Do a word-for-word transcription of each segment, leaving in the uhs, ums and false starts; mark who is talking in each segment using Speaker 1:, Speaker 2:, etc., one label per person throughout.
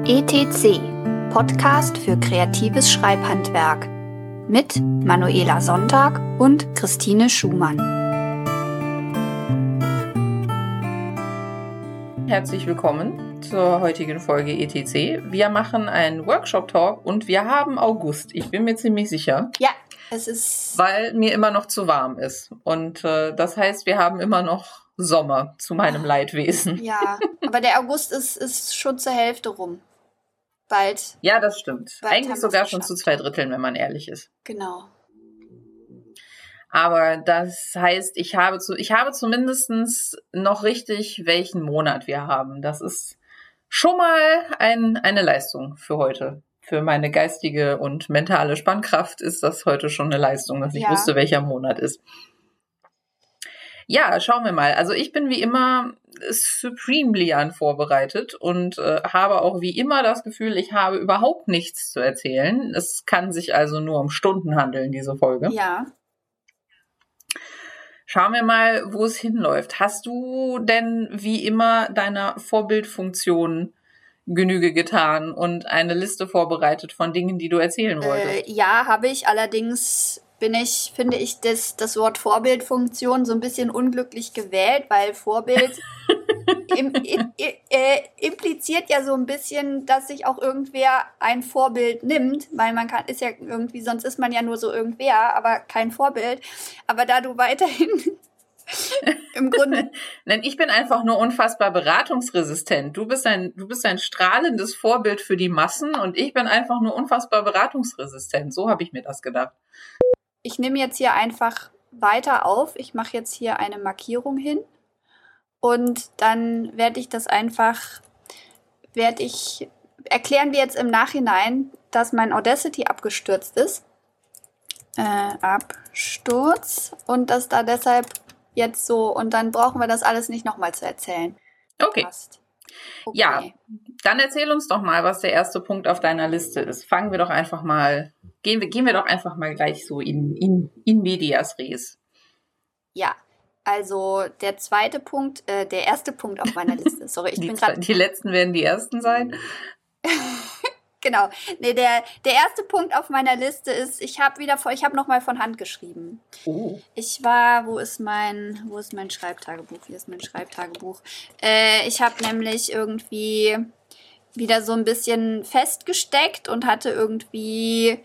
Speaker 1: E T C, Podcast für kreatives Schreibhandwerk mit Manuela Sonntag und Christine Schumann.
Speaker 2: Herzlich willkommen zur heutigen Folge E T C. Wir machen einen Workshop-Talk und wir haben August. Ich bin mir ziemlich sicher.
Speaker 1: Ja, es ist...
Speaker 2: Weil mir immer noch zu warm ist. Und äh, das heißt, wir haben immer noch Sommer zu meinem Leidwesen.
Speaker 1: Ja, aber der August ist, ist schon zur Hälfte rum. Bald.
Speaker 2: Ja, das stimmt.
Speaker 1: Bald
Speaker 2: Eigentlich sogar schon zu zwei Dritteln, wenn man ehrlich ist.
Speaker 1: Genau.
Speaker 2: Aber das heißt, ich habe, zu, ich habe zumindest noch richtig, welchen Monat wir haben. Das ist schon mal ein, eine Leistung für heute. Für meine geistige und mentale Spannkraft ist das heute schon eine Leistung, dass ich
Speaker 1: Ja.
Speaker 2: wusste, welcher Monat ist. Ja, schauen wir mal. Also ich bin wie immer supremely vorbereitet und äh, habe auch wie immer das Gefühl, ich habe überhaupt nichts zu erzählen. Es kann sich also nur um Stunden handeln, diese Folge.
Speaker 1: Ja.
Speaker 2: Schauen wir mal, wo es hinläuft. Hast du denn wie immer deiner Vorbildfunktion Genüge getan und eine Liste vorbereitet von Dingen, die du erzählen wolltest?
Speaker 1: Äh, ja, habe ich. Allerdings bin ich, finde ich das, das Wort Vorbildfunktion so ein bisschen unglücklich gewählt, weil Vorbild im, im, äh, impliziert ja so ein bisschen, dass sich auch irgendwer ein Vorbild nimmt, weil man kann, ist ja irgendwie, sonst ist man ja nur so irgendwer, aber kein Vorbild. Aber da du weiterhin im Grunde...
Speaker 2: Nein, ich bin einfach nur unfassbar beratungsresistent. Du bist ein, du bist ein strahlendes Vorbild für die Massen und ich bin einfach nur unfassbar beratungsresistent. So habe ich mir das gedacht.
Speaker 1: Ich nehme jetzt hier einfach weiter auf. Ich mache jetzt hier eine Markierung hin und dann werde ich das einfach, werde ich, erklären wir jetzt im Nachhinein, dass mein Audacity abgestürzt ist. Äh, Absturz und dass da deshalb jetzt so, und dann brauchen wir das alles nicht nochmal zu erzählen.
Speaker 2: Okay.
Speaker 1: Passt. Okay.
Speaker 2: Ja, dann erzähl uns doch mal, was der erste Punkt auf deiner Liste ist. Fangen wir doch einfach mal, gehen wir, gehen wir doch einfach mal gleich so in, in, in medias res.
Speaker 1: Ja, also der zweite Punkt, äh, der erste Punkt auf meiner Liste, sorry, ich
Speaker 2: Die,
Speaker 1: bin
Speaker 2: zwei,
Speaker 1: gerade...
Speaker 2: die letzten werden die ersten sein.
Speaker 1: Genau. Nee, der, der erste Punkt auf meiner Liste ist, ich habe wieder vor, ich habe nochmal von Hand geschrieben.
Speaker 2: Oh.
Speaker 1: Ich war, wo ist mein, wo ist mein Schreibtagebuch? Hier ist mein Schreibtagebuch. Äh, ich habe nämlich irgendwie wieder so ein bisschen festgesteckt und hatte irgendwie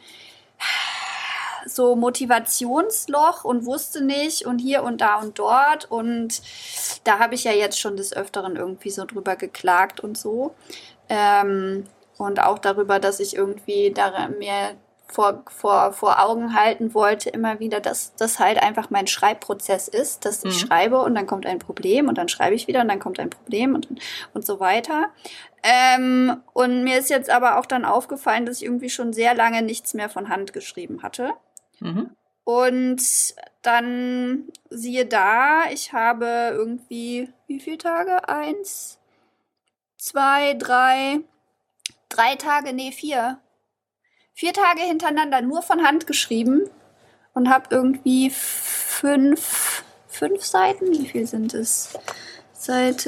Speaker 1: so Motivationsloch und wusste nicht und hier und da und dort. Und da habe ich ja jetzt schon des Öfteren irgendwie so drüber geklagt und so. Ähm, Und auch darüber, dass ich irgendwie da mir vor, vor, vor Augen halten wollte, immer wieder, dass das halt einfach mein Schreibprozess ist, dass ich
Speaker 2: Mhm.
Speaker 1: schreibe und dann kommt ein Problem und dann schreibe ich wieder und dann kommt ein Problem und, und so weiter. Ähm, und mir ist jetzt aber auch dann aufgefallen, dass ich irgendwie schon sehr lange nichts mehr von Hand geschrieben hatte.
Speaker 2: Mhm.
Speaker 1: Und dann siehe da, ich habe irgendwie, wie viele Tage? Eins, zwei, drei... Drei Tage, nee, vier. Vier Tage hintereinander nur von Hand geschrieben und habe irgendwie fünf, fünf Seiten, wie viel sind es? Seite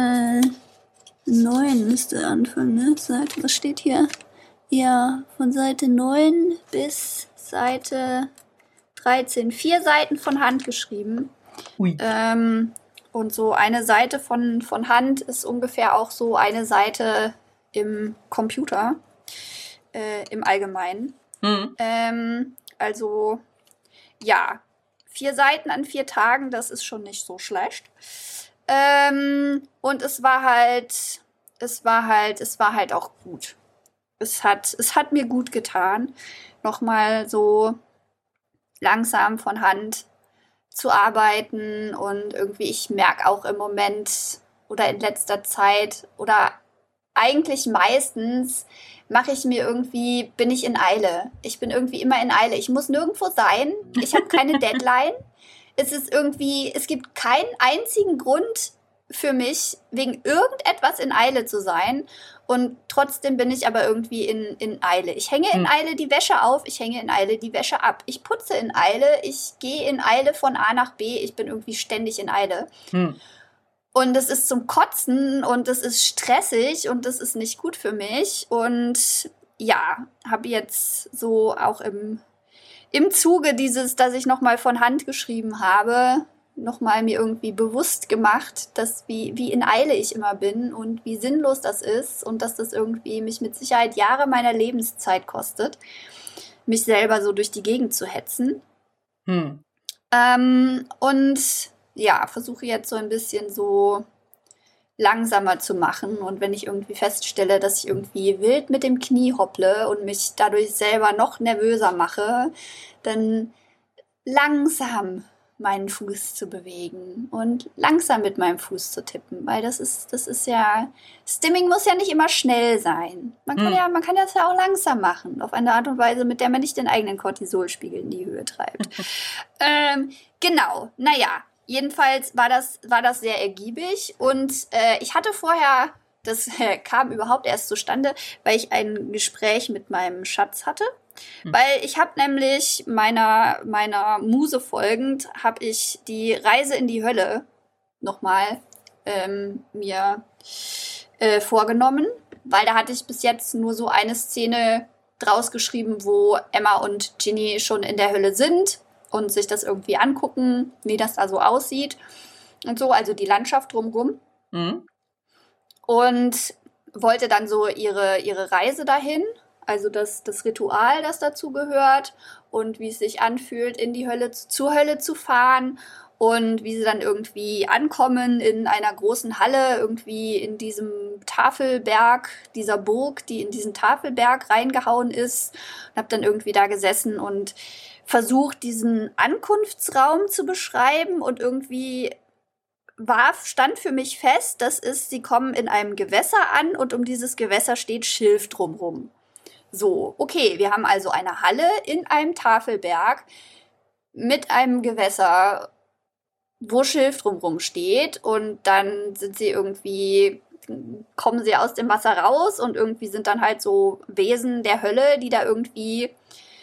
Speaker 1: neun müsste anfangen, ne? Seite, was steht hier? Ja, von Seite neun bis Seite dreizehn. Vier Seiten von Hand geschrieben.
Speaker 2: Ui.
Speaker 1: Ähm, und so eine Seite von, von Hand ist ungefähr auch so eine Seite im Computer, äh, im Allgemeinen.
Speaker 2: Mhm.
Speaker 1: Ähm, also, ja, vier Seiten an vier Tagen, das ist schon nicht so schlecht. Ähm, und es war halt, es war halt, es war halt auch gut. Es hat, es hat mir gut getan, nochmal so langsam von Hand zu arbeiten und irgendwie, ich merke auch im Moment oder in letzter Zeit oder eigentlich meistens mache ich mir irgendwie, bin ich in Eile. Ich bin irgendwie immer in Eile. Ich muss nirgendwo sein. Ich habe keine Deadline. Es ist irgendwie, es gibt keinen einzigen Grund für mich, wegen irgendetwas in Eile zu sein. Und trotzdem bin ich aber irgendwie in, in Eile. Ich hänge in Eile die Wäsche auf, ich hänge in Eile die Wäsche ab. Ich putze in Eile, ich gehe in Eile von A nach B. Ich bin irgendwie ständig in Eile.
Speaker 2: Hm.
Speaker 1: Und es ist zum Kotzen und es ist stressig und es ist nicht gut für mich. Und ja, habe jetzt so auch im, im Zuge dieses, dass ich nochmal von Hand geschrieben habe, nochmal mir irgendwie bewusst gemacht, dass wie, wie in Eile ich immer bin und wie sinnlos das ist und dass das irgendwie mich mit Sicherheit Jahre meiner Lebenszeit kostet, mich selber so durch die Gegend zu hetzen.
Speaker 2: Hm.
Speaker 1: Ähm, und ja, versuche jetzt so ein bisschen so langsamer zu machen. Und wenn ich irgendwie feststelle, dass ich irgendwie wild mit dem Knie hopple und mich dadurch selber noch nervöser mache, dann langsam meinen Fuß zu bewegen und langsam mit meinem Fuß zu tippen, weil das ist, das ist ja, Stimming muss ja nicht immer schnell sein. Man kann
Speaker 2: Hm.
Speaker 1: ja, man kann das ja auch langsam machen, auf eine Art und Weise, mit der man nicht den eigenen Cortisolspiegel in die Höhe treibt. ähm, genau, naja, jedenfalls war das, war das sehr ergiebig und äh, ich hatte vorher, das äh, kam überhaupt erst zustande, weil ich ein Gespräch mit meinem Schatz hatte. Hm. Weil ich habe nämlich meiner, meiner Muse folgend, habe ich die Reise in die Hölle nochmal ähm, mir äh, vorgenommen, weil da hatte ich bis jetzt nur so eine Szene draus geschrieben, wo Emma und Ginny schon in der Hölle sind und sich das irgendwie angucken, wie das da so aussieht und so, also die Landschaft drumherum.
Speaker 2: Mhm.
Speaker 1: Und wollte dann so ihre, ihre Reise dahin, also das, das Ritual, das dazu gehört und wie es sich anfühlt, in die Hölle, zur Hölle zu fahren und wie sie dann irgendwie ankommen in einer großen Halle, irgendwie in diesem Tafelberg, dieser Burg, die in diesen Tafelberg reingehauen ist. Und habe dann irgendwie da gesessen und versucht, diesen Ankunftsraum zu beschreiben und irgendwie war, stand für mich fest, das ist, sie kommen in einem Gewässer an und um dieses Gewässer steht Schilf drumrum. So, okay, wir haben also eine Halle in einem Tafelberg mit einem Gewässer, wo Schilf drumrum steht und dann sind sie irgendwie, kommen sie aus dem Wasser raus und irgendwie sind dann halt so Wesen der Hölle, die da irgendwie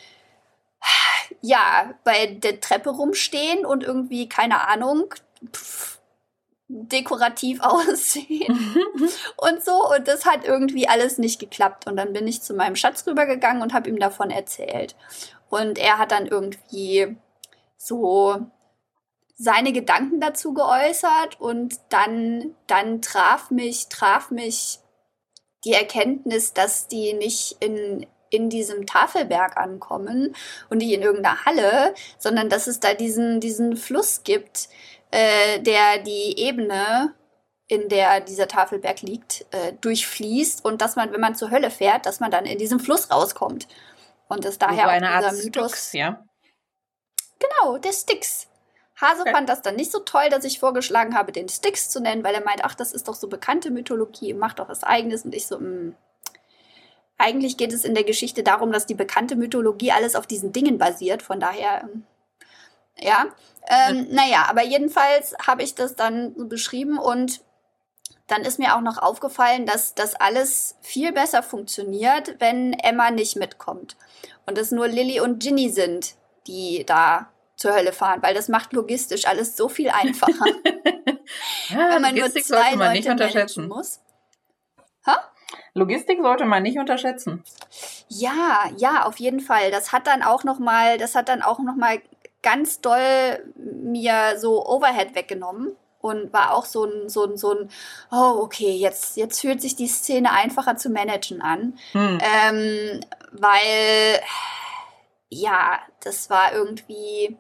Speaker 1: ja, bei der Treppe rumstehen und irgendwie, keine Ahnung, pff, dekorativ aussehen und so. Und das hat irgendwie alles nicht geklappt. Und dann bin ich zu meinem Schatz rübergegangen und habe ihm davon erzählt. Und er hat dann irgendwie so seine Gedanken dazu geäußert. Und dann, dann traf mich, traf mich die Erkenntnis, dass die nicht in in diesem Tafelberg ankommen und nicht in irgendeiner Halle, sondern dass es da diesen, diesen Fluss gibt, äh, der die Ebene, in der dieser Tafelberg liegt, äh, durchfließt und dass man, wenn man zur Hölle fährt, dass man dann in diesem Fluss rauskommt. Und dass daher
Speaker 2: also eine
Speaker 1: auch dieser
Speaker 2: Art
Speaker 1: Mythos...
Speaker 2: Styx, ja?
Speaker 1: Genau, der Styx. Hase okay. fand das dann nicht so toll, dass ich vorgeschlagen habe, den Styx zu nennen, weil er meint, ach, das ist doch so bekannte Mythologie, macht doch was Eigenes. Und ich so, mh, eigentlich geht es in der Geschichte darum, dass die bekannte Mythologie alles auf diesen Dingen basiert. Von daher, ja. Ähm, mhm. Naja, aber jedenfalls habe ich das dann so beschrieben und dann ist mir auch noch aufgefallen, dass das alles viel besser funktioniert, wenn Emma nicht mitkommt. Und es nur Lily und Ginny sind, die da zur Hölle fahren, weil das macht logistisch alles so viel einfacher.
Speaker 2: Ja,
Speaker 1: wenn man
Speaker 2: Logistik
Speaker 1: nur zwei
Speaker 2: sollte man
Speaker 1: Leute
Speaker 2: nicht unterschätzen.
Speaker 1: Muss. Ha?
Speaker 2: Logistik sollte man nicht unterschätzen.
Speaker 1: Ja, ja, auf jeden Fall. Das hat dann auch noch mal, das hat dann auch noch mal ganz doll mir so Overhead weggenommen und war auch so ein, so ein, so ein, oh, okay, jetzt, jetzt fühlt sich die Szene einfacher zu managen an. Hm. Ähm, weil, ja, das war irgendwie,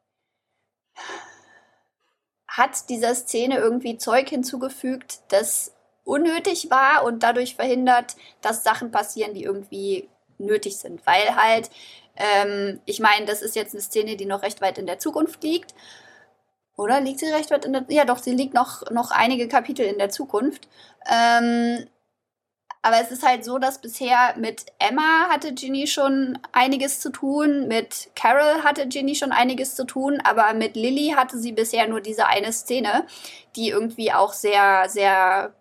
Speaker 1: hat dieser Szene irgendwie Zeug hinzugefügt, das unnötig war und dadurch verhindert, dass Sachen passieren, die irgendwie nötig sind. Weil halt, ähm, ich meine, das ist jetzt eine Szene, die noch recht weit in der Zukunft liegt. Oder liegt sie recht weit in der... Ja, doch, sie liegt noch, noch einige Kapitel in der Zukunft. Ähm, aber es ist halt so, dass bisher mit Emma hatte Ginny schon einiges zu tun, mit Carol hatte Ginny schon einiges zu tun, aber mit Lily hatte sie bisher nur diese eine Szene, die irgendwie auch sehr, sehr...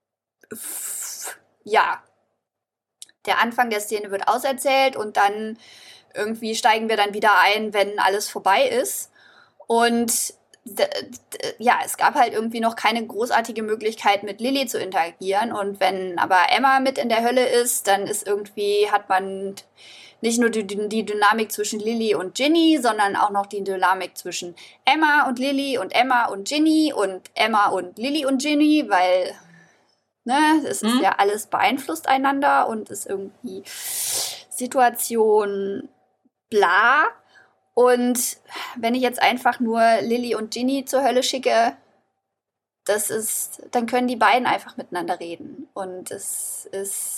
Speaker 1: ja, der Anfang der Szene wird auserzählt und dann irgendwie steigen wir dann wieder ein, wenn alles vorbei ist. Und d- d- ja, es gab halt irgendwie noch keine großartige Möglichkeit, mit Lily zu interagieren. Und wenn aber Emma mit in der Hölle ist, dann ist irgendwie, hat man nicht nur die, die Dynamik zwischen Lily und Ginny, sondern auch noch die Dynamik zwischen Emma und Lily und Emma und Ginny und Emma und Lily und Ginny, weil, ne, es ist
Speaker 2: Mhm.
Speaker 1: ja alles beeinflusst einander und ist irgendwie Situation bla. Und wenn ich jetzt einfach nur Lily und Ginny zur Hölle schicke, das ist, dann können die beiden einfach miteinander reden. Und es ist,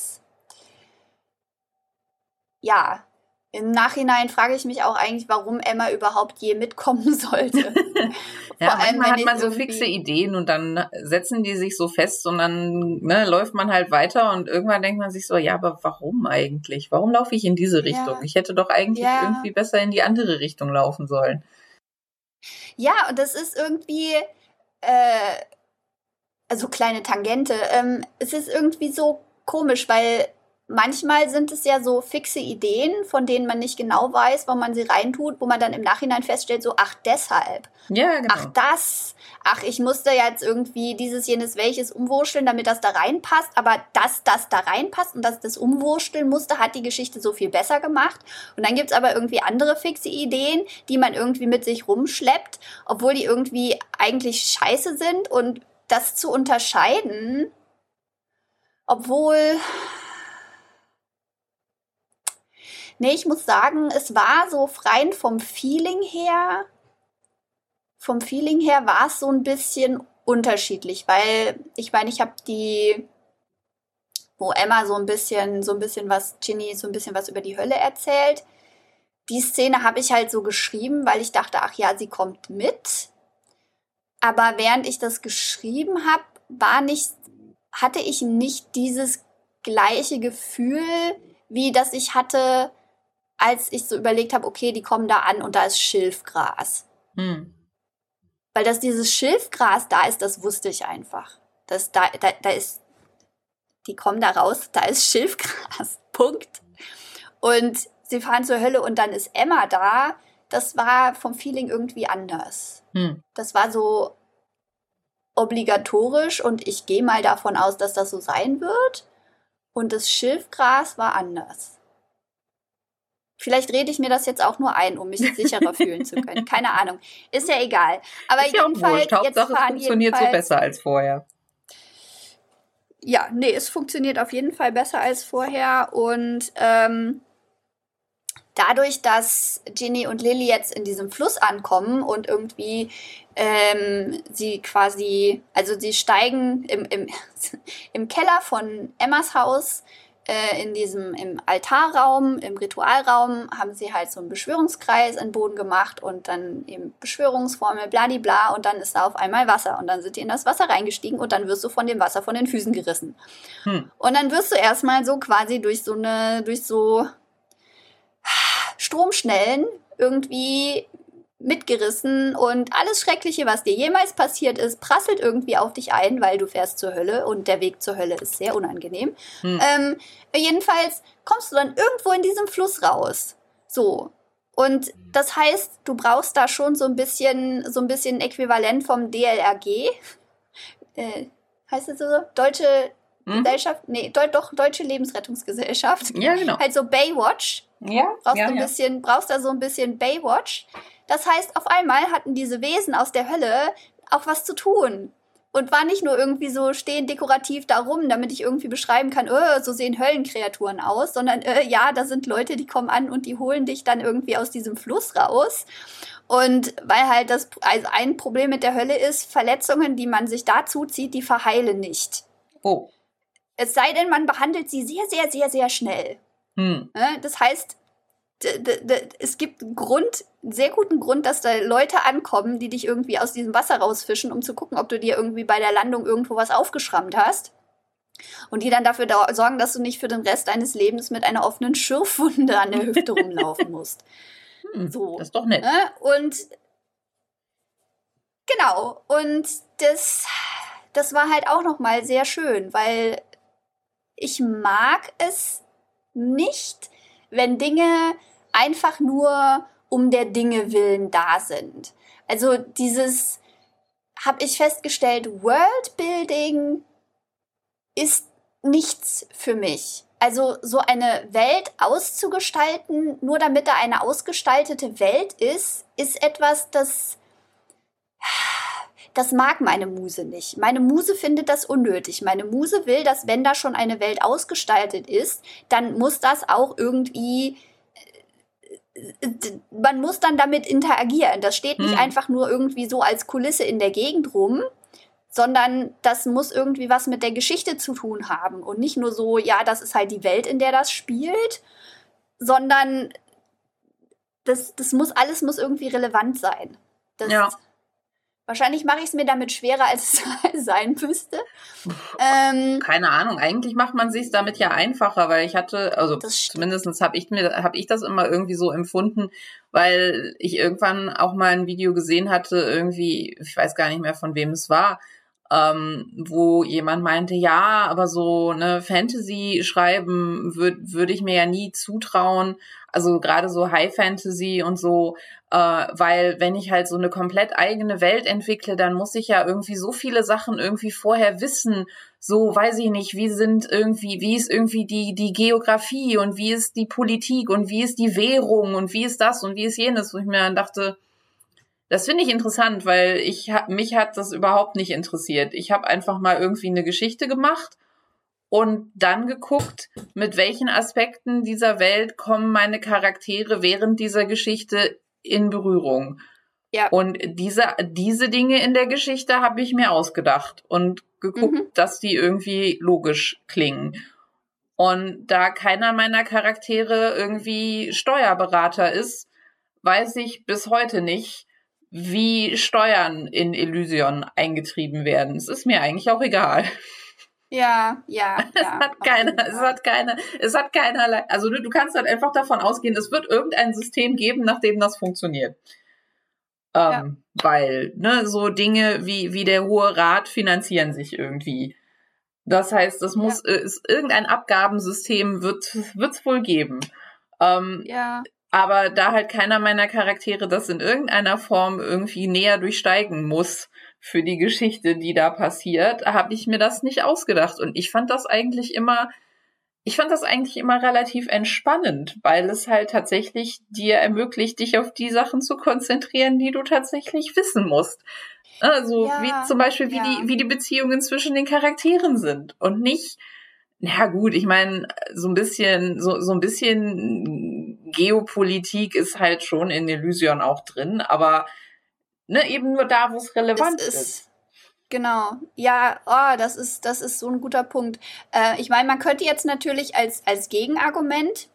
Speaker 1: ja, im Nachhinein frage ich mich auch eigentlich, warum Emma überhaupt je mitkommen sollte.
Speaker 2: Ja,
Speaker 1: Vor allem,
Speaker 2: manchmal
Speaker 1: wenn
Speaker 2: hat
Speaker 1: ich
Speaker 2: man so
Speaker 1: irgendwie-
Speaker 2: fixe Ideen und dann setzen die sich so fest und dann ne, läuft man halt weiter und irgendwann denkt man sich so, ja, aber warum eigentlich? Warum laufe ich in diese
Speaker 1: Ja.
Speaker 2: Richtung? Ich hätte doch eigentlich
Speaker 1: Ja.
Speaker 2: irgendwie besser in die andere Richtung laufen sollen.
Speaker 1: Ja, und das ist irgendwie, äh, also kleine Tangente, ähm, es ist irgendwie so komisch, weil manchmal sind es ja so fixe Ideen, von denen man nicht genau weiß, wo man sie reintut, wo man dann im Nachhinein feststellt, so, ach, deshalb.
Speaker 2: Ja, genau.
Speaker 1: Ach, das. Ach, ich musste jetzt irgendwie dieses, jenes, welches umwurschteln, damit das da reinpasst. Aber dass das da reinpasst und dass das umwurschteln musste, hat die Geschichte so viel besser gemacht. Und dann gibt's aber irgendwie andere fixe Ideen, die man irgendwie mit sich rumschleppt, obwohl die irgendwie eigentlich scheiße sind. Und das zu unterscheiden, obwohl... Nee, ich muss sagen, es war so rein vom Feeling her... Vom Feeling her war es so ein bisschen unterschiedlich, weil ich meine, ich habe die, wo Emma so ein bisschen, so ein bisschen was, Ginny so ein bisschen was über die Hölle erzählt. Die Szene habe ich halt so geschrieben, weil ich dachte, ach ja, sie kommt mit. Aber während ich das geschrieben habe, war nicht, hatte ich nicht dieses gleiche Gefühl, wie das ich hatte, als ich so überlegt habe, okay, die kommen da an und da ist Schilfgras.
Speaker 2: Hm.
Speaker 1: Weil dass dieses Schilfgras da ist, das wusste ich einfach. Das, da, da, da ist, die kommen da raus, da ist Schilfgras. Punkt. Und sie fahren zur Hölle und dann ist Emma da. Das war vom Feeling irgendwie anders.
Speaker 2: Hm.
Speaker 1: Das war so obligatorisch und ich gehe mal davon aus, dass das so sein wird. Und das Schilfgras war anders. Vielleicht rede ich mir das jetzt auch nur ein, um mich sicherer fühlen zu können. Keine Ahnung. Ist ja egal. Aber
Speaker 2: Ist ja auch
Speaker 1: jedenfalls,
Speaker 2: wurscht. Hauptsache,
Speaker 1: jetzt
Speaker 2: es
Speaker 1: fahren
Speaker 2: funktioniert so
Speaker 1: jedenfalls,
Speaker 2: besser als vorher.
Speaker 1: Ja, nee, es funktioniert auf jeden Fall besser als vorher. Und ähm, dadurch, dass Ginny und Lily jetzt in diesem Fluss ankommen und irgendwie ähm, sie quasi, also sie steigen im, im, im Keller von Emmas Haus, äh, in diesem, im Altarraum, im Ritualraum, haben sie halt so einen Beschwörungskreis in den Boden gemacht und dann eben Beschwörungsformel, bladibla, und dann ist da auf einmal Wasser und dann sind die in das Wasser reingestiegen und dann wirst du von dem Wasser von den Füßen gerissen.
Speaker 2: Hm.
Speaker 1: Und dann wirst du erstmal so quasi durch so eine, durch so Stromschnellen irgendwie mitgerissen und alles Schreckliche, was dir jemals passiert ist, prasselt irgendwie auf dich ein, weil du fährst zur Hölle und der Weg zur Hölle ist sehr unangenehm.
Speaker 2: Hm.
Speaker 1: Ähm, jedenfalls kommst du dann irgendwo in diesem Fluss raus. So. Und das heißt, du brauchst da schon so ein bisschen, so ein bisschen Äquivalent vom D L R G. Äh, heißt es so? Deutsche
Speaker 2: Mhm.
Speaker 1: Gesellschaft? Nee, Deu doch, Deutsche Lebensrettungsgesellschaft.
Speaker 2: Ja, genau.
Speaker 1: Halt so Baywatch.
Speaker 2: Ja,
Speaker 1: Brauchst,
Speaker 2: ja,
Speaker 1: du ein
Speaker 2: ja.
Speaker 1: bisschen, brauchst da so ein bisschen Baywatch. Das heißt, auf einmal hatten diese Wesen aus der Hölle auch was zu tun. Und war nicht nur irgendwie so stehen dekorativ da rum, damit ich irgendwie beschreiben kann, oh, so sehen Höllenkreaturen aus, sondern äh, ja, da sind Leute, die kommen an und die holen dich dann irgendwie aus diesem Fluss raus. Und weil halt das, also ein Problem mit der Hölle ist, Verletzungen, die man sich da zuzieht, die verheilen nicht.
Speaker 2: Oh.
Speaker 1: Es sei denn, man behandelt sie sehr, sehr, sehr, sehr schnell.
Speaker 2: Hm.
Speaker 1: Ne? Das heißt, d- d- d- es gibt einen Grund, einen sehr guten Grund, dass da Leute ankommen, die dich irgendwie aus diesem Wasser rausfischen, um zu gucken, ob du dir irgendwie bei der Landung irgendwo was aufgeschrammt hast. Und die dann dafür da sorgen, dass du nicht für den Rest deines Lebens mit einer offenen Schürfwunde an der Hüfte rumlaufen musst.
Speaker 2: Hm.
Speaker 1: So.
Speaker 2: Das ist doch nett.
Speaker 1: Ne? Und genau, und das, das war halt auch nochmal sehr schön, weil ich mag es nicht, wenn Dinge einfach nur um der Dinge willen da sind. Also dieses, habe ich festgestellt, Worldbuilding ist nichts für mich. Also so eine Welt auszugestalten, nur damit da eine ausgestaltete Welt ist, ist etwas, das, das mag meine Muse nicht. Meine Muse findet das unnötig. Meine Muse will, dass wenn da schon eine Welt ausgestaltet ist, dann muss das auch irgendwie, man muss dann damit interagieren. Das steht nicht hm. einfach nur irgendwie so als Kulisse in der Gegend rum, sondern das muss irgendwie was mit der Geschichte zu tun haben. Und nicht nur so, ja, das ist halt die Welt, in der das spielt, sondern das, das muss, alles muss irgendwie relevant sein. Das,
Speaker 2: ja.
Speaker 1: Wahrscheinlich mache ich es mir damit schwerer, als es sein müsste. Ähm,
Speaker 2: Keine Ahnung, eigentlich macht man sich damit ja einfacher, weil ich hatte, also zumindest habe ich mir, habe ich das immer irgendwie so empfunden, weil ich irgendwann auch mal ein Video gesehen hatte, irgendwie, ich weiß gar nicht mehr, von wem es war, ähm, wo jemand meinte, ja, aber so eine Fantasy schreiben würde würd ich mir ja nie zutrauen, also gerade so High Fantasy und so, äh, weil wenn ich halt so eine komplett eigene Welt entwickle, dann muss ich ja irgendwie so viele Sachen irgendwie vorher wissen, so weiß ich nicht, wie sind irgendwie, wie ist irgendwie die die Geografie und wie ist die Politik und wie ist die Währung und wie ist das und wie ist jenes, wo ich mir dann dachte, das finde ich interessant, weil ich mich hat das überhaupt nicht interessiert. Ich habe einfach mal irgendwie eine Geschichte gemacht und dann geguckt, mit welchen Aspekten dieser Welt kommen meine Charaktere während dieser Geschichte in Berührung.
Speaker 1: Ja.
Speaker 2: Und diese, diese Dinge in der Geschichte habe ich mir ausgedacht und geguckt, mhm. dass die irgendwie logisch klingen. Und da keiner meiner Charaktere irgendwie Steuerberater ist, weiß ich bis heute nicht, wie Steuern in Elysion eingetrieben werden. Es ist mir eigentlich auch egal.
Speaker 1: Ja, ja,
Speaker 2: es
Speaker 1: ja.
Speaker 2: hat keine, es hat keine, es hat keinerlei, also du, du kannst halt einfach davon ausgehen, es wird irgendein System geben, nach dem das funktioniert. Ähm, ja. Weil, ne, so Dinge wie, wie der Hohe Rat finanzieren sich irgendwie. Das heißt, das muss, ja. ist, irgendein Abgabensystem wird, wird's wohl geben. Ähm,
Speaker 1: ja.
Speaker 2: Aber da halt keiner meiner Charaktere das in irgendeiner Form irgendwie näher durchsteigen muss für die Geschichte, die da passiert, habe ich mir das nicht ausgedacht. Und ich fand das eigentlich immer, ich fand das eigentlich immer relativ entspannend, weil es halt tatsächlich dir ermöglicht, dich auf die Sachen zu konzentrieren, die du tatsächlich wissen musst. Also
Speaker 1: ja,
Speaker 2: wie zum Beispiel, wie
Speaker 1: ja.
Speaker 2: die, wie die Beziehungen zwischen den Charakteren sind und nicht, na gut, ich meine, so ein bisschen, so, so ein bisschen Geopolitik ist halt schon in Elysion auch drin, aber ne, eben nur da, wo es relevant
Speaker 1: es
Speaker 2: ist.
Speaker 1: ist. Genau. Ja, oh, das ist, das ist so ein guter Punkt. Äh, ich meine, man könnte jetzt natürlich als, als Gegenargument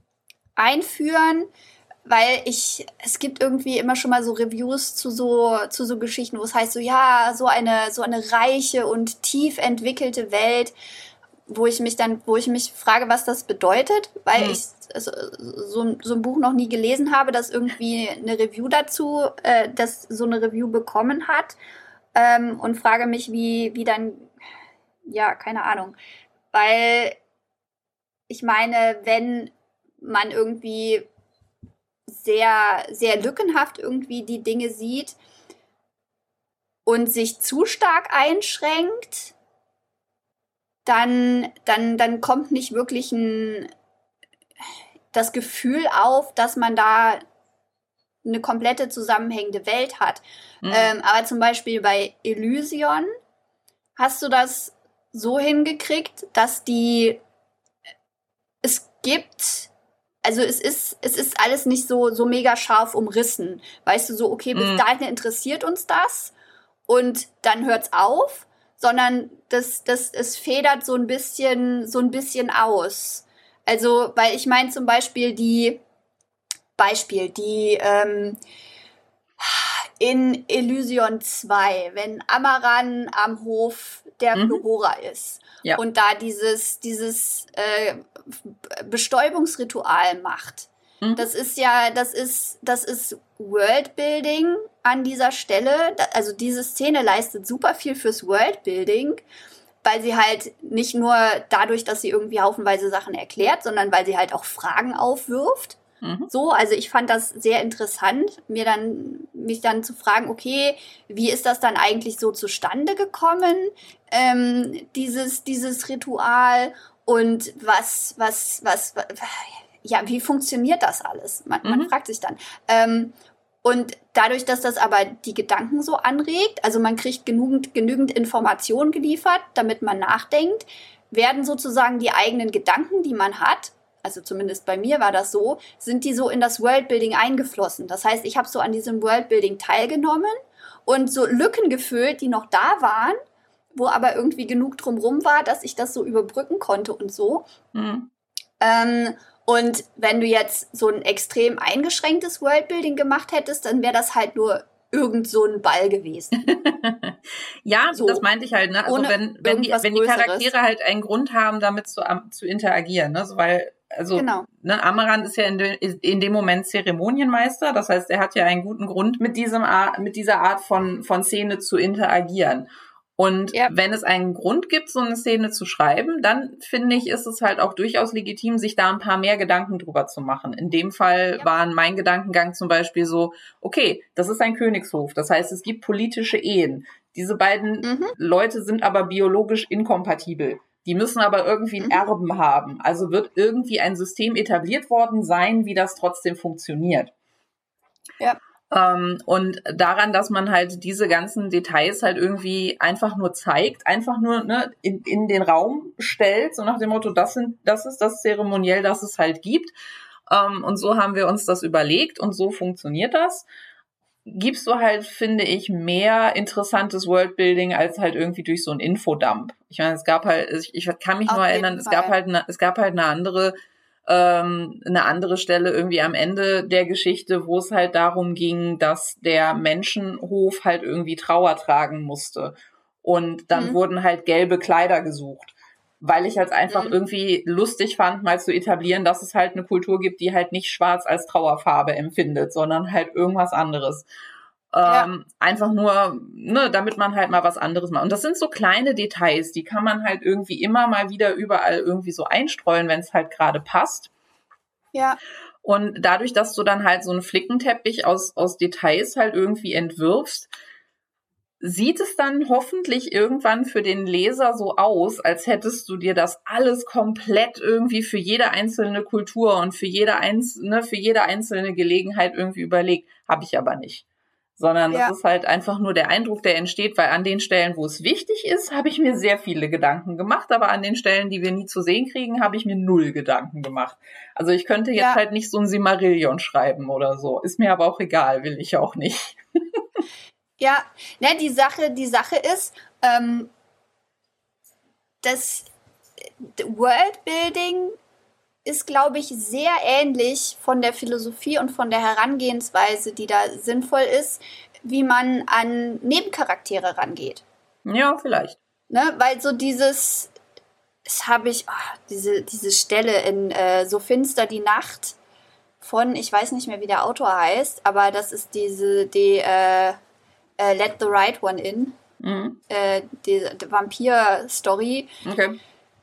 Speaker 1: einführen, weil ich, es gibt irgendwie immer schon mal so Reviews zu so, zu so Geschichten, wo es heißt so, ja, so eine, so eine reiche und tief entwickelte Welt, wo ich mich dann, wo ich mich frage, was das bedeutet, weil hm. ich also, so, so ein Buch noch nie gelesen habe, das irgendwie eine Review dazu, äh, das so eine Review bekommen hat, ähm, und frage mich, wie, wie dann, ja, keine Ahnung, weil ich meine, wenn man irgendwie sehr, sehr lückenhaft irgendwie die Dinge sieht und sich zu stark einschränkt, dann, dann, dann kommt nicht wirklich ein, das Gefühl auf, dass man da eine komplette zusammenhängende Welt hat. Mhm. Ähm, aber zum Beispiel bei Elysion hast du das so hingekriegt, dass die, es gibt, also es ist, es ist alles nicht so, so mega scharf umrissen. Weißt du, so, okay, bis mhm. dahin interessiert uns das und dann hört's auf, sondern das, das, es federt so ein bisschen, so ein bisschen aus. Also, weil ich meine zum Beispiel die, Beispiel, die, ähm, in Elysion zwei, wenn Amaran am Hof der mhm. Florora ist ja. und da dieses, dieses äh, Bestäubungsritual macht. Mhm. Das ist ja, das ist, das ist Worldbuilding an dieser Stelle. Also diese Szene leistet super viel fürs Worldbuilding, weil sie halt nicht nur dadurch, dass sie irgendwie haufenweise Sachen erklärt, sondern weil sie halt auch Fragen aufwirft.
Speaker 2: Mhm.
Speaker 1: So, also ich fand das sehr interessant, mir dann, mich dann zu fragen, okay, wie ist das dann eigentlich so zustande gekommen, ähm, dieses, dieses Ritual und was, was, was, was, ja, wie funktioniert das alles? Man, mhm. man fragt sich dann. Ähm, und dadurch, dass das aber die Gedanken so anregt, also man kriegt genügend, genügend Informationen geliefert, damit man nachdenkt, werden sozusagen die eigenen Gedanken, die man hat, also zumindest bei mir war das so, sind die so in das Worldbuilding eingeflossen. Das heißt, ich habe so an diesem Worldbuilding teilgenommen und so Lücken gefüllt, die noch da waren, wo aber irgendwie genug drumrum war, dass ich das so überbrücken konnte und so. Mhm. Ähm, und wenn du jetzt so ein extrem eingeschränktes Worldbuilding gemacht hättest, dann wäre das halt nur irgend so ein Ball gewesen.
Speaker 2: Ja, so, das meinte ich halt, ne? Also wenn, wenn, die, wenn die Charaktere halt einen Grund haben, damit zu, zu interagieren, ne? So, weil Also, genau. ne, Amaranth ist ja in, de, in dem Moment Zeremonienmeister. Das heißt, er hat ja einen guten Grund, mit diesem Art, mit dieser Art von, von Szene zu interagieren. Und ja. wenn es einen Grund gibt, so eine Szene zu schreiben, dann finde ich, ist es halt auch durchaus legitim, sich da ein paar mehr Gedanken drüber zu machen. In dem Fall ja. waren mein Gedankengang zum Beispiel so, okay, das ist ein Königshof. Das heißt, es gibt politische Ehen. Diese beiden mhm. Leute sind aber biologisch inkompatibel. Die müssen aber irgendwie einen mhm. Erben haben. Also wird irgendwie ein System etabliert worden sein, wie das trotzdem funktioniert.
Speaker 1: Ja.
Speaker 2: Ähm, und daran, dass man halt diese ganzen Details halt irgendwie einfach nur zeigt, einfach nur ne, in, in den Raum stellt, so nach dem Motto, das sind, das ist das Zeremoniell, das es halt gibt. Ähm, und so haben wir uns das überlegt und so funktioniert das. Gibst du halt, finde ich, mehr interessantes Worldbuilding als halt irgendwie durch so einen Infodump. Ich meine, es gab halt, ich, ich kann mich Auf nur erinnern, es gab halt eine, es gab halt eine andere, ähm, eine andere Stelle irgendwie am Ende der Geschichte, wo es halt darum ging, dass der Menschenhof halt irgendwie Trauer tragen musste. Und dann mhm. wurden halt gelbe Kleider gesucht. Weil ich halt einfach mhm. irgendwie lustig fand, mal zu etablieren, dass es halt eine Kultur gibt, die halt nicht schwarz als Trauerfarbe empfindet, sondern halt irgendwas anderes. Ja. Ähm, einfach nur, ne, damit man halt mal was anderes macht. Und das sind so kleine Details, die kann man halt irgendwie immer mal wieder überall irgendwie so einstreuen, wenn es halt gerade passt.
Speaker 1: Ja.
Speaker 2: Und dadurch, dass du dann halt so einen Flickenteppich aus, aus Details halt irgendwie entwirfst, sieht es dann hoffentlich irgendwann für den Leser so aus, als hättest du dir das alles komplett irgendwie für jede einzelne Kultur und für jede einzelne, für jede einzelne Gelegenheit irgendwie überlegt. Habe ich aber nicht. Sondern ja. das ist halt einfach nur der Eindruck, der entsteht, weil an den Stellen, wo es wichtig ist, habe ich mir sehr viele Gedanken gemacht, aber an den Stellen, die wir nie zu sehen kriegen, habe ich mir null Gedanken gemacht. Also ich könnte jetzt ja. halt nicht so ein Silmarillion schreiben oder so. Ist mir aber auch egal, will ich auch nicht.
Speaker 1: Ja, ne, die Sache, die Sache ist, ähm, das Worldbuilding ist, glaube ich, sehr ähnlich von der Philosophie und von der Herangehensweise, die da sinnvoll ist, wie man an Nebencharaktere rangeht.
Speaker 2: Ja, vielleicht.
Speaker 1: Ne, weil so dieses, das habe ich, oh, diese, diese Stelle in äh, So finster die Nacht von, ich weiß nicht mehr, wie der Autor heißt, aber das ist diese, die, äh, Uh, Let the Right One In, mhm. äh, die, die Vampir-Story.
Speaker 2: Okay.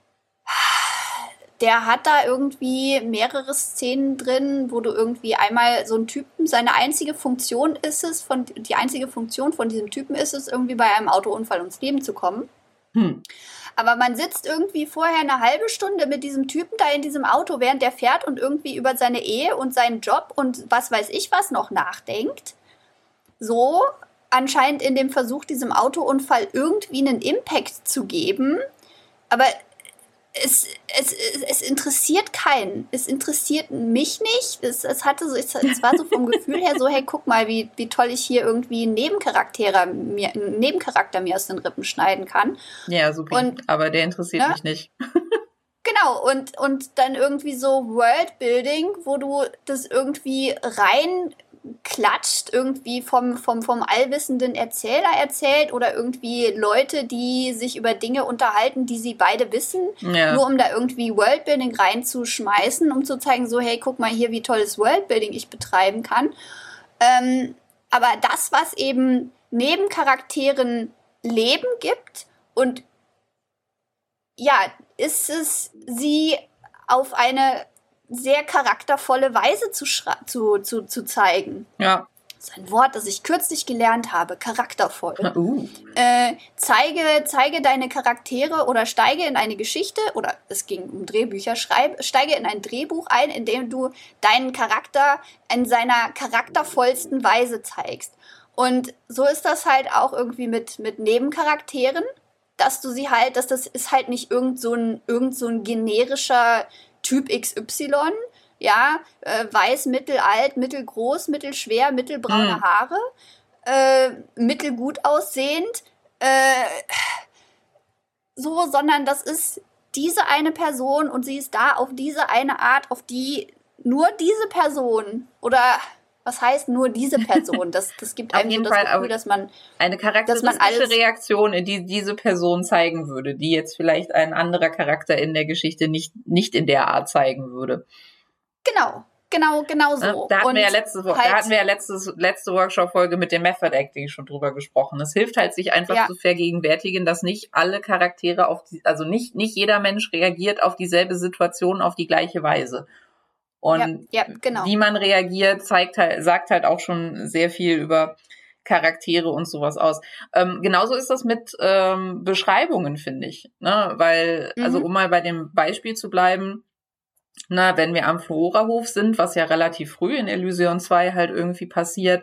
Speaker 1: Der hat da irgendwie mehrere Szenen drin, wo du irgendwie einmal so einen Typen, seine einzige Funktion ist es, von, die einzige Funktion von diesem Typen ist es, irgendwie bei einem Autounfall ums Leben zu kommen. Hm. Aber man sitzt irgendwie vorher eine halbe Stunde mit diesem Typen da in diesem Auto, während der fährt und irgendwie über seine Ehe und seinen Job und was weiß ich was noch nachdenkt. So anscheinend in dem Versuch, diesem Autounfall irgendwie einen Impact zu geben. Aber es, es, es interessiert keinen. Es interessiert mich nicht. Es, es, hatte so, es, es war so vom Gefühl her so, hey, guck mal, wie, wie toll ich hier irgendwie einen Nebencharakter mir, einen Nebencharakter mir aus den Rippen schneiden kann.
Speaker 2: Ja, super. Und, aber der interessiert ja? mich nicht.
Speaker 1: Genau, und, und dann irgendwie so Worldbuilding, wo du das irgendwie rein klatscht, irgendwie vom, vom, vom allwissenden Erzähler erzählt oder irgendwie Leute, die sich über Dinge unterhalten, die sie beide wissen, ja. nur um da irgendwie Worldbuilding reinzuschmeißen, um zu zeigen, so, hey, guck mal hier, wie tolles Worldbuilding ich betreiben kann. Ähm, aber das, was eben Nebencharakteren Leben gibt und ja, ist es, sie auf eine sehr charaktervolle Weise zu, schra- zu, zu, zu zeigen.
Speaker 2: Ja.
Speaker 1: Das ist ein Wort, das ich kürzlich gelernt habe, charaktervoll.
Speaker 2: Uh.
Speaker 1: Äh, zeige, zeige deine Charaktere oder steige in eine Geschichte, oder es ging um Drehbücher, schreib, steige in ein Drehbuch ein, in dem du deinen Charakter in seiner charaktervollsten Weise zeigst. Und so ist das halt auch irgendwie mit, mit Nebencharakteren, dass du sie halt, dass das ist halt nicht irgend so ein, irgend so ein generischer Typ X Y, ja, äh, weiß, mittelalt, mittelgroß, mittelschwer, mittelbraune
Speaker 2: Mhm.
Speaker 1: Haare, äh, mittelgut aussehend, äh, so, sondern das ist diese eine Person und sie ist da auf diese eine Art, auf die nur diese Person oder was heißt nur diese Person? Das, das gibt
Speaker 2: Auf
Speaker 1: einem so
Speaker 2: jeden
Speaker 1: das
Speaker 2: Fall
Speaker 1: Gefühl,
Speaker 2: auch
Speaker 1: dass man,
Speaker 2: eine
Speaker 1: dass man
Speaker 2: charakteristische
Speaker 1: alles,
Speaker 2: Reaktion, in die diese Person zeigen würde, die jetzt vielleicht ein anderer Charakter in der Geschichte nicht, nicht in der Art zeigen würde.
Speaker 1: genau, genau, genau
Speaker 2: Ne?
Speaker 1: so.
Speaker 2: Da hatten
Speaker 1: Und
Speaker 2: wir ja letzte, Wo- da
Speaker 1: halt,
Speaker 2: hatten wir ja letztes, letzte Workshop-Folge mit dem Method Acting schon drüber gesprochen. Es hilft halt, sich einfach
Speaker 1: ja,
Speaker 2: zu vergegenwärtigen, dass nicht alle Charaktere auf die, also nicht, nicht jeder Mensch reagiert auf dieselbe Situation auf die gleiche Weise.
Speaker 1: ja,
Speaker 2: Und
Speaker 1: ja, genau.
Speaker 2: wie man reagiert, zeigt halt, sagt halt auch schon sehr viel über Charaktere und sowas aus. Ähm, genauso ist das mit ähm, Beschreibungen, finde ich. Ne? Weil, also
Speaker 1: Mhm.
Speaker 2: um mal bei dem Beispiel zu bleiben, na, wenn wir am Flora-Hof sind, was ja relativ früh in Elysion zwei halt irgendwie passiert,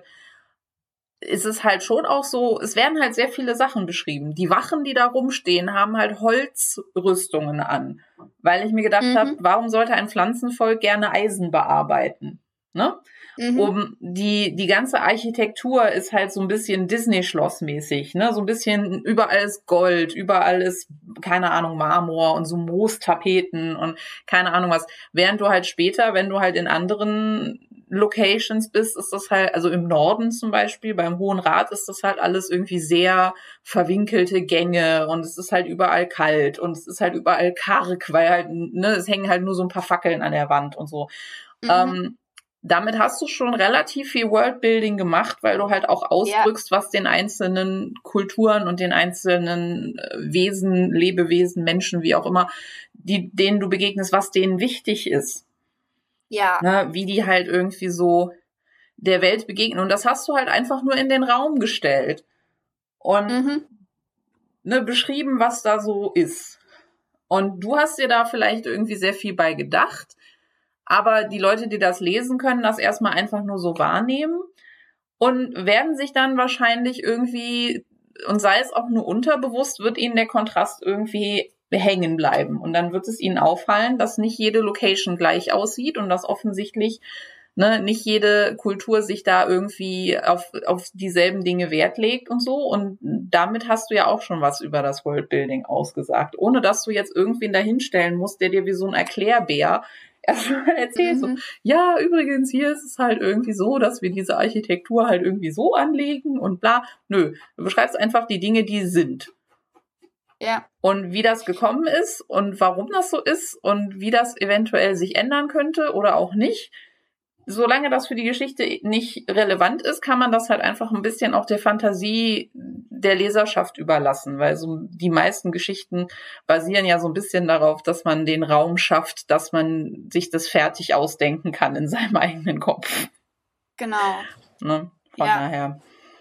Speaker 2: ist es halt schon auch so, es werden halt sehr viele Sachen beschrieben. Die Wachen, die da rumstehen, haben halt Holzrüstungen an. Weil ich mir gedacht habe,
Speaker 1: Mhm.
Speaker 2: warum sollte ein Pflanzenvolk gerne Eisen bearbeiten? Ne?
Speaker 1: Mhm.
Speaker 2: Um die, die ganze Architektur ist halt so ein bisschen Disney-Schloss-mäßig, ne? So ein bisschen überall ist Gold, überall ist, keine Ahnung, Marmor und so Moostapeten und keine Ahnung was. Während du halt später, wenn du halt in anderen Locations bist, ist das halt, also im Norden zum Beispiel, beim Hohen Rat ist das halt alles irgendwie sehr verwinkelte Gänge und es ist halt überall kalt und es ist halt überall karg, weil halt, ne, es hängen halt nur so ein paar Fackeln an der Wand und so.
Speaker 1: Mhm.
Speaker 2: Ähm, damit hast du schon relativ viel Worldbuilding gemacht, weil du halt auch
Speaker 1: Ja,
Speaker 2: ausdrückst, was den einzelnen Kulturen und den einzelnen äh, Wesen, Lebewesen, Menschen, wie auch immer, die, denen du begegnest, was denen wichtig ist.
Speaker 1: ja,
Speaker 2: Ne? Wie die halt irgendwie so der Welt begegnen. Und das hast du halt einfach nur in den Raum gestellt und
Speaker 1: mhm.
Speaker 2: ne, beschrieben, was da so ist. Und du hast dir da vielleicht irgendwie sehr viel bei gedacht, aber die Leute, die das lesen, können das erstmal einfach nur so wahrnehmen und werden sich dann wahrscheinlich irgendwie, und sei es auch nur unterbewusst, wird ihnen der Kontrast irgendwie hängen bleiben. Und dann wird es ihnen auffallen, dass nicht jede Location gleich aussieht und dass offensichtlich ne, nicht jede Kultur sich da irgendwie auf, auf dieselben Dinge Wert legt und so. Und damit hast du ja auch schon was über das Worldbuilding ausgesagt, ohne dass du jetzt irgendwen dahinstellen musst, der dir wie so ein Erklärbär erstmal erzählt, so,
Speaker 1: Mhm.
Speaker 2: ja, übrigens, hier ist es halt irgendwie so, dass wir diese Architektur halt irgendwie so anlegen und bla. Nö, du beschreibst einfach die Dinge, die sind.
Speaker 1: Ja,
Speaker 2: Und wie das gekommen ist und warum das so ist und wie das eventuell sich ändern könnte oder auch nicht. Solange das für die Geschichte nicht relevant ist, kann man das halt einfach ein bisschen auch der Fantasie der Leserschaft überlassen, weil so die meisten Geschichten basieren ja so ein bisschen darauf, dass man den Raum schafft, dass man sich das fertig ausdenken kann in seinem eigenen Kopf.
Speaker 1: genau.
Speaker 2: Ne? Von
Speaker 1: Ja,
Speaker 2: daher.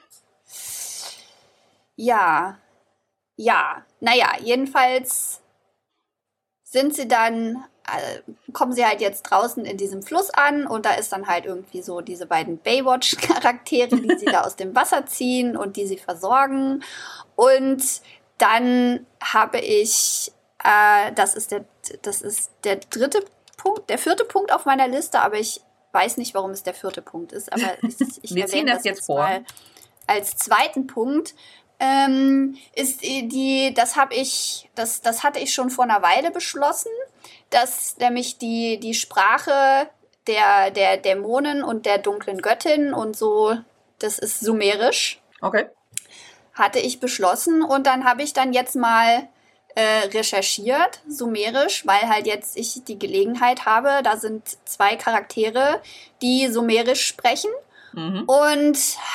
Speaker 1: ja, ja. Naja, jedenfalls sind sie dann, äh, kommen sie halt jetzt draußen in diesem Fluss an und da ist dann halt irgendwie so diese beiden Baywatch-Charaktere, die sie da aus dem Wasser ziehen und die sie versorgen. Und dann habe ich, äh, das ist der, das ist der dritte Punkt, der vierte Punkt auf meiner Liste, aber ich weiß nicht, warum es der vierte Punkt ist, aber ich, ich
Speaker 2: Wir ziehen
Speaker 1: erwähne
Speaker 2: das
Speaker 1: das
Speaker 2: jetzt
Speaker 1: jetzt
Speaker 2: vor.
Speaker 1: mal als zweiten Punkt. Ähm, ist die, das habe ich, das, das hatte ich schon vor einer Weile beschlossen, dass nämlich die, die Sprache der, der Dämonen und der dunklen Göttin und so, das ist sumerisch,
Speaker 2: Okay.
Speaker 1: hatte ich beschlossen und dann habe ich dann jetzt mal äh, recherchiert, sumerisch, weil halt jetzt ich die Gelegenheit habe, da sind zwei Charaktere, die sumerisch sprechen
Speaker 2: Mhm.
Speaker 1: und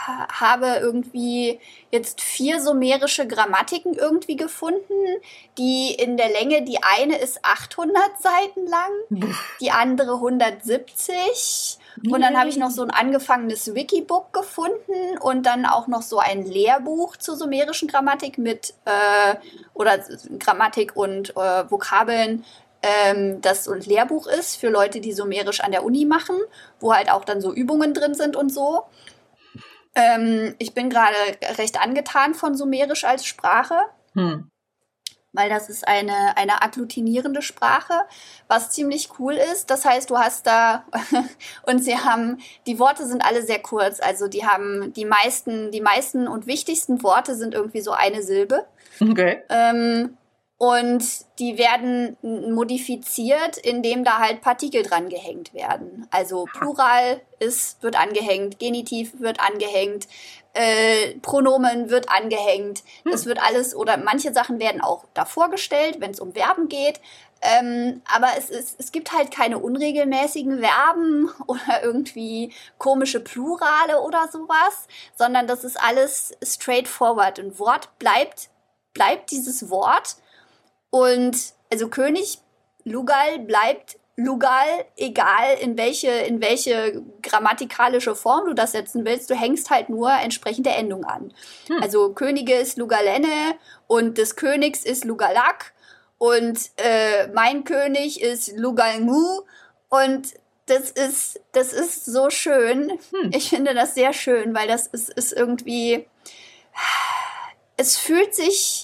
Speaker 1: habe irgendwie jetzt vier sumerische Grammatiken irgendwie gefunden, die in der Länge, die eine ist achthundert Seiten lang, die andere hundertsiebzig. Und dann habe ich noch so ein angefangenes Wikibook gefunden und dann auch noch so ein Lehrbuch zur sumerischen Grammatik mit, äh, oder Grammatik und äh, Vokabeln, ähm, das so ein Lehrbuch ist für Leute, die sumerisch an der Uni machen, wo halt auch dann so Übungen drin sind und so. Ähm, ich bin gerade recht angetan von Sumerisch als Sprache, hm. weil das ist eine, eine agglutinierende Sprache, was ziemlich cool ist. Das heißt, du hast da, und sie haben, die Worte sind alle sehr kurz, also die haben die meisten, die meisten und wichtigsten Worte sind irgendwie so eine Silbe.
Speaker 2: Okay.
Speaker 1: Ähm, Und die werden modifiziert, indem da halt Partikel dran gehängt werden. Also Plural ist, wird angehängt, Genitiv wird angehängt, äh, Pronomen wird angehängt. Das wird alles, oder manche Sachen werden auch davor gestellt, wenn es um Verben geht. Ähm, aber es, ist, es gibt halt keine unregelmäßigen Verben oder irgendwie komische Plurale oder sowas, sondern das ist alles straightforward. Ein Wort bleibt, bleibt dieses Wort. Und also König Lugal bleibt Lugal, egal in welche, in welche grammatikalische Form du das setzen willst. Du hängst halt nur entsprechend der Endung an. Hm. Also Könige ist Lugalene und des Königs ist Lugalak und äh, mein König ist Lugalmu und das ist, das ist so schön. Hm. Ich finde das sehr schön, weil das ist, ist irgendwie, es fühlt sich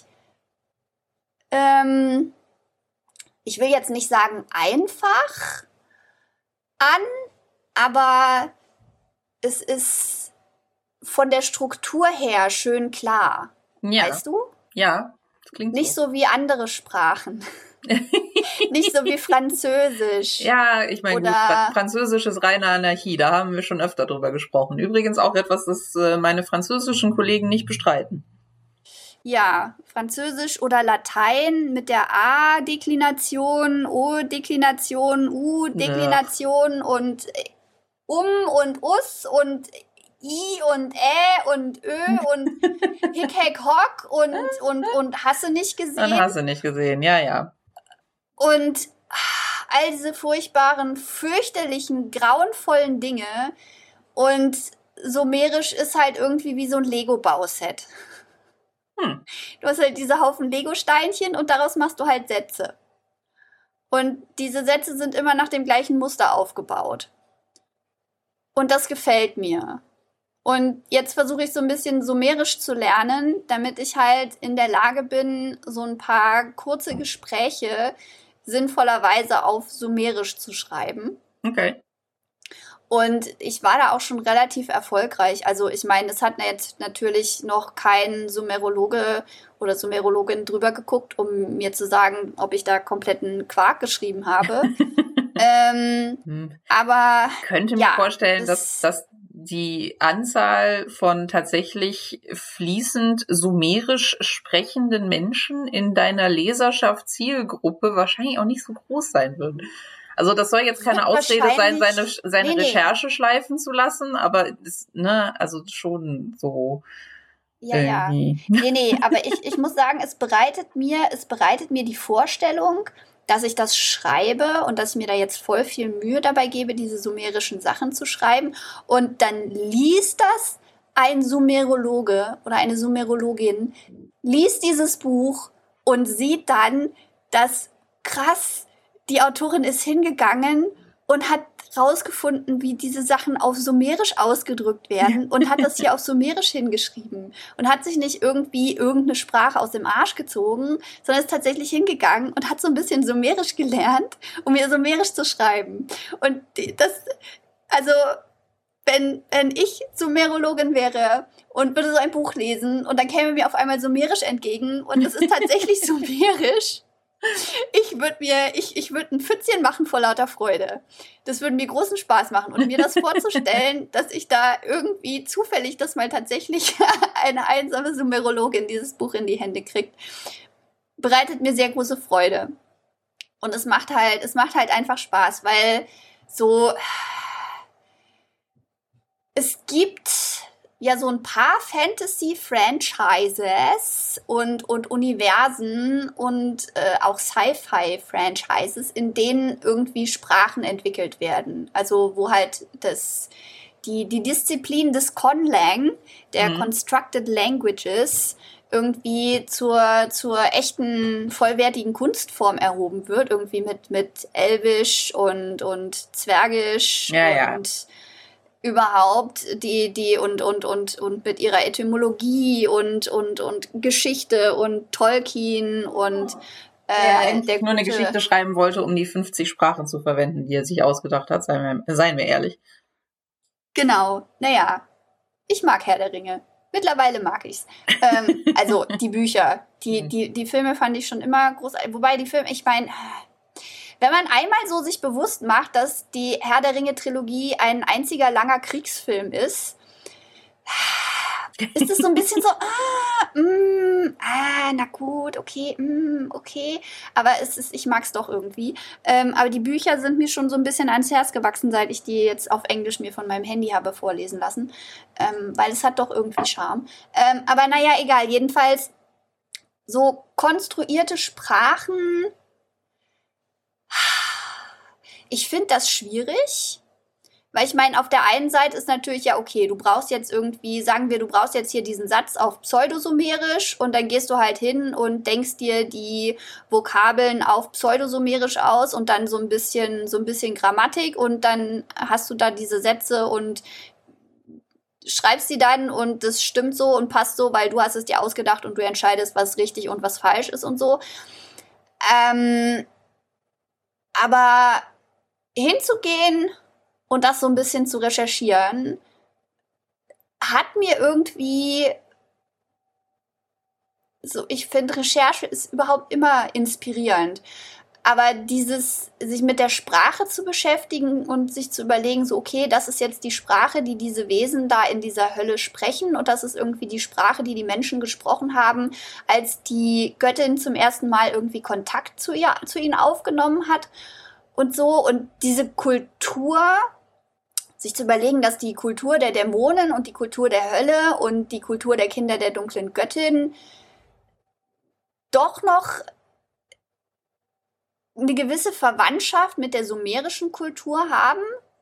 Speaker 1: Ähm, ich will jetzt nicht sagen einfach an, aber es ist von der Struktur her schön klar.
Speaker 2: Ja.
Speaker 1: Weißt du?
Speaker 2: Ja, das klingt
Speaker 1: nicht
Speaker 2: so.
Speaker 1: so wie andere Sprachen. Nicht so wie Französisch.
Speaker 2: Ja, ich meine, gut, Französisch ist reine Anarchie, da haben wir schon öfter drüber gesprochen. Übrigens auch etwas, das äh, meine französischen Kollegen nicht bestreiten.
Speaker 1: Ja, Französisch oder Latein mit der A-Deklination, O-Deklination, U-Deklination ja. und Um und Us und I und Ä und Ö und Hick, Heck, Hock und, und, und hast du nicht gesehen?
Speaker 2: Und hast du nicht gesehen, ja, ja.
Speaker 1: Und all diese furchtbaren, fürchterlichen, grauenvollen Dinge und Sumerisch ist halt irgendwie wie so ein Lego-Bauset. Hm. Du hast halt diese Haufen Lego-Steinchen und daraus machst du halt Sätze. Und diese Sätze sind immer nach dem gleichen Muster aufgebaut. Und das gefällt mir. Und jetzt versuche ich so ein bisschen Sumerisch zu lernen, damit ich halt in der Lage bin, so ein paar kurze Gespräche sinnvollerweise auf Sumerisch zu schreiben.
Speaker 2: Okay.
Speaker 1: Und ich war da auch schon relativ erfolgreich. Also ich meine, es hat jetzt natürlich noch kein Sumerologe oder Sumerologin drüber geguckt, um mir zu sagen, ob ich da kompletten Quark geschrieben habe. ähm, hm. Aber
Speaker 2: könnte mir ja, vorstellen, das dass, dass die Anzahl von tatsächlich fließend sumerisch sprechenden Menschen in deiner Leserschaft-Zielgruppe wahrscheinlich auch nicht so groß sein wird. Also das soll jetzt keine Ausrede sein, seine, seine nee, Recherche nee. schleifen zu lassen, aber das, ne, also schon so.
Speaker 1: Ja, irgendwie. ja. Nee, nee, aber ich, ich muss sagen, es bereitet mir, es bereitet mir die Vorstellung, dass ich das schreibe und dass ich mir da jetzt voll viel Mühe dabei gebe, diese sumerischen Sachen zu schreiben. Und dann liest das ein Sumerologe oder eine Sumerologin, liest dieses Buch und sieht dann, dass krass, die Autorin ist hingegangen und hat rausgefunden, wie diese Sachen auf Sumerisch ausgedrückt werden und hat das hier auf Sumerisch hingeschrieben und hat sich nicht irgendwie irgendeine Sprache aus dem Arsch gezogen, sondern ist tatsächlich hingegangen und hat so ein bisschen Sumerisch gelernt, um mir Sumerisch zu schreiben. Und das, also, wenn, wenn ich Sumerologin wäre und würde so ein Buch lesen und dann käme mir auf einmal Sumerisch entgegen und es ist tatsächlich Sumerisch, Ich würde mir, ich, ich würde ein Pfützchen machen vor lauter Freude. Das würde mir großen Spaß machen. Und mir das vorzustellen, dass ich da irgendwie zufällig, dass mal tatsächlich eine einsame Sumerologin dieses Buch in die Hände kriegt, bereitet mir sehr große Freude. Und es macht halt, es macht halt einfach Spaß, weil so, es gibt ja so ein paar Fantasy-Franchises und, und Universen und äh, auch Sci-Fi-Franchises, in denen irgendwie Sprachen entwickelt werden. Also wo halt das, die, die Disziplin des Conlang, der
Speaker 2: Mhm.
Speaker 1: Constructed Languages, irgendwie zur, zur echten, vollwertigen Kunstform erhoben wird. Irgendwie mit, mit Elvisch und, und Zwergisch
Speaker 2: Ja, ja.
Speaker 1: und überhaupt die die und und und und mit ihrer Etymologie und und und Geschichte und Tolkien und äh,
Speaker 2: Der eigentlich
Speaker 1: der
Speaker 2: nur eine
Speaker 1: gute-
Speaker 2: Geschichte schreiben wollte, um die fünfzig Sprachen zu verwenden, die er sich ausgedacht hat, seien wir, seien wir ehrlich.
Speaker 1: Genau, naja, ich mag Herr der Ringe. Mittlerweile mag ich's. Ähm, also die Bücher, die
Speaker 2: Mhm.
Speaker 1: die die Filme fand ich schon immer großartig. Wobei die Filme, ich meine, wenn man einmal so sich bewusst macht, dass die Herr der Ringe Trilogie ein einziger langer Kriegsfilm ist, ist es so ein bisschen so, ah, mm, ah, na gut, okay, mm, okay. Aber es ist, ich mag es doch irgendwie. Ähm, aber die Bücher sind mir schon so ein bisschen ans Herz gewachsen, seit ich die jetzt auf Englisch mir von meinem Handy habe vorlesen lassen. Ähm, weil es hat doch irgendwie Charme. Ähm, aber naja, egal. Jedenfalls so konstruierte Sprachen. Ich finde das schwierig. Weil ich meine, auf der einen Seite ist natürlich ja okay, du brauchst jetzt irgendwie, sagen wir, du brauchst jetzt hier diesen Satz auf Pseudosumerisch und dann gehst du halt hin und denkst dir die Vokabeln auf Pseudosumerisch aus und dann so ein bisschen, so ein bisschen Grammatik und dann hast du da diese Sätze und schreibst sie dann und das stimmt so und passt so, weil du hast es dir ausgedacht und du entscheidest, was richtig und was falsch ist und so. Ähm, aber hinzugehen und das so ein bisschen zu recherchieren, hat mir irgendwie so, ich finde, Recherche ist überhaupt immer inspirierend. Aber dieses, sich mit der Sprache zu beschäftigen und sich zu überlegen, so, okay, das ist jetzt die Sprache, die diese Wesen da in dieser Hölle sprechen und das ist irgendwie die Sprache, die die Menschen gesprochen haben, als die Göttin zum ersten Mal irgendwie Kontakt zu ihr, zu ihnen aufgenommen hat und so. Und diese Kultur, sich zu überlegen, dass die Kultur der Dämonen und die Kultur der Hölle und die Kultur der Kinder der dunklen Göttin doch noch eine gewisse Verwandtschaft mit der sumerischen Kultur haben,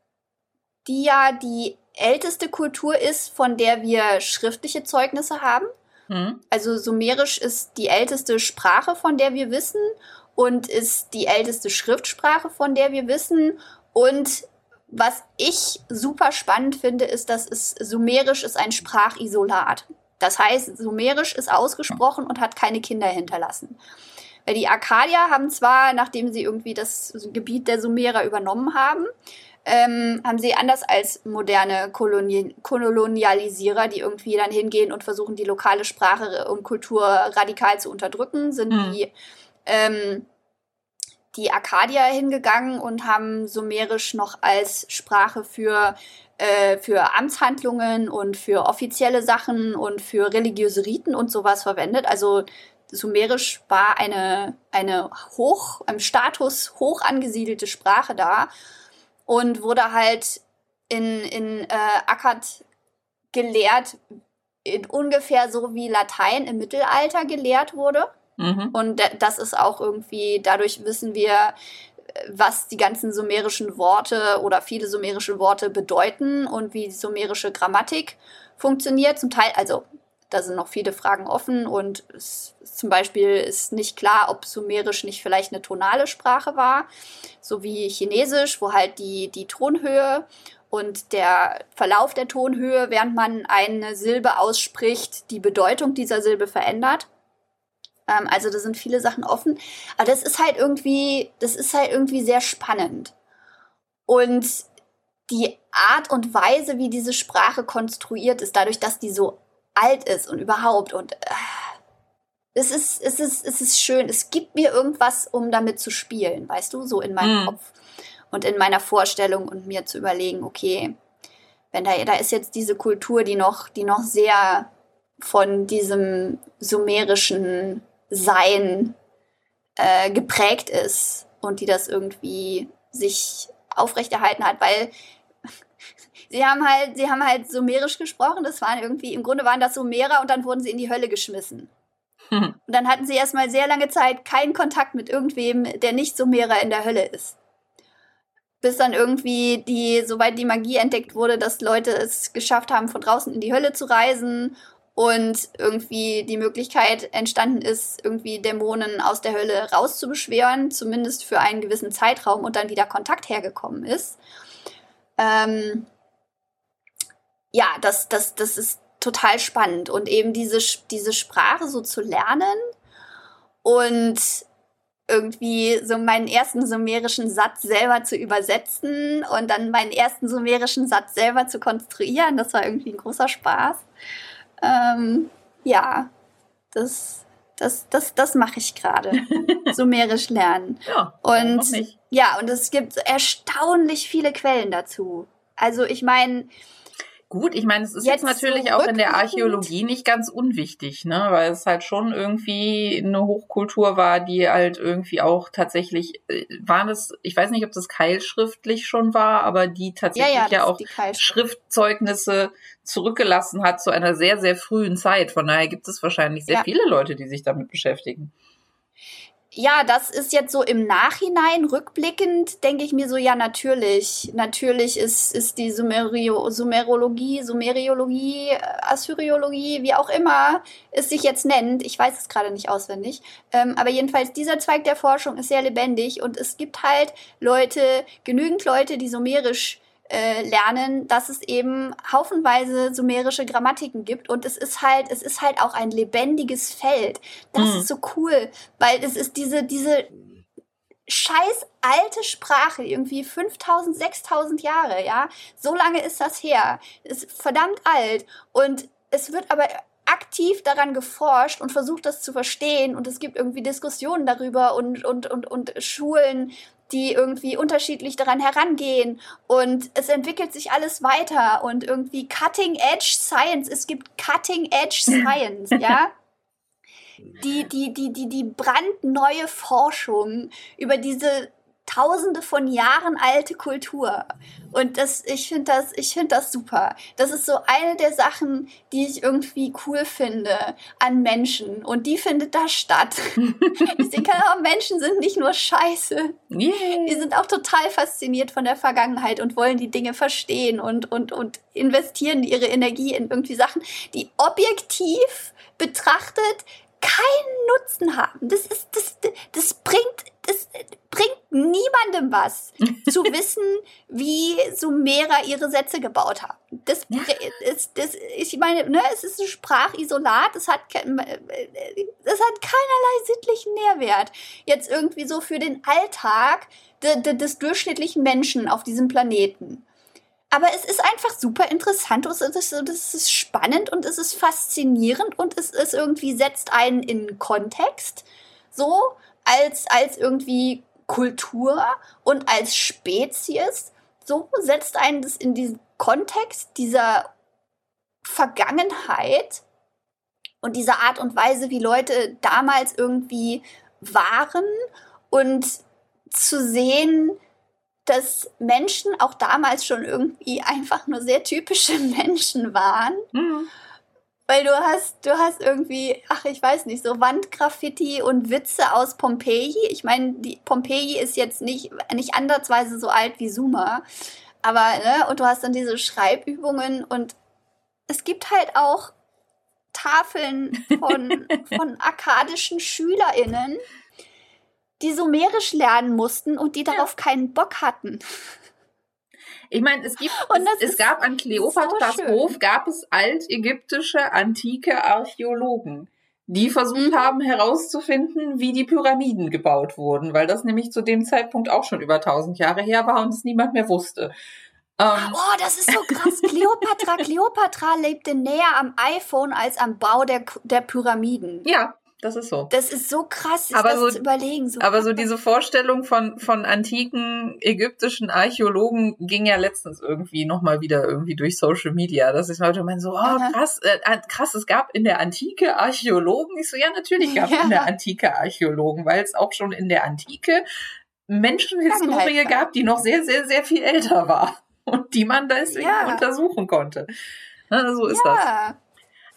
Speaker 1: die ja die älteste Kultur ist, von der wir schriftliche Zeugnisse haben.
Speaker 2: Mhm.
Speaker 1: Also Sumerisch ist die älteste Sprache, von der wir wissen und ist die älteste Schriftsprache, von der wir wissen. Und was ich super spannend finde, ist, dass es Sumerisch ist ein Sprachisolat. Das heißt, Sumerisch ist ausgesprochen und hat keine Kinder hinterlassen. Die Akkadier haben zwar, nachdem sie irgendwie das Gebiet der Sumerer übernommen haben, ähm, haben sie anders als moderne Koloni- Kolonialisierer, die irgendwie dann hingehen und versuchen, die lokale Sprache und Kultur radikal zu unterdrücken, sind
Speaker 2: Mhm.
Speaker 1: die, ähm, die Akkadier hingegangen und haben Sumerisch noch als Sprache für, äh, für Amtshandlungen und für offizielle Sachen und für religiöse Riten und sowas verwendet. Also Sumerisch war eine, eine hoch, im Status hoch angesiedelte Sprache da und wurde halt in, in äh, Akkad gelehrt, in ungefähr so wie Latein im Mittelalter gelehrt wurde.
Speaker 2: Mhm.
Speaker 1: Und d- das ist auch irgendwie, dadurch wissen wir, äh, was die ganzen sumerischen Worte oder viele sumerische Worte bedeuten und wie die sumerische Grammatik funktioniert. Zum Teil, also da sind noch viele Fragen offen und es, zum Beispiel ist nicht klar, ob Sumerisch nicht vielleicht eine tonale Sprache war, so wie Chinesisch, wo halt die, die Tonhöhe und der Verlauf der Tonhöhe, während man eine Silbe ausspricht, die Bedeutung dieser Silbe verändert. Ähm, also da sind viele Sachen offen. Aber das ist halt irgendwie, das ist halt irgendwie sehr spannend. Und die Art und Weise, wie diese Sprache konstruiert ist, dadurch, dass die so alt ist und überhaupt und äh, es ist, es ist, es ist schön. Es gibt mir irgendwas, um damit zu spielen, weißt du, so in meinem
Speaker 2: Mhm.
Speaker 1: Kopf und in meiner Vorstellung und mir zu überlegen, okay, wenn da, da ist jetzt diese Kultur, die noch, die noch sehr von diesem sumerischen Sein äh, geprägt ist und die das irgendwie sich aufrechterhalten hat, weil Sie haben halt, sie haben halt Sumerisch gesprochen, das waren irgendwie, im Grunde waren das Sumerer und dann wurden sie in die Hölle geschmissen. Hm. Und dann hatten sie erstmal sehr lange Zeit keinen Kontakt mit irgendwem, der nicht Sumerer in der Hölle ist. Bis dann irgendwie die, soweit die Magie entdeckt wurde, dass Leute es geschafft haben, von draußen in die Hölle zu reisen und irgendwie die Möglichkeit entstanden ist, irgendwie Dämonen aus der Hölle rauszubeschwören, zumindest für einen gewissen Zeitraum und dann wieder Kontakt hergekommen ist. Ähm, ja, das, das, das ist total spannend und eben diese, diese Sprache so zu lernen und irgendwie so meinen ersten sumerischen Satz selber zu übersetzen und dann meinen ersten sumerischen Satz selber zu konstruieren, das war irgendwie ein großer Spaß. Ähm, ja, das, das, das, das mache ich gerade. Sumerisch lernen.
Speaker 2: Ja,
Speaker 1: und
Speaker 2: noch nicht.
Speaker 1: Ja, und es gibt erstaunlich viele Quellen dazu. Also ich meine,
Speaker 2: gut, ich meine, es ist jetzt, jetzt natürlich so auch in der Archäologie nicht ganz unwichtig, ne, weil es halt schon irgendwie eine Hochkultur war, die halt irgendwie auch tatsächlich, waren es, ich weiß nicht, ob das keilschriftlich schon war, aber die tatsächlich ja, ja, ja auch Schriftzeugnisse zurückgelassen hat zu einer sehr, sehr frühen Zeit. Von daher gibt es wahrscheinlich sehr ja. viele Leute, die sich damit beschäftigen.
Speaker 1: Ja, das ist jetzt so im Nachhinein, rückblickend, denke ich mir so, ja, natürlich. Natürlich ist, ist die Sumerio, Sumerologie, Sumeriologie, Assyriologie, wie auch immer es sich jetzt nennt. Ich weiß es gerade nicht auswendig. Ähm, aber jedenfalls, dieser Zweig der Forschung ist sehr lebendig und es gibt halt Leute, genügend Leute, die sumerisch Äh, lernen, dass es eben haufenweise sumerische Grammatiken gibt und es ist halt, es ist halt auch ein lebendiges Feld. Das mhm. ist so cool, weil es ist diese, diese scheiß alte Sprache, irgendwie fünftausend, sechstausend Jahre, ja. So lange ist das her. Ist verdammt alt und es wird aber aktiv daran geforscht und versucht, das zu verstehen und es gibt irgendwie Diskussionen darüber und, und, und, und Schulen, die irgendwie unterschiedlich daran herangehen und es entwickelt sich alles weiter und irgendwie Cutting-Edge Science, es gibt Cutting-Edge Science, ja, die, die, die, die, die brandneue Forschung über diese Tausende von Jahren alte Kultur. Und das, ich finde das, ich finde das super. Das ist so eine der Sachen, die ich irgendwie cool finde an Menschen. Und die findet da statt. Ich denke, oh, Menschen sind nicht nur scheiße. Yeah. Die sind auch total fasziniert von der Vergangenheit und wollen die Dinge verstehen und, und, und investieren ihre Energie in irgendwie Sachen, die objektiv betrachtet keinen Nutzen haben. Das ist, das, das bringt, das bringt niemandem was, zu wissen, wie Sumerer ihre Sätze gebaut haben. Das, ja. das, das, ich meine, ne, es ist ein Sprachisolat, es hat, es hat keinerlei sittlichen Nährwert. Jetzt irgendwie so für den Alltag de, de, des durchschnittlichen Menschen auf diesem Planeten. Aber es ist einfach super interessant und es ist, es ist spannend und es ist faszinierend und es ist irgendwie setzt einen in Kontext, so als, als irgendwie Kultur und als Spezies, so setzt einen das in diesen Kontext dieser Vergangenheit und dieser Art und Weise, wie Leute damals irgendwie waren und zu sehen, dass Menschen auch damals schon irgendwie einfach nur sehr typische Menschen waren. Mhm. Weil du hast, du hast irgendwie, ach, ich weiß nicht, so Wandgraffiti und Witze aus Pompeji. Ich meine, die Pompeji ist jetzt nicht, nicht ansatzweise so alt wie Sumer. Aber, ne, und du hast dann diese Schreibübungen und es gibt halt auch Tafeln von, von akkadischen SchülerInnen, die Sumerisch lernen mussten und die darauf ja. keinen Bock hatten.
Speaker 2: Ich meine, es gibt, es, es gab an Kleopatras so Hof, gab es altägyptische, antike Archäologen, die versucht mhm. haben herauszufinden, wie die Pyramiden gebaut wurden, weil das nämlich zu dem Zeitpunkt auch schon über tausend Jahre her war und es niemand mehr wusste.
Speaker 1: Ähm, oh, das ist so krass. Kleopatra, Kleopatra lebte näher am iPhone als am Bau der, der Pyramiden.
Speaker 2: Ja. Das ist so.
Speaker 1: Das ist so krass, sich
Speaker 2: aber
Speaker 1: das
Speaker 2: so,
Speaker 1: zu überlegen. So
Speaker 2: aber so diese Vorstellung von, von antiken ägyptischen Archäologen ging ja letztens irgendwie nochmal wieder irgendwie durch Social Media. Dass ich Leute meinen so, oh krass, äh, krass, es gab in der Antike Archäologen. Ich so, ja, natürlich gab es ja. in der Antike Archäologen, weil es auch schon in der Antike Menschenhistorie gab, die noch sehr, sehr, sehr viel älter war. und die man deswegen
Speaker 1: Ja.
Speaker 2: untersuchen konnte. Na, so ist
Speaker 1: Ja.
Speaker 2: das.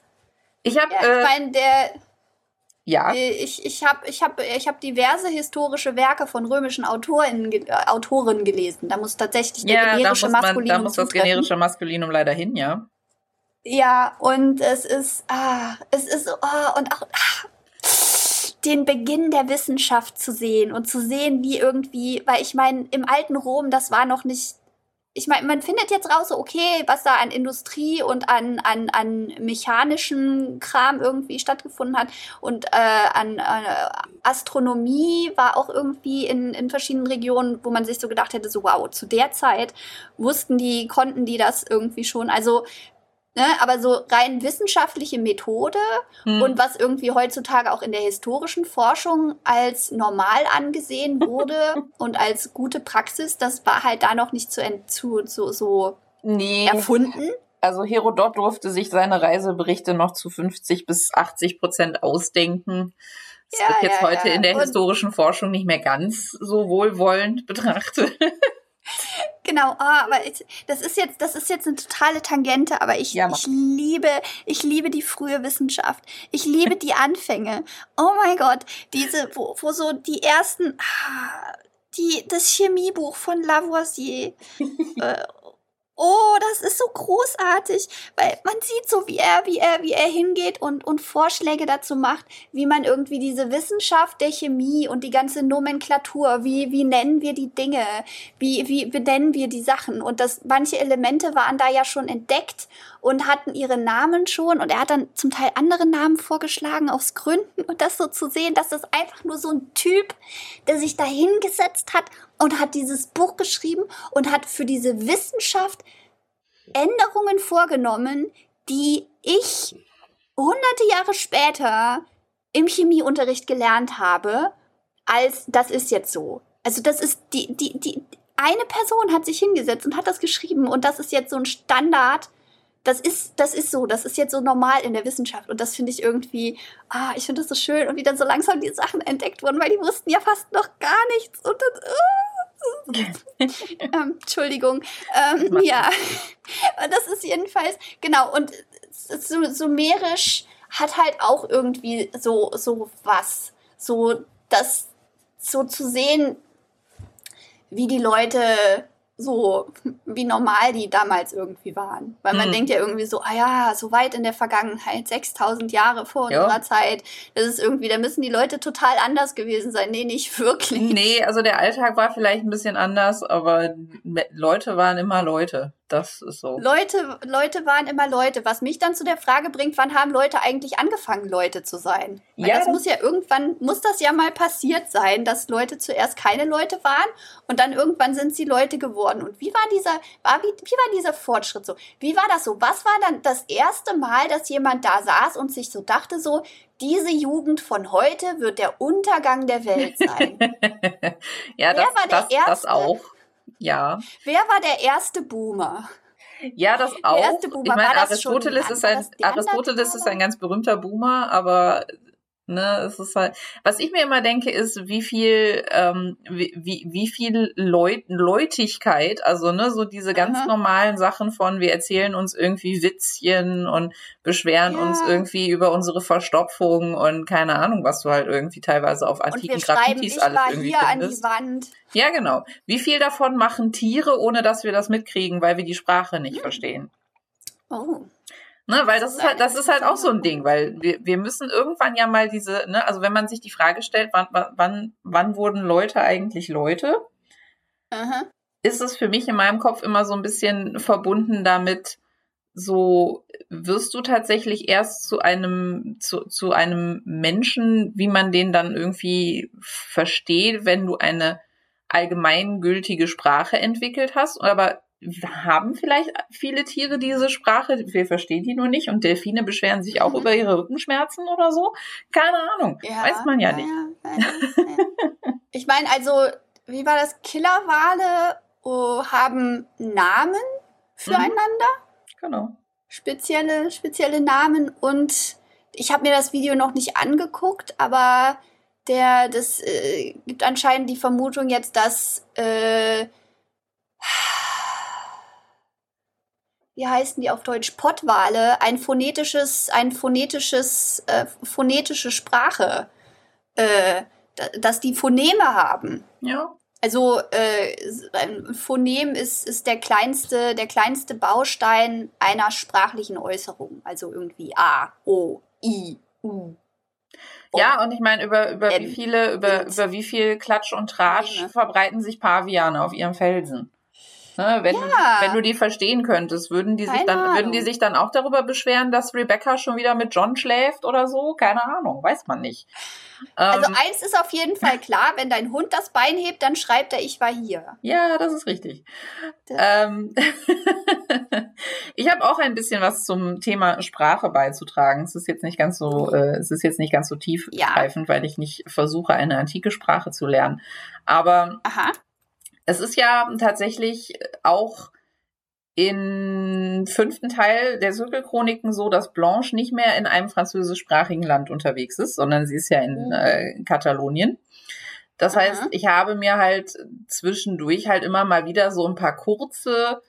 Speaker 2: Ich habe,
Speaker 1: Ja, ich
Speaker 2: äh,
Speaker 1: meine, der,
Speaker 2: ja,
Speaker 1: äh, ich, ich habe ich hab, ich hab diverse historische Werke von römischen Autorinnen, ge- äh, Autorinnen gelesen. Da muss tatsächlich der
Speaker 2: ja, da
Speaker 1: generische
Speaker 2: muss man, da
Speaker 1: Maskulinum
Speaker 2: muss das
Speaker 1: zutreffen.
Speaker 2: generische Maskulinum leider hin, ja.
Speaker 1: Ja, und es ist, ah, es ist so, ah, und auch ah, den Beginn der Wissenschaft zu sehen und zu sehen, wie irgendwie, weil ich meine, im alten Rom, das war noch nicht, ich meine, man findet jetzt raus, so, okay, was da an Industrie und an, an, an mechanischem Kram irgendwie stattgefunden hat und äh, an äh, Astronomie war auch irgendwie in, in verschiedenen Regionen, wo man sich so gedacht hätte, so wow, zu der Zeit wussten die, konnten die das irgendwie schon, also ne, aber so rein wissenschaftliche Methode
Speaker 2: Hm.
Speaker 1: und was irgendwie heutzutage auch in der historischen Forschung als normal angesehen wurde und als gute Praxis, das war halt da noch nicht zu, ent- zu, zu so
Speaker 2: Nee,
Speaker 1: erfunden.
Speaker 2: also Herodot durfte sich seine Reiseberichte noch zu fünfzig bis achtzig Prozent ausdenken. Das
Speaker 1: Ja,
Speaker 2: wird jetzt
Speaker 1: ja,
Speaker 2: heute
Speaker 1: ja.
Speaker 2: in der
Speaker 1: Und-
Speaker 2: historischen Forschung nicht mehr ganz so wohlwollend betrachtet.
Speaker 1: Genau, ah, aber ich, das ist jetzt, das ist jetzt eine totale Tangente, aber ich,
Speaker 2: Ja, mach.
Speaker 1: ich liebe, ich liebe die frühe Wissenschaft. Ich liebe die Anfänge. Oh mein Gott, diese, wo, wo so die ersten, ah, die, das Chemiebuch von Lavoisier. äh, oh, das ist so großartig, weil man sieht so, wie er, wie er, wie er hingeht und, und Vorschläge dazu macht, wie man irgendwie diese Wissenschaft der Chemie und die ganze Nomenklatur, wie, wie nennen wir die Dinge, wie, wie benennen wir die Sachen und das, manche Elemente waren da ja schon entdeckt und hatten ihre Namen schon und er hat dann zum Teil andere Namen vorgeschlagen aus Gründen und das so zu sehen, dass das einfach nur so ein Typ, der sich da hingesetzt hat und hat dieses Buch geschrieben und hat für diese Wissenschaft Änderungen vorgenommen, die ich hunderte Jahre später im Chemieunterricht gelernt habe, als das ist jetzt so. Also das ist die, die, die, eine Person hat sich hingesetzt und hat das geschrieben und das ist jetzt so ein Standard. Das ist, das ist so, das ist jetzt so normal in der Wissenschaft und das finde ich irgendwie, ah, ich finde das so schön und wie dann so langsam die Sachen entdeckt wurden, weil die wussten ja fast noch gar nichts und dann, ähm, Entschuldigung, ähm, ja, das ist jedenfalls, genau, und so, sumerisch hat halt auch irgendwie so, so was, so das, so zu sehen, wie die Leute so, wie normal die damals irgendwie waren. Weil man
Speaker 2: Hm.
Speaker 1: denkt ja irgendwie so, ah ja, so weit in der Vergangenheit, sechstausend Jahre vor
Speaker 2: Ja.
Speaker 1: unserer Zeit, das ist irgendwie, da müssen die Leute total anders gewesen sein. Nee, nicht wirklich.
Speaker 2: Nee, also der Alltag war vielleicht ein bisschen anders, aber me- Leute waren immer Leute. Das ist so.
Speaker 1: Leute, Leute waren immer Leute, was mich dann zu der Frage bringt, wann haben Leute eigentlich angefangen, Leute zu sein? Weil
Speaker 2: Ja,
Speaker 1: das
Speaker 2: das-
Speaker 1: muss ja irgendwann, muss das ja mal passiert sein, dass Leute zuerst keine Leute waren und dann irgendwann sind sie Leute geworden. Und wie war dieser, war, wie, wie war dieser Fortschritt so? Wie war das so? Was war dann das erste Mal, dass jemand da saß und sich so dachte so, diese Jugend von heute wird der Untergang der Welt sein?
Speaker 2: Ja,
Speaker 1: Wer
Speaker 2: das,
Speaker 1: war der
Speaker 2: das, das
Speaker 1: Erste?
Speaker 2: auch. Ja.
Speaker 1: Wer war der erste Boomer?
Speaker 2: Ja, das auch.
Speaker 1: erste Boomer,
Speaker 2: Ich meine,
Speaker 1: war das schon
Speaker 2: Aristoteles
Speaker 1: ein-
Speaker 2: ist
Speaker 1: war
Speaker 2: ein
Speaker 1: das Neandertaler?
Speaker 2: Aristoteles ist ein ganz berühmter Boomer, aber ne, es ist halt. Was ich mir immer denke, ist, wie viel, ähm, wie, wie, wie viel Leut, Leutigkeit, also ne, so diese ganz
Speaker 1: Aha.
Speaker 2: normalen Sachen von, wir erzählen uns irgendwie Witzchen und beschweren
Speaker 1: Ja.
Speaker 2: uns irgendwie über unsere Verstopfung und keine Ahnung, was du halt irgendwie teilweise auf
Speaker 1: Und
Speaker 2: antiken
Speaker 1: wir schreiben,
Speaker 2: Graffitis
Speaker 1: ich
Speaker 2: alles
Speaker 1: war
Speaker 2: irgendwie
Speaker 1: hier an die
Speaker 2: findest.
Speaker 1: Wand.
Speaker 2: Ja, genau. Wie viel davon machen Tiere, ohne dass wir das mitkriegen, weil wir die Sprache nicht
Speaker 1: Hm.
Speaker 2: verstehen?
Speaker 1: Oh.
Speaker 2: Ne, weil
Speaker 1: Das
Speaker 2: das
Speaker 1: ist
Speaker 2: ist halt,
Speaker 1: eine
Speaker 2: das ist halt auch so ein
Speaker 1: interessante
Speaker 2: Ding, weil wir, wir müssen irgendwann ja mal diese, ne, also wenn man sich die Frage stellt, wann, wann, wann wurden Leute eigentlich Leute,
Speaker 1: Aha.
Speaker 2: ist es für mich in meinem Kopf immer so ein bisschen verbunden damit, so wirst du tatsächlich erst zu einem, zu, zu einem Menschen, wie man den dann irgendwie versteht, wenn du eine allgemeingültige Sprache entwickelt hast, aber haben vielleicht viele Tiere diese Sprache, wir verstehen die nur nicht und Delfine beschweren sich auch
Speaker 1: Mhm.
Speaker 2: über ihre Rückenschmerzen oder so? Keine Ahnung,
Speaker 1: Ja,
Speaker 2: weiß man ja, nicht.
Speaker 1: Ja, ja, ja. Ich meine, also, wie war das? Killerwale oh, haben Namen füreinander,
Speaker 2: Genau.
Speaker 1: spezielle, spezielle Namen und ich habe mir das Video noch nicht angeguckt, aber der, das äh, gibt anscheinend die Vermutung jetzt, dass äh, wie heißen die auf Deutsch, Pottwale, ein phonetisches, ein phonetisches, äh, phonetische Sprache, äh, dass die Phoneme haben.
Speaker 2: Ja.
Speaker 1: Also äh, ein Phonem ist, ist der kleinste, der kleinste Baustein einer sprachlichen Äußerung. Also irgendwie A, O, I, U.
Speaker 2: Ja, und ich meine, über, über wie viele, über, über wie viel Klatsch und Tratsch
Speaker 1: Phoneme.
Speaker 2: verbreiten sich Paviane auf ihrem Felsen? Ne, wenn,
Speaker 1: Ja.
Speaker 2: du, wenn du die verstehen könntest, würden die sich
Speaker 1: Keine
Speaker 2: dann, würden die
Speaker 1: Ahnung.
Speaker 2: sich dann auch darüber beschweren, dass Rebecca schon wieder mit John schläft oder so? Keine Ahnung, weiß man nicht.
Speaker 1: Also
Speaker 2: Ähm,
Speaker 1: eins ist auf jeden Fall klar, wenn dein Hund das Bein hebt, dann schreibt er, ich war hier.
Speaker 2: ja, das ist richtig. Ähm, ich habe auch ein bisschen was zum Thema Sprache beizutragen. Es ist jetzt nicht ganz so, äh, es ist jetzt nicht ganz so tiefgreifend,
Speaker 1: Ja.
Speaker 2: weil ich nicht versuche, eine antike Sprache zu lernen. Aber
Speaker 1: Aha.
Speaker 2: es ist ja tatsächlich auch im fünften Teil der Zirkelchroniken so, dass Blanche nicht mehr in einem französischsprachigen Land unterwegs ist, sondern sie ist ja in äh, Katalonien. Das
Speaker 1: Aha.
Speaker 2: heißt, ich habe mir halt zwischendurch halt immer mal wieder so ein paar kurze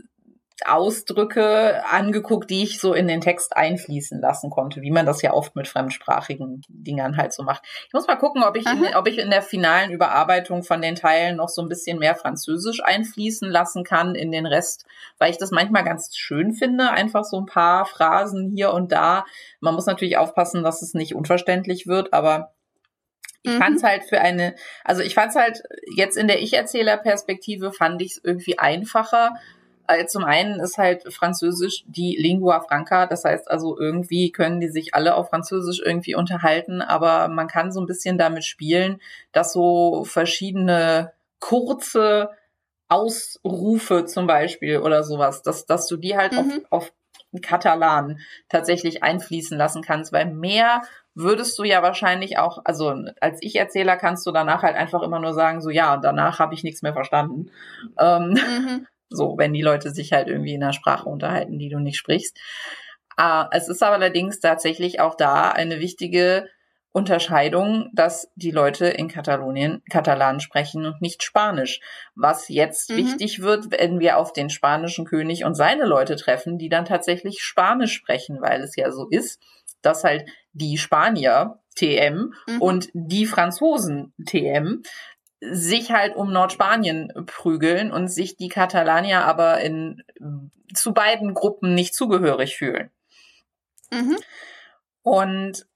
Speaker 2: Ausdrücke angeguckt, die ich so in den Text einfließen lassen konnte, wie man das ja oft mit fremdsprachigen Dingern halt so macht. Ich muss mal gucken, ob ich, in, ob ich in der finalen Überarbeitung von den Teilen noch so ein bisschen mehr Französisch einfließen lassen kann in den Rest, weil ich das manchmal ganz schön finde, einfach so ein paar Phrasen hier und da. Man muss natürlich aufpassen, dass es nicht unverständlich wird, aber ich
Speaker 1: Mhm.
Speaker 2: fand es halt für eine, also ich fand es halt jetzt in der Ich-Erzähler-Perspektive fand ich es irgendwie einfacher. Also zum einen ist halt Französisch die Lingua Franca, das heißt also irgendwie können die sich alle auf Französisch irgendwie unterhalten, aber man kann so ein bisschen damit spielen, dass so verschiedene kurze Ausrufe zum Beispiel oder sowas, dass, dass du die halt
Speaker 1: Mhm.
Speaker 2: auf, auf Katalan tatsächlich einfließen lassen kannst, weil mehr würdest du ja wahrscheinlich auch, also als Ich-Erzähler kannst du danach halt einfach immer nur sagen, so ja, und danach habe ich nichts mehr verstanden. Ähm,
Speaker 1: Mhm.
Speaker 2: So, wenn die Leute sich halt irgendwie in einer Sprache unterhalten, die du nicht sprichst. Äh, es ist aber allerdings tatsächlich auch da eine wichtige Unterscheidung, dass die Leute in Katalonien Katalan sprechen und nicht Spanisch. Was jetzt
Speaker 1: Mhm.
Speaker 2: wichtig wird, wenn wir auf den spanischen König und seine Leute treffen, die dann tatsächlich Spanisch sprechen, weil es ja so ist, dass halt die Spanier T M
Speaker 1: Mhm.
Speaker 2: und die Franzosen T M sich halt um Nordspanien prügeln und sich die Katalanier aber in, zu beiden Gruppen nicht zugehörig fühlen.
Speaker 1: Mhm.
Speaker 2: Und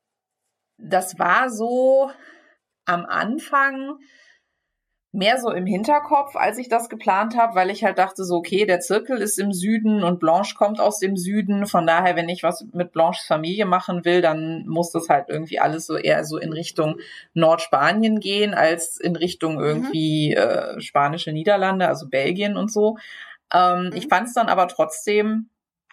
Speaker 2: das war so am Anfang mehr so im Hinterkopf, als ich das geplant habe, weil ich halt dachte so, okay, der Zirkel ist im Süden und Blanche kommt aus dem Süden. Von daher, wenn ich was mit Blanches Familie machen will, dann muss das halt irgendwie alles so eher so in Richtung Nordspanien gehen, als in Richtung irgendwie äh, spanische Niederlande, also Belgien und so. Ähm,
Speaker 1: Mhm.
Speaker 2: Ich fand es dann aber trotzdem,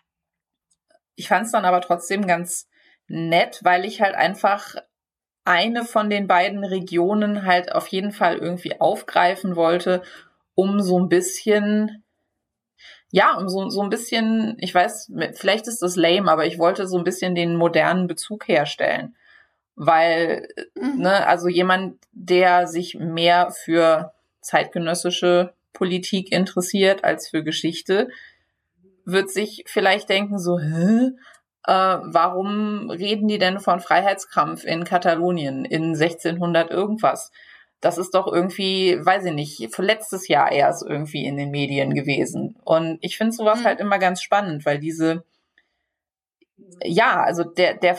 Speaker 2: ich fand es dann aber trotzdem ganz nett, weil ich halt einfach eine von den beiden Regionen halt auf jeden Fall irgendwie aufgreifen wollte, um so ein bisschen, ja, um so, so ein bisschen, ich weiß, vielleicht ist das lame, aber ich wollte so ein bisschen den modernen Bezug herstellen. Weil,
Speaker 1: Mhm.
Speaker 2: ne, also jemand, der sich mehr für zeitgenössische Politik interessiert als für Geschichte, wird sich vielleicht denken so, hä? Äh, warum reden die denn von Freiheitskampf in Katalonien in sechzehnhundert irgendwas? Das ist doch irgendwie, weiß ich nicht, für letztes Jahr erst irgendwie in den Medien gewesen. Und ich finde sowas
Speaker 1: Mhm.
Speaker 2: halt immer ganz spannend, weil diese, ja, also der, der,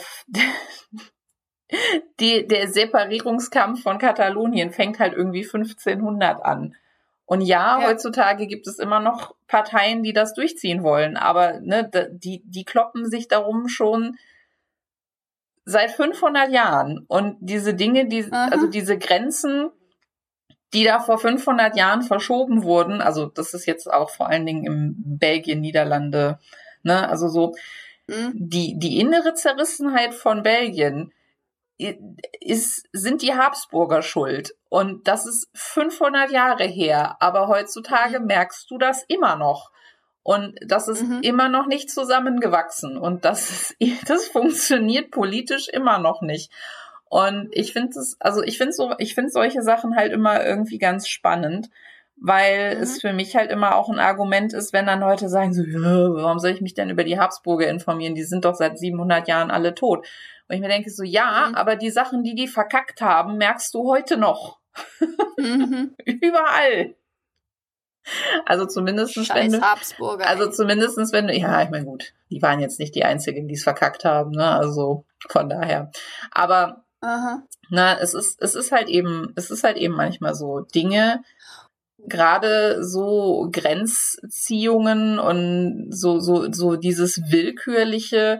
Speaker 2: die, der Separierungskampf von Katalonien fängt halt irgendwie fünfzehnhundert an. Und ja,
Speaker 1: Ja.
Speaker 2: heutzutage gibt es immer noch Parteien, die das durchziehen wollen, aber ne, die, die kloppen sich darum schon seit fünfhundert Jahren. Und diese Dinge, die,
Speaker 1: Aha.
Speaker 2: also diese Grenzen, die da vor fünfhundert Jahren verschoben wurden, also das ist jetzt auch vor allen Dingen im Belgien, Niederlande, ne, also so,
Speaker 1: Mhm.
Speaker 2: die, die innere Zerrissenheit von Belgien ist, sind die Habsburger schuld. Und das ist fünfhundert Jahre her. Aber heutzutage
Speaker 1: Mhm.
Speaker 2: merkst du das immer noch. Und das ist
Speaker 1: Mhm.
Speaker 2: immer noch nicht zusammengewachsen. Und das, ist, das funktioniert politisch immer noch nicht. Und ich finde es, also ich finde so, ich finde solche Sachen halt immer irgendwie ganz spannend, weil
Speaker 1: Mhm.
Speaker 2: es für mich halt immer auch ein Argument ist, wenn dann Leute sagen so, ja, warum soll ich mich denn über die Habsburger informieren? Die sind doch seit siebenhundert Jahren alle tot. Und ich mir denke so, ja,
Speaker 1: Mhm.
Speaker 2: aber die Sachen, die die verkackt haben, merkst du heute noch.
Speaker 1: Mhm.
Speaker 2: Überall. Also zumindestens, wenn
Speaker 1: Scheiß
Speaker 2: du,
Speaker 1: Habsburger.
Speaker 2: also
Speaker 1: ey.
Speaker 2: zumindestens, wenn du, ja, ich meine, gut, die waren jetzt nicht die Einzigen, die es verkackt haben, ne, also von daher. Aber,
Speaker 1: Aha.
Speaker 2: na, es ist, es ist halt eben, es ist halt eben manchmal so Dinge, gerade so Grenzziehungen und so, so, so dieses willkürliche,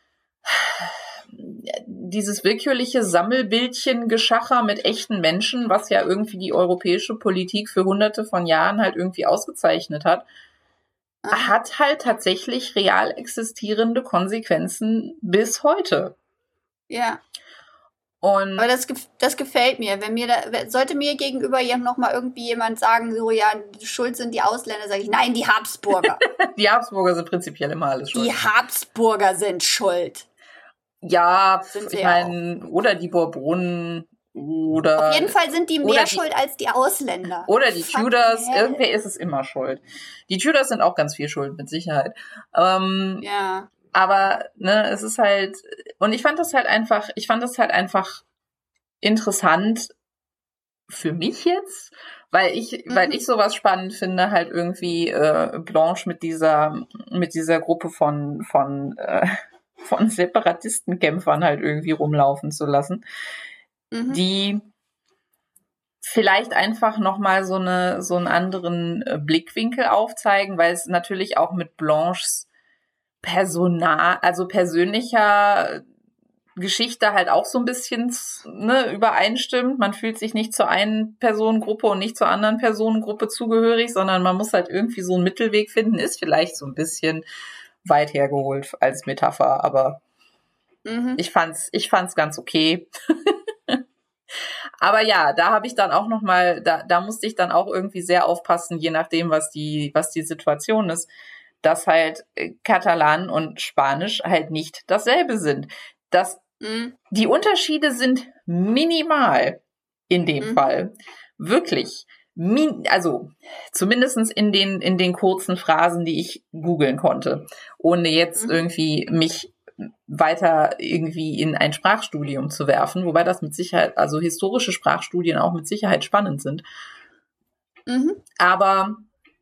Speaker 2: dieses willkürliche Sammelbildchen-Geschacher mit echten Menschen, was ja irgendwie die europäische Politik für hunderte von Jahren halt irgendwie ausgezeichnet hat,
Speaker 1: Aha.
Speaker 2: hat halt tatsächlich real existierende Konsequenzen bis heute.
Speaker 1: Ja.
Speaker 2: Und
Speaker 1: Aber das, gef- das gefällt mir. Wenn mir da, sollte mir gegenüber noch mal irgendwie jemand sagen, so, ja, schuld sind die Ausländer, sage ich, nein, die Habsburger.
Speaker 2: die Habsburger sind prinzipiell immer alles schuld.
Speaker 1: Die Habsburger sind schuld.
Speaker 2: Ja,
Speaker 1: Sind
Speaker 2: ich
Speaker 1: sie
Speaker 2: meine, oder die Bourbonen oder
Speaker 1: Auf jeden Fall sind die
Speaker 2: oder
Speaker 1: mehr
Speaker 2: die-
Speaker 1: schuld als die Ausländer.
Speaker 2: oder die
Speaker 1: Fucking
Speaker 2: Tudors.
Speaker 1: hell.
Speaker 2: Irgendwer ist es immer schuld. Die Tudors sind auch ganz viel schuld, mit Sicherheit. Ähm,
Speaker 1: Ja.
Speaker 2: Aber ne, es ist halt, und ich fand das halt einfach, ich fand das halt einfach interessant für mich jetzt, weil ich,
Speaker 1: Mhm.
Speaker 2: weil ich sowas spannend finde, halt irgendwie äh, Blanche mit dieser, mit dieser Gruppe von von äh, von Separatistenkämpfern halt irgendwie rumlaufen zu lassen,
Speaker 1: Mhm.
Speaker 2: die vielleicht einfach nochmal so eine, so einen anderen äh, Blickwinkel aufzeigen, weil es natürlich auch mit Blanches Personal, also persönlicher Geschichte halt auch so ein bisschen ne, übereinstimmt. Man fühlt sich nicht zur einen Personengruppe und nicht zur anderen Personengruppe zugehörig, sondern man muss halt irgendwie so einen Mittelweg finden. Ist vielleicht so ein bisschen weit hergeholt als Metapher, aber
Speaker 1: Mhm.
Speaker 2: ich fand's, ich fand's ganz okay. Aber ja, da habe ich dann auch noch mal, da, da musste ich dann auch irgendwie sehr aufpassen, je nachdem, was die, was die Situation ist, dass halt äh, Katalan und Spanisch halt nicht dasselbe sind. Das,
Speaker 1: Mhm.
Speaker 2: die Unterschiede sind minimal in dem
Speaker 1: Mhm.
Speaker 2: Fall. Wirklich. Min, also zumindestens in den, in den kurzen Phrasen, die ich googeln konnte, ohne jetzt
Speaker 1: Mhm.
Speaker 2: irgendwie mich weiter irgendwie in ein Sprachstudium zu werfen, wobei das mit Sicherheit, also historische Sprachstudien auch mit Sicherheit spannend sind.
Speaker 1: Mhm.
Speaker 2: Aber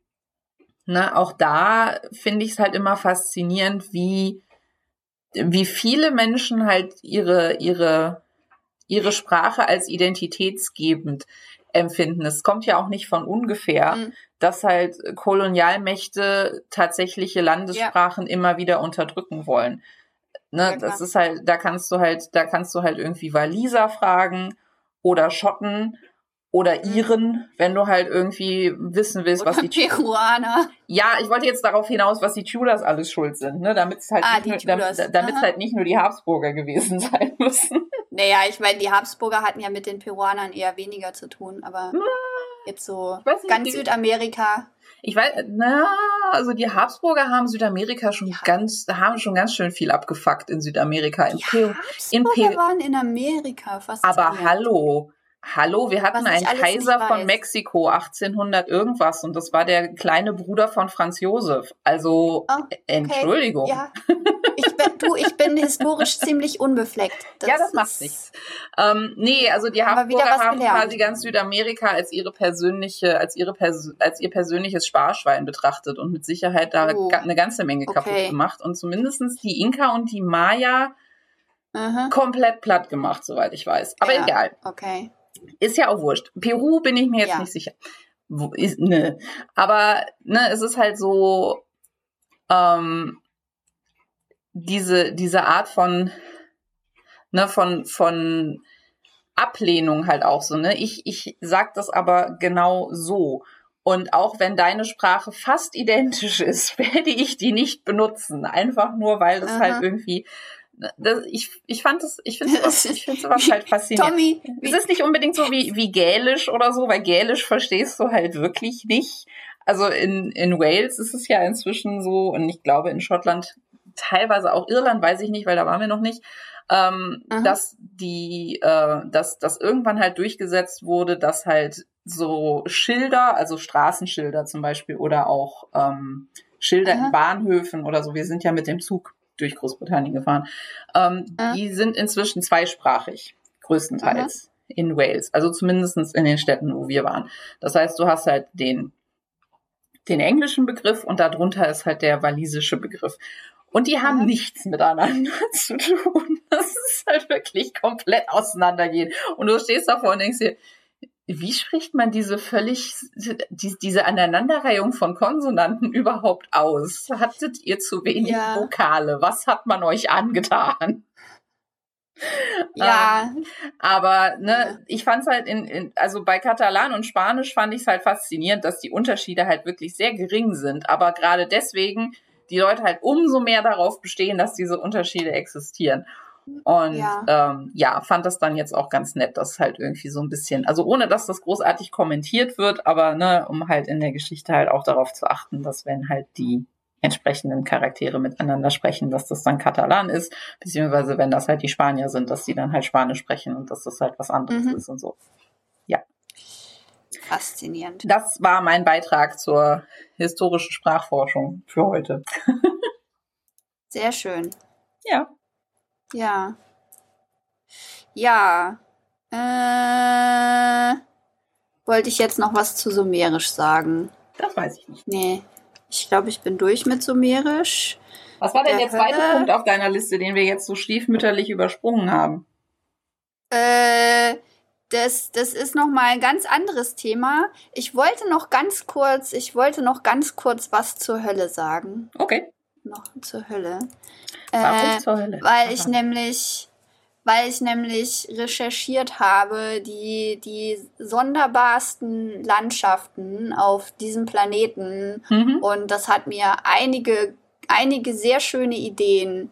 Speaker 2: ne, auch da finde ich es halt immer faszinierend, wie, wie viele Menschen halt ihre, ihre, ihre Sprache als identitätsgebend empfinden. Es kommt ja auch nicht von ungefähr,
Speaker 1: Mhm.
Speaker 2: dass halt Kolonialmächte tatsächliche Landessprachen ja. immer wieder unterdrücken wollen. Ne,
Speaker 1: Ja,
Speaker 2: das ist halt, da kannst du halt, da kannst du halt irgendwie Waliser fragen oder Schotten oder Iren, wenn du halt irgendwie wissen willst,
Speaker 1: Oder
Speaker 2: was die
Speaker 1: Peruaner.
Speaker 2: Ja, ich wollte jetzt darauf hinaus, was die Tudors alles schuld sind, ne, damit es halt,
Speaker 1: Ah,
Speaker 2: nicht
Speaker 1: die
Speaker 2: nur,
Speaker 1: Tudors.
Speaker 2: damit, damit halt nicht nur die Habsburger gewesen sein müssen.
Speaker 1: Naja, ich meine, die Habsburger hatten ja mit den Peruanern eher weniger zu tun, aber jetzt so
Speaker 2: Ich weiß nicht,
Speaker 1: ganz
Speaker 2: die-
Speaker 1: Südamerika.
Speaker 2: Ich weiß, na, also die Habsburger haben Südamerika schon
Speaker 1: Ja.
Speaker 2: ganz, haben schon ganz schön viel abgefuckt in Südamerika. In
Speaker 1: Die
Speaker 2: Peru, in
Speaker 1: Habsburger
Speaker 2: Peru.
Speaker 1: waren in Amerika fast.
Speaker 2: Aber hallo, hallo, wir hatten
Speaker 1: Was ich
Speaker 2: einen
Speaker 1: alles
Speaker 2: Kaiser
Speaker 1: nicht
Speaker 2: von
Speaker 1: weiß.
Speaker 2: Mexiko, achtzehnhundert irgendwas, und das war der kleine Bruder von Franz Josef. Also,
Speaker 1: Oh, okay.
Speaker 2: Entschuldigung.
Speaker 1: Ja. Ich bin, du, ich bin historisch ziemlich unbefleckt.
Speaker 2: ja, das macht
Speaker 1: ist-
Speaker 2: nichts. Ähm, nee, also die
Speaker 1: Haben wir wieder
Speaker 2: Habsburger
Speaker 1: was
Speaker 2: haben
Speaker 1: gelernt.
Speaker 2: quasi ganz Südamerika als ihre persönliche, als ihre Pers- als ihr persönliches Sparschwein betrachtet und mit Sicherheit da
Speaker 1: Oh.
Speaker 2: ga- eine ganze Menge
Speaker 1: Okay.
Speaker 2: kaputt gemacht und zumindestens die Inka und die Maya
Speaker 1: Aha.
Speaker 2: komplett platt gemacht, soweit ich weiß. Aber
Speaker 1: Ja.
Speaker 2: egal.
Speaker 1: Okay.
Speaker 2: Ist ja auch wurscht. Peru bin ich mir jetzt
Speaker 1: Ja.
Speaker 2: nicht sicher. Wo ist, ne. Aber ne, es ist halt so, ähm, diese, diese Art von, ne, von, von Ablehnung halt auch so, ne? Ich, ich sag das aber genau so. Und auch wenn deine Sprache fast identisch ist, werde ich die nicht benutzen. Einfach nur, weil das
Speaker 1: Aha.
Speaker 2: halt irgendwie, das, ich, ich fand das, ich finde sowas, ich finde sowas halt faszinierend.
Speaker 1: Tommy,
Speaker 2: Es
Speaker 1: wie,
Speaker 2: ist nicht unbedingt so wie, wie Gälisch oder so, weil Gälisch verstehst du halt wirklich nicht. Also in, in Wales ist es ja inzwischen so, und ich glaube in Schottland, teilweise auch Irland, weiß ich nicht, weil da waren wir noch nicht, ähm,
Speaker 1: Aha.
Speaker 2: dass die, äh, dass, dass irgendwann halt durchgesetzt wurde, dass halt so Schilder, also Straßenschilder zum Beispiel oder auch ähm, Schilder
Speaker 1: Aha.
Speaker 2: in Bahnhöfen oder so. Wir sind ja mit dem Zug durch Großbritannien gefahren. Ähm,
Speaker 1: Aha.
Speaker 2: Die sind inzwischen zweisprachig, größtenteils Aha. in Wales. Also zumindest in den Städten, wo wir waren. Das heißt, du hast halt den, den englischen Begriff und darunter ist halt der walisische Begriff. Und die haben Aha. nichts miteinander zu tun. Das ist halt wirklich komplett auseinandergehen. Und du stehst davor und denkst dir, wie spricht man diese völlig, die, diese Aneinanderreihung von Konsonanten überhaupt aus? Hattet ihr zu wenig ja. Vokale? Was hat man euch angetan?
Speaker 1: Ja.
Speaker 2: Ähm, aber ne, ich fand es halt in, in, also bei Katalan und Spanisch fand ich es halt faszinierend, dass die Unterschiede halt wirklich sehr gering sind. Aber gerade deswegen die Leute halt umso mehr darauf bestehen, dass diese Unterschiede existieren. Und ja. Ähm, ja, fand das dann jetzt auch ganz nett, dass halt irgendwie so ein bisschen, also ohne dass das großartig kommentiert wird, aber ne, um halt in der Geschichte halt auch darauf zu achten, dass wenn halt die entsprechenden Charaktere miteinander sprechen, dass das dann Katalan ist, beziehungsweise wenn das halt die Spanier sind, dass die dann halt Spanisch sprechen und dass das halt was anderes mhm. ist und so. Ja.
Speaker 1: Faszinierend.
Speaker 2: Das war mein Beitrag zur historischen Sprachforschung für heute.
Speaker 1: Sehr schön.
Speaker 2: Ja.
Speaker 1: Ja. Ja. Äh, wollte ich jetzt noch was zu Sumerisch sagen?
Speaker 2: Das weiß ich nicht.
Speaker 1: Nee. Ich glaube, ich bin durch mit Sumerisch.
Speaker 2: Was war denn der, der zweite Hölle? Punkt auf deiner Liste, den wir jetzt so stiefmütterlich übersprungen haben?
Speaker 1: Äh, das, das ist nochmal ein ganz anderes Thema. Ich wollte noch ganz kurz, ich wollte noch ganz kurz was zur Hölle sagen.
Speaker 2: Okay.
Speaker 1: Noch zur Hölle.
Speaker 2: Warum
Speaker 1: äh,
Speaker 2: zur Hölle?
Speaker 1: Weil ich nämlich, weil ich nämlich recherchiert habe, die, die sonderbarsten Landschaften auf diesem Planeten. Mhm. Und das hat mir einige, einige sehr schöne Ideen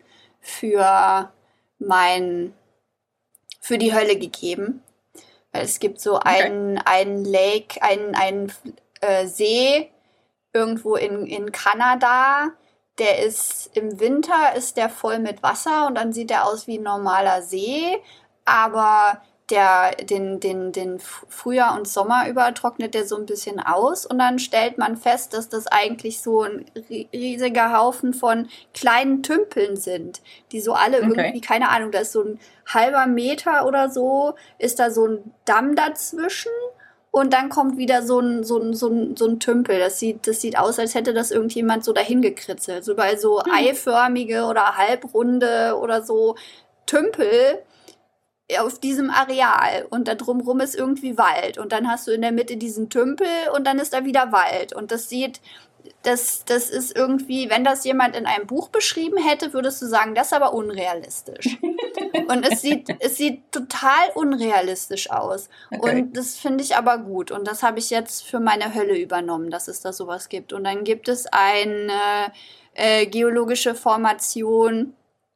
Speaker 1: für mein, für die Hölle gegeben. Weil es gibt so okay. einen, einen Lake, einen, einen äh, See irgendwo in, in Kanada. Der ist im Winter ist der voll mit Wasser und dann sieht der aus wie ein normaler See, aber der, den, den, den Frühjahr und Sommer über trocknet der so ein bisschen aus und dann stellt man fest, dass das eigentlich so ein riesiger Haufen von kleinen Tümpeln sind, die so alle okay. irgendwie, keine Ahnung, da ist so ein halber Meter oder so, ist da so ein Damm dazwischen. Und dann kommt wieder so ein, so ein, so ein, so ein Tümpel. Das sieht, das sieht aus, als hätte das irgendjemand so dahin gekritzelt. So bei so hm. eiförmige oder halbrunde oder so Tümpel auf diesem Areal. Und da drumrum ist irgendwie Wald. Und dann hast du in der Mitte diesen Tümpel und dann ist da wieder Wald. Und das sieht, das, das ist irgendwie, wenn das jemand in einem Buch beschrieben hätte, würdest du sagen, das ist aber unrealistisch. Und es sieht, es sieht total unrealistisch aus. Okay. Und das finde ich aber gut. Und das habe ich jetzt für meine Hölle übernommen, dass es da sowas gibt. Und dann gibt es eine äh, geologische Formation,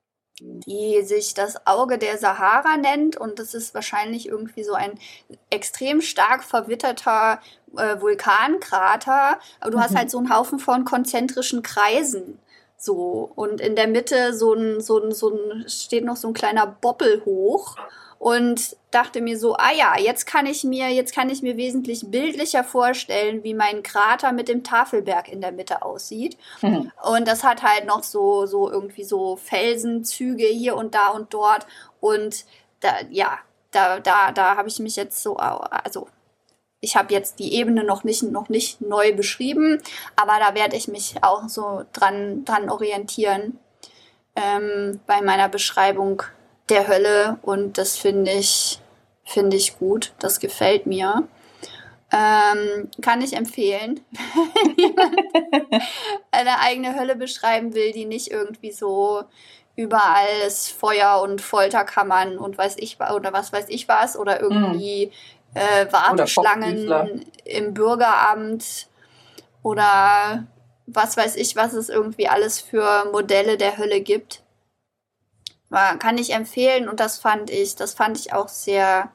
Speaker 1: die sich das Auge der Sahara nennt. Und das ist wahrscheinlich irgendwie so ein extrem stark verwitterter äh, Vulkankrater. Aber du mhm. hast halt so einen Haufen von konzentrischen Kreisen. So, und in der Mitte so ein, so ein, so ein, steht noch so ein kleiner Boppel hoch und dachte mir so, ah ja, jetzt kann ich mir, jetzt kann ich mir wesentlich bildlicher vorstellen, wie mein Krater mit dem Tafelberg in der Mitte aussieht. Mhm. Und das hat halt noch so, so irgendwie so Felsenzüge hier und da und dort. Und da, ja, da, da, da habe ich mich jetzt so, also ich habe jetzt die Ebene noch nicht, noch nicht neu beschrieben, aber da werde ich mich auch so dran, dran orientieren ähm, bei meiner Beschreibung der Hölle. Und das finde ich, finde ich gut. Das gefällt mir. Ähm, kann ich empfehlen, wenn jemand eine eigene Hölle beschreiben will, die nicht irgendwie so überall ist Feuer und Folterkammern und weiß ich oder was weiß ich was oder irgendwie mm. äh, Warteschlangen im Bürgeramt oder was weiß ich, was es irgendwie alles für Modelle der Hölle gibt. War, kann ich empfehlen und das fand ich, das fand ich auch sehr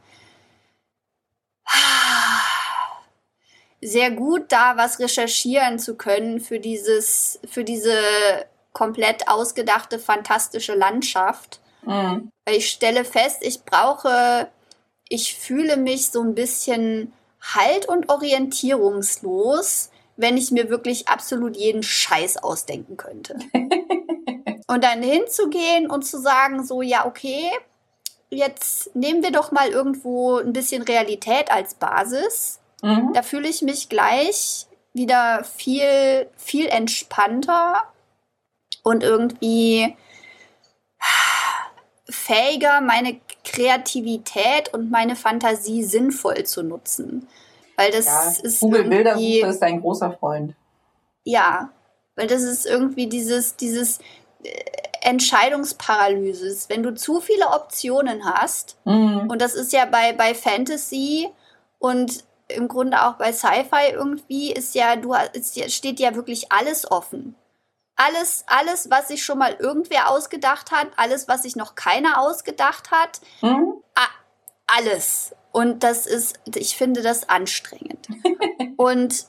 Speaker 1: sehr gut, da was recherchieren zu können für dieses, für diese komplett ausgedachte, fantastische Landschaft. Mhm. Ich stelle fest, ich brauche, ich fühle mich so ein bisschen halt- und orientierungslos, wenn ich mir wirklich absolut jeden Scheiß ausdenken könnte. Und dann hinzugehen und zu sagen, so, ja, okay, jetzt nehmen wir doch mal irgendwo ein bisschen Realität als Basis. Mhm. Da fühle ich mich gleich wieder viel, viel entspannter und irgendwie fähiger, meine Kreativität und meine Fantasie sinnvoll zu nutzen. Weil das
Speaker 2: ja,
Speaker 1: ist
Speaker 2: Google Bildersuche ist ein großer Freund.
Speaker 1: Ja, weil das ist irgendwie dieses, dieses Entscheidungsparalysis. Wenn du zu viele Optionen hast, mhm. und das ist ja bei, bei Fantasy und im Grunde auch bei Sci-Fi irgendwie, ist ja, du ist, steht ja wirklich alles offen. Alles, alles, was sich schon mal irgendwer ausgedacht hat, alles, was sich noch keiner ausgedacht hat, mhm. a- alles. Und das ist, ich finde das anstrengend. Und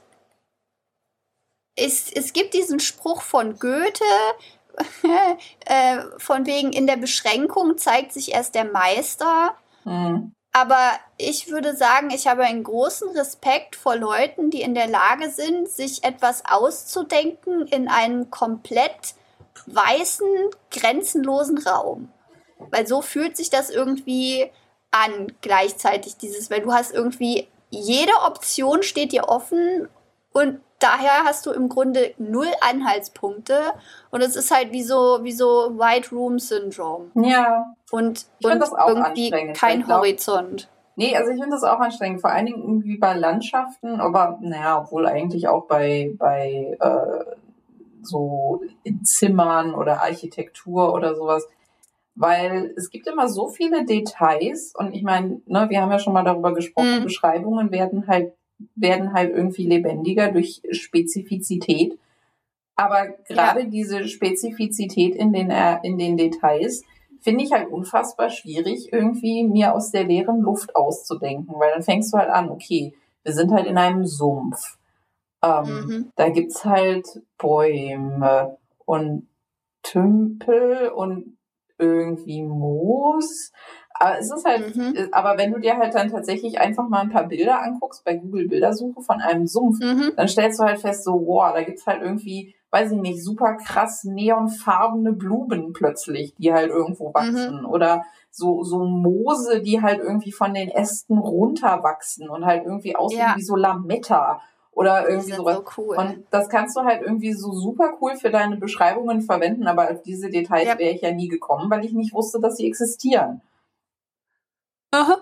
Speaker 1: es, es gibt diesen Spruch von Goethe, äh, von wegen, in der Beschränkung zeigt sich erst der Meister. Mhm. Aber ich würde sagen, ich habe einen großen Respekt vor Leuten, die in der Lage sind, sich etwas auszudenken in einem komplett weißen, grenzenlosen Raum. Weil so fühlt sich das irgendwie an, gleichzeitig dieses, weil du hast irgendwie, jede Option steht dir offen und daher hast du im Grunde null Anhaltspunkte und es ist halt wie so, wie so White Room Syndrome.
Speaker 2: Ja.
Speaker 1: Und,
Speaker 2: ich und
Speaker 1: das auch irgendwie kein glaub, Horizont.
Speaker 2: Nee, also ich finde das auch anstrengend, vor allen Dingen irgendwie bei Landschaften, aber naja, obwohl eigentlich auch bei, bei äh, so in Zimmern oder Architektur oder sowas. Weil es gibt immer so viele Details und ich meine, ne, wir haben ja schon mal darüber gesprochen, mhm. Beschreibungen werden halt werden halt irgendwie lebendiger durch Spezifizität. Aber gerade ja. diese Spezifizität in den, in den Details finde ich halt unfassbar schwierig, irgendwie mir aus der leeren Luft auszudenken. Weil dann fängst du halt an, okay, wir sind halt in einem Sumpf. Ähm, mhm. Da gibt's halt Bäume und Tümpel und irgendwie Moos. Aber es ist halt, mhm. aber wenn du dir halt dann tatsächlich einfach mal ein paar Bilder anguckst bei Google Bildersuche von einem Sumpf, mhm. dann stellst du halt fest, so, wow, da gibt's halt irgendwie, weiß ich nicht, super krass neonfarbene Blumen plötzlich, die halt irgendwo wachsen. Mhm. Oder so, so Moose, die halt irgendwie von den Ästen runterwachsen und halt irgendwie aussehen ja. wie so Lametta. Oder irgendwie sowas. So cool. Und das kannst du halt irgendwie so super cool für deine Beschreibungen verwenden, aber auf diese Details ja. wäre ich ja nie gekommen, weil ich nicht wusste, dass sie existieren. Aha.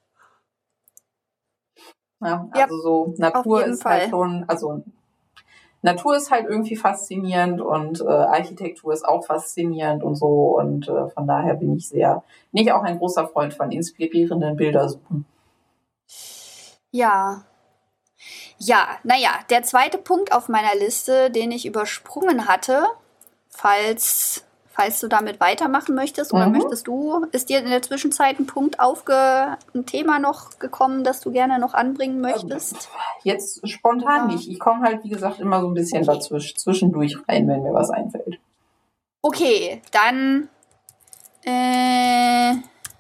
Speaker 2: Ja, also ja, so Natur ist Fall. halt schon, also Natur ist halt irgendwie faszinierend und äh, Architektur ist auch faszinierend und so und äh, von daher bin ich sehr, bin ich auch ein großer Freund von inspirierenden Bildersuchen.
Speaker 1: Ja. Ja, naja, der zweite Punkt auf meiner Liste, den ich übersprungen hatte, falls, falls du damit weitermachen möchtest oder mhm. möchtest du, ist dir in der Zwischenzeit ein Punkt aufge, ein Thema noch gekommen, das du gerne noch anbringen möchtest?
Speaker 2: Jetzt spontan ja. nicht. Ich komme halt, wie gesagt, immer so ein bisschen okay. dazwischen, zwischendurch rein, wenn mir was einfällt.
Speaker 1: Okay, dann äh,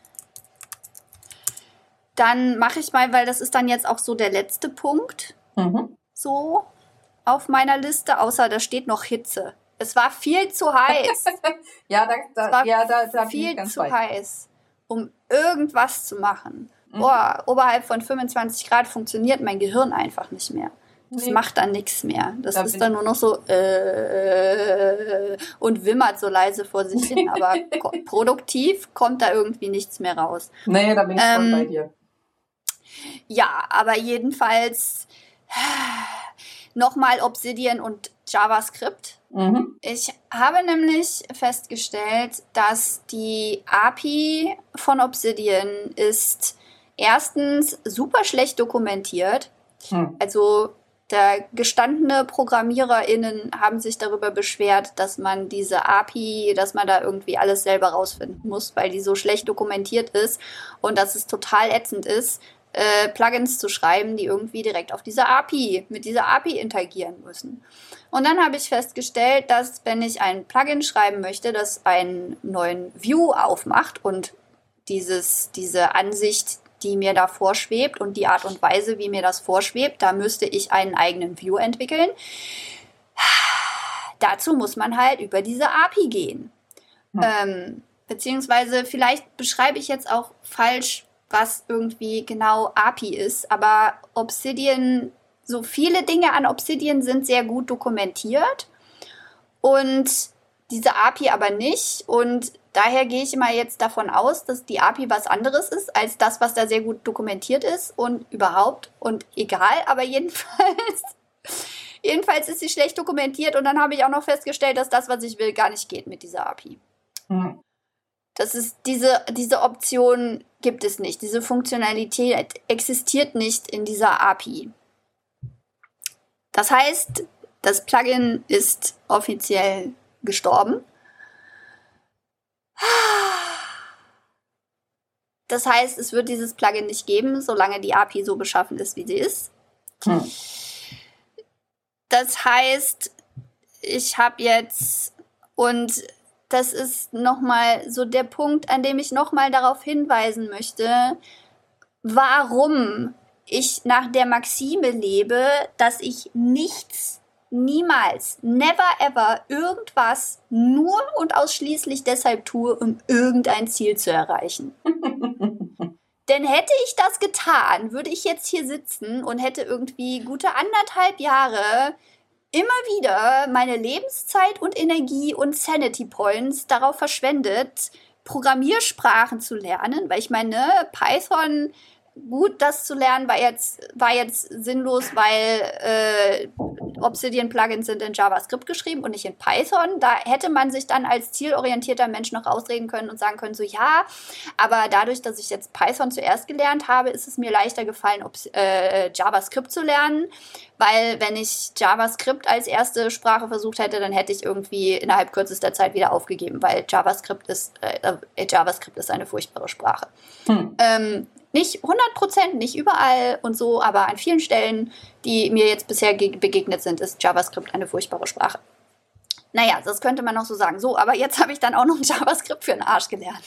Speaker 1: dann mache ich mal, weil das ist dann jetzt auch so der letzte Punkt. Mhm. So auf meiner Liste, außer da steht noch Hitze. Es war viel zu heiß.
Speaker 2: ja, da, da,
Speaker 1: es war
Speaker 2: ja, da, da
Speaker 1: viel
Speaker 2: ganz
Speaker 1: zu
Speaker 2: weit.
Speaker 1: heiß, um irgendwas zu machen. Mhm. Boah, oberhalb von fünfundzwanzig Grad funktioniert mein Gehirn einfach nicht mehr. Das nee. macht dann nichts mehr. Das da ist dann nur noch so äh, und wimmert so leise vor sich hin. Aber ko- produktiv kommt da irgendwie nichts mehr raus.
Speaker 2: Nee, da bin ich ähm, voll bei dir.
Speaker 1: Ja, aber jedenfalls nochmal Obsidian und JavaScript. Mhm. Ich habe nämlich festgestellt, dass die A P I von Obsidian ist erstens super schlecht dokumentiert. Mhm. Also der gestandene ProgrammiererInnen haben sich darüber beschwert, dass man diese A P I, dass man da irgendwie alles selber rausfinden muss, weil die so schlecht dokumentiert ist und dass es total ätzend ist, Äh, Plugins zu schreiben, die irgendwie direkt auf diese A P I, mit dieser A P I interagieren müssen. Und dann habe ich festgestellt, dass wenn ich ein Plugin schreiben möchte, das einen neuen View aufmacht und dieses, diese Ansicht die mir da vorschwebt und die Art und Weise, wie mir das vorschwebt, da müsste ich einen eigenen View entwickeln. Dazu muss man halt über diese A P I gehen. Hm. Ähm, beziehungsweise vielleicht beschreibe ich jetzt auch falsch, was irgendwie genau A P I ist, aber Obsidian, so viele Dinge an Obsidian sind sehr gut dokumentiert und diese A P I aber nicht, und daher gehe ich immer jetzt davon aus, dass die A P I was anderes ist als das, was da sehr gut dokumentiert ist und überhaupt und egal, aber jedenfalls jedenfalls ist sie schlecht dokumentiert und dann habe ich auch noch festgestellt, dass das, was ich will, gar nicht geht mit dieser A P I. Mhm. Das ist diese, diese Option gibt es nicht. Diese Funktionalität existiert nicht in dieser A P I. Das heißt, das Plugin ist offiziell gestorben. Das heißt, es wird dieses Plugin nicht geben, solange die A P I so beschaffen ist, wie sie ist. Hm. Das heißt, ich habe jetzt, und das ist nochmal so der Punkt, an dem ich nochmal darauf hinweisen möchte, warum ich nach der Maxime lebe, dass ich nichts, niemals, never ever irgendwas nur und ausschließlich deshalb tue, um irgendein Ziel zu erreichen. Denn hätte ich das getan, würde ich jetzt hier sitzen und hätte irgendwie gute anderthalb Jahre immer wieder meine Lebenszeit und Energie und Sanity Points darauf verschwendet, Programmiersprachen zu lernen, weil ich meine, Python, gut, das zu lernen, war jetzt, war jetzt sinnlos, weil äh, Obsidian-Plugins sind in JavaScript geschrieben und nicht in Python. Da hätte man sich dann als zielorientierter Mensch noch rausreden können und sagen können, so ja, aber dadurch, dass ich jetzt Python zuerst gelernt habe, ist es mir leichter gefallen, Obs- äh, JavaScript zu lernen, weil wenn ich JavaScript als erste Sprache versucht hätte, dann hätte ich irgendwie innerhalb kürzester Zeit wieder aufgegeben, weil JavaScript ist, äh, JavaScript ist eine furchtbare Sprache. Hm. Ähm, Nicht hundert Prozent, nicht überall und so, aber an vielen Stellen, die mir jetzt bisher ge- begegnet sind, ist JavaScript eine furchtbare Sprache. Naja, das könnte man noch so sagen. So, aber jetzt habe ich dann auch noch JavaScript für den Arsch gelernt.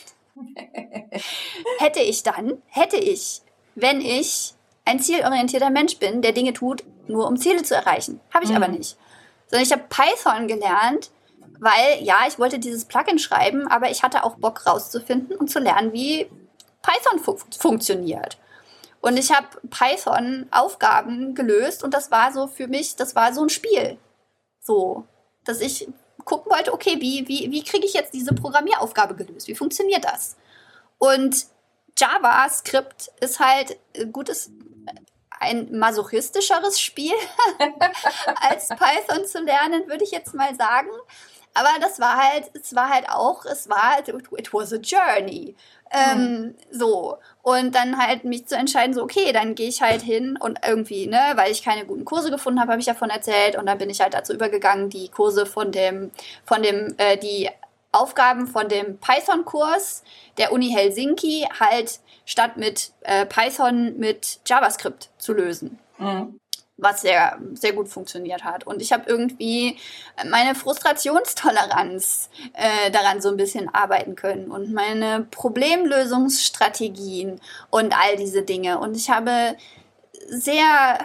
Speaker 1: hätte ich dann, hätte ich, wenn ich ein zielorientierter Mensch bin, der Dinge tut, nur um Ziele zu erreichen. Habe ich mhm. aber nicht. Sondern ich habe Python gelernt, weil, ja, ich wollte dieses Plugin schreiben, aber ich hatte auch Bock rauszufinden und zu lernen, wie Python fu- funktioniert. Und ich habe Python-Aufgaben gelöst und das war so für mich, das war so ein Spiel. So, dass ich gucken wollte, okay, wie, wie, wie kriege ich jetzt diese Programmieraufgabe gelöst? Wie funktioniert das? Und JavaScript ist halt gutes, ein masochistischeres Spiel als Python zu lernen, würde ich jetzt mal sagen. Aber das war halt, es war halt auch, es war, it was a journey. Ähm, mhm. So. Und dann halt mich zu entscheiden, so, okay, dann gehe ich halt hin und irgendwie, ne, weil ich keine guten Kurse gefunden habe, habe ich davon erzählt. Und dann bin ich halt dazu übergegangen, die Kurse von dem, von dem, äh, die Aufgaben von dem Python-Kurs der Uni Helsinki halt statt mit äh, Python mit JavaScript zu lösen. Mhm. Was sehr, sehr gut funktioniert hat. Und ich habe irgendwie meine Frustrationstoleranz äh, daran so ein bisschen arbeiten können und meine Problemlösungsstrategien und all diese Dinge. Und ich habe sehr,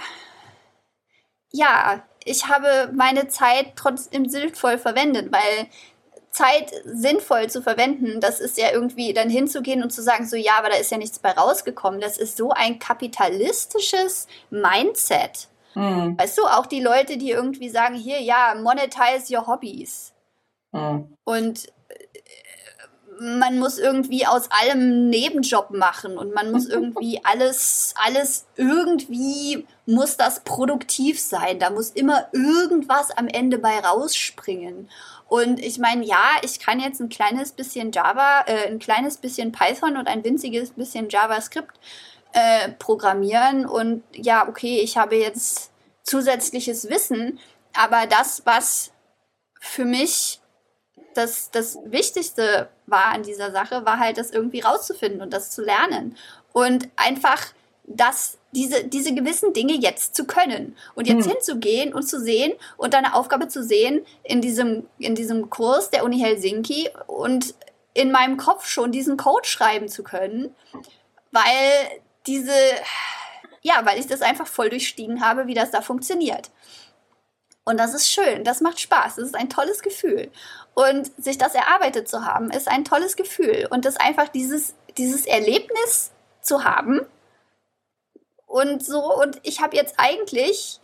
Speaker 1: ja, ich habe meine Zeit trotzdem sinnvoll verwendet, weil Zeit sinnvoll zu verwenden, das ist ja irgendwie dann hinzugehen und zu sagen, so ja, aber da ist ja nichts bei rausgekommen. Das ist so ein kapitalistisches Mindset. Mhm. Weißt du, auch die Leute, die irgendwie sagen, hier, ja, monetize your hobbies. Mhm. Und man muss irgendwie aus allem einen Nebenjob machen und man muss irgendwie alles, alles irgendwie muss das produktiv sein. Da muss immer irgendwas am Ende bei rausspringen. Und ich meine, ja, ich kann jetzt ein kleines bisschen Java, äh, ein kleines bisschen Python und ein winziges bisschen JavaScript äh, programmieren. Und ja, okay, ich habe jetzt zusätzliches Wissen, aber das, was für mich das, das Wichtigste war an dieser Sache, war halt, das irgendwie rauszufinden und das zu lernen. Und einfach das, diese, diese gewissen Dinge jetzt zu können. Und jetzt hm. hinzugehen und zu sehen und eine Aufgabe zu sehen in diesem, in diesem Kurs der Uni Helsinki und in meinem Kopf schon diesen Code schreiben zu können, weil diese, ja, weil ich das einfach voll durchstiegen habe, wie das da funktioniert. Und das ist schön, das macht Spaß, das ist ein tolles Gefühl. Und sich das erarbeitet zu haben, ist ein tolles Gefühl. Und das einfach dieses, dieses Erlebnis zu haben. Und so, und ich habe jetzt eigentlich,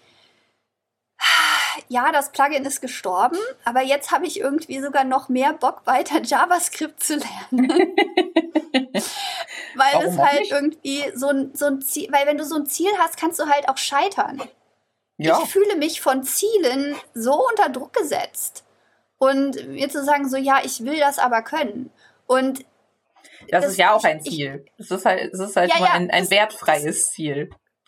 Speaker 1: ja, das Plugin ist gestorben, aber jetzt habe ich irgendwie sogar noch mehr Bock, weiter JavaScript zu lernen. Weil
Speaker 2: Warum
Speaker 1: es
Speaker 2: auch
Speaker 1: halt
Speaker 2: nicht?
Speaker 1: irgendwie so ein, so ein Ziel, weil wenn du so ein Ziel hast, kannst du halt auch scheitern.
Speaker 2: Ja.
Speaker 1: Ich fühle mich von Zielen so unter Druck gesetzt. Und mir zu sagen, so, ja, ich will das aber können. Und
Speaker 2: Das,
Speaker 1: das-
Speaker 2: ist ja auch ein
Speaker 1: ich-
Speaker 2: Ziel. Es ist halt, es ist halt
Speaker 1: Ja,
Speaker 2: nur
Speaker 1: ja,
Speaker 2: ein, ein
Speaker 1: das-
Speaker 2: wertfreies Ziel.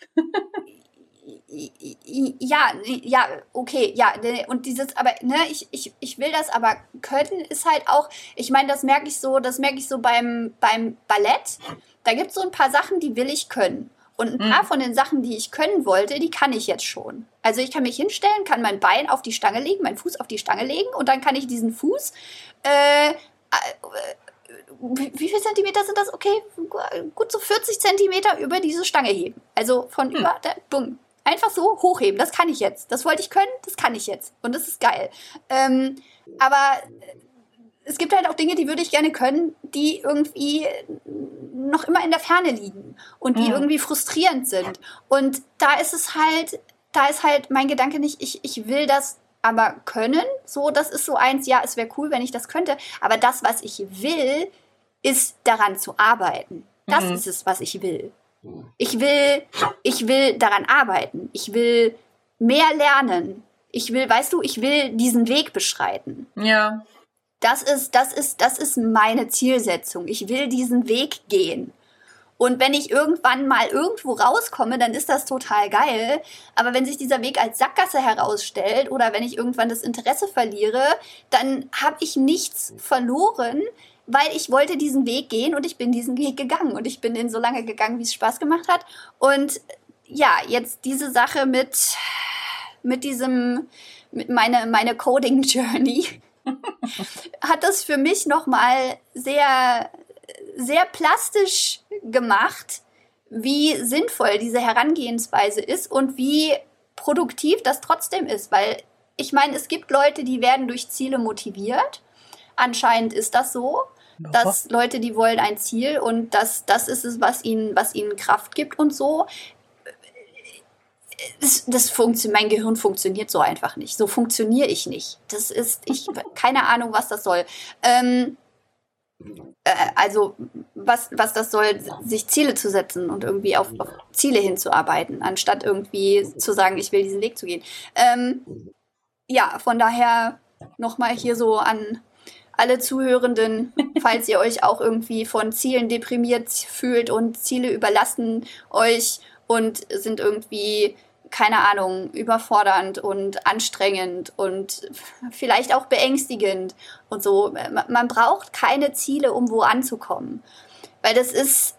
Speaker 1: ja, ja, okay, ja, und dieses, aber, ne, ich, ich, ich will das aber können, ist halt auch, ich meine, das merke ich so, das merke ich so beim, beim Ballett. Da gibt es so ein paar Sachen, die will ich können. Und ein paar
Speaker 2: Mhm.
Speaker 1: von den Sachen, die ich können wollte, die kann ich jetzt schon. Also ich kann mich hinstellen, kann mein Bein auf die Stange legen, meinen Fuß auf die Stange legen und dann kann ich diesen Fuß, äh, äh, wie wie viel Zentimeter sind das? Okay, gut so vierzig Zentimeter über diese Stange heben. Also von
Speaker 2: Hm.
Speaker 1: über, der, bumm, einfach so hochheben. Das kann ich jetzt. Das wollte ich können, das kann ich jetzt. Und das ist geil. Ähm, aber es gibt halt auch Dinge, die würde ich gerne können, die irgendwie noch immer in der Ferne liegen und die
Speaker 2: Mhm.
Speaker 1: irgendwie frustrierend sind. Und da ist es halt, da ist halt mein Gedanke nicht, ich, ich will das aber können. So, das ist so eins, ja, es wäre cool, wenn ich das könnte. Aber das, was ich will, ist daran zu arbeiten. Das
Speaker 2: Mhm.
Speaker 1: ist es, was ich will. Ich will, ich will daran arbeiten. Ich will mehr lernen. Ich will, weißt du, ich will diesen Weg beschreiten.
Speaker 2: Ja.
Speaker 1: Das ist, das ist, das ist meine Zielsetzung. Ich will diesen Weg gehen. Und wenn ich irgendwann mal irgendwo rauskomme, dann ist das total geil. Aber wenn sich dieser Weg als Sackgasse herausstellt oder wenn ich irgendwann das Interesse verliere, dann habe ich nichts verloren, weil ich wollte diesen Weg gehen und ich bin diesen Weg gegangen. Und ich bin den so lange gegangen, wie es Spaß gemacht hat. Und ja, jetzt diese Sache mit, mit diesem, mit meine, meine Coding Journey, hat das für mich nochmal sehr, sehr plastisch gemacht, wie sinnvoll diese Herangehensweise ist und wie produktiv das trotzdem ist. Weil ich meine, es gibt Leute, die werden durch Ziele motiviert. Anscheinend ist das so,
Speaker 2: Ja.
Speaker 1: dass Leute, die wollen ein Ziel und das, das ist es, was ihnen, was ihnen Kraft gibt und so. Das, das funktio- mein Gehirn funktioniert so einfach nicht. So funktioniere ich nicht. Das ist, ich, keine Ahnung, was das soll. Ähm, äh, also, was, was das soll, sich Ziele zu setzen und irgendwie auf, auf Ziele hinzuarbeiten, anstatt irgendwie zu sagen, ich will diesen Weg zu gehen. Ähm, ja, von daher nochmal hier so an alle Zuhörenden, falls ihr euch auch irgendwie von Zielen deprimiert fühlt und Ziele überlasten euch und sind irgendwie, keine Ahnung, überfordernd und anstrengend und vielleicht auch beängstigend und so. Man, man braucht keine Ziele, um wo anzukommen. Weil das ist,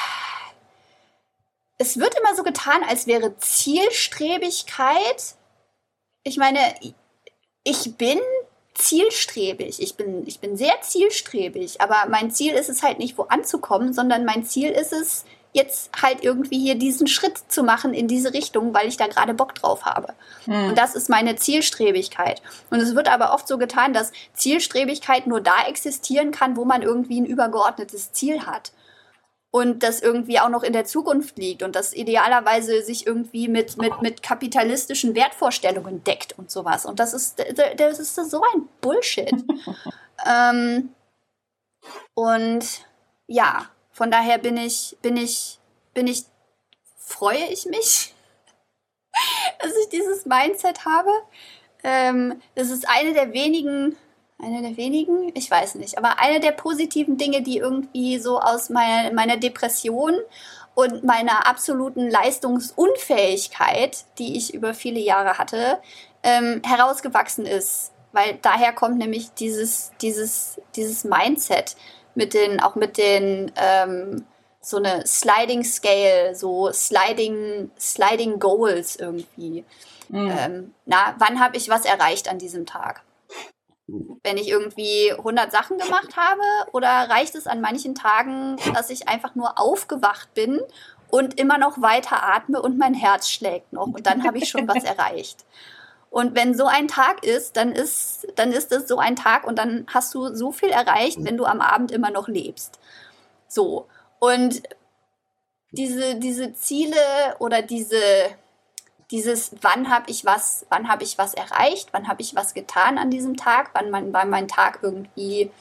Speaker 1: es wird immer so getan, als wäre Zielstrebigkeit, ich meine, ich bin zielstrebig. Ich bin, ich bin sehr zielstrebig, aber mein Ziel ist es halt nicht, wo anzukommen, sondern mein Ziel ist es, jetzt halt irgendwie hier diesen Schritt zu machen in diese Richtung, weil ich da gerade Bock drauf habe.
Speaker 2: Hm.
Speaker 1: Und das ist meine Zielstrebigkeit. Und es wird aber oft so getan, dass Zielstrebigkeit nur da existieren kann, wo man irgendwie ein übergeordnetes Ziel hat. Und das irgendwie auch noch in der Zukunft liegt und das idealerweise sich irgendwie mit, mit, mit kapitalistischen Wertvorstellungen deckt und sowas. Und das ist, das ist so ein Bullshit. ähm, und ja, von daher bin ich, bin ich, bin ich, freue ich mich, dass ich dieses Mindset habe. Ähm, das ist eine der wenigen Eine der wenigen, ich weiß nicht, aber eine der positiven Dinge, die irgendwie so aus meiner, meiner Depression und meiner absoluten Leistungsunfähigkeit, die ich über viele Jahre hatte, ähm, herausgewachsen ist. Weil daher kommt nämlich dieses, dieses, dieses Mindset mit den, auch mit den, ähm, so eine Sliding Scale, so Sliding, Sliding Goals irgendwie.
Speaker 2: Mhm.
Speaker 1: Ähm, na, wann habe ich was erreicht an diesem Tag? Wenn ich irgendwie hundert Sachen gemacht habe, oder reicht es an manchen Tagen, dass ich einfach nur aufgewacht bin und immer noch weiter atme und mein Herz schlägt noch. Und dann habe ich schon was erreicht. Und wenn so ein Tag ist, dann ist, dann ist es so ein Tag und dann hast du so viel erreicht, wenn du am Abend immer noch lebst. So. Und diese, diese Ziele oder diese, dieses, wann habe ich was, wann habe ich was erreicht, wann habe ich was getan an diesem Tag, wann mein, war mein Tag irgendwie,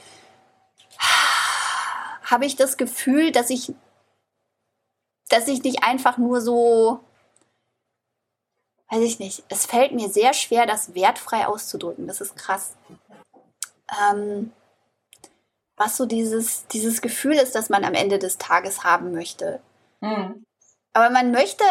Speaker 1: habe ich das Gefühl, dass ich, dass ich nicht einfach nur so, weiß ich nicht, es fällt mir sehr schwer, das wertfrei auszudrücken. Das ist krass. Ähm, was so dieses, dieses Gefühl ist, das man am Ende des Tages haben möchte.
Speaker 2: Mhm.
Speaker 1: Aber man möchte,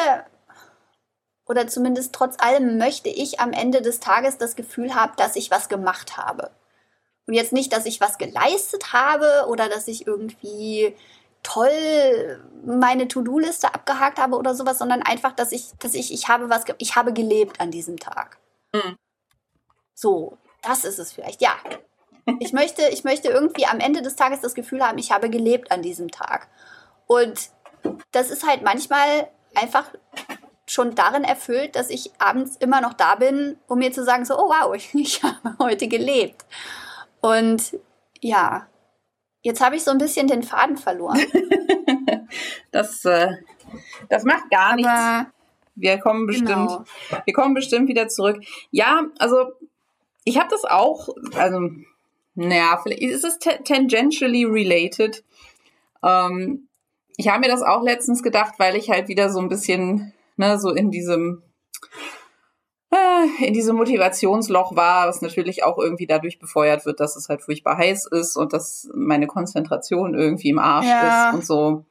Speaker 1: oder zumindest trotz allem möchte ich am Ende des Tages das Gefühl haben, dass ich was gemacht habe. Und jetzt nicht, dass ich was geleistet habe oder dass ich irgendwie toll meine To-Do-Liste abgehakt habe oder sowas, sondern einfach, dass ich, dass ich, ich habe was, ge- ich habe gelebt an diesem Tag.
Speaker 2: Mhm.
Speaker 1: So, das ist es vielleicht, ja. Ich möchte, ich möchte irgendwie am Ende des Tages das Gefühl haben, ich habe gelebt an diesem Tag. Und das ist halt manchmal einfach schon darin erfüllt, dass ich abends immer noch da bin, um mir zu sagen, so, oh wow, ich, ich habe heute gelebt. Und ja, jetzt habe ich so ein bisschen den Faden verloren.
Speaker 2: Das, äh, das macht gar
Speaker 1: Aber
Speaker 2: nichts. Wir kommen bestimmt,
Speaker 1: genau.
Speaker 2: wir kommen bestimmt wieder zurück. Ja, also ich habe das auch, also naja, vielleicht ist es t- tangentially related. Ähm, ich habe mir das auch letztens gedacht, weil ich halt wieder so ein bisschen, ne, so in diesem äh, in diesem Motivationsloch war, was natürlich auch irgendwie dadurch befeuert wird, dass es halt furchtbar heiß ist und dass meine Konzentration irgendwie im Arsch
Speaker 1: Ja.
Speaker 2: ist und so.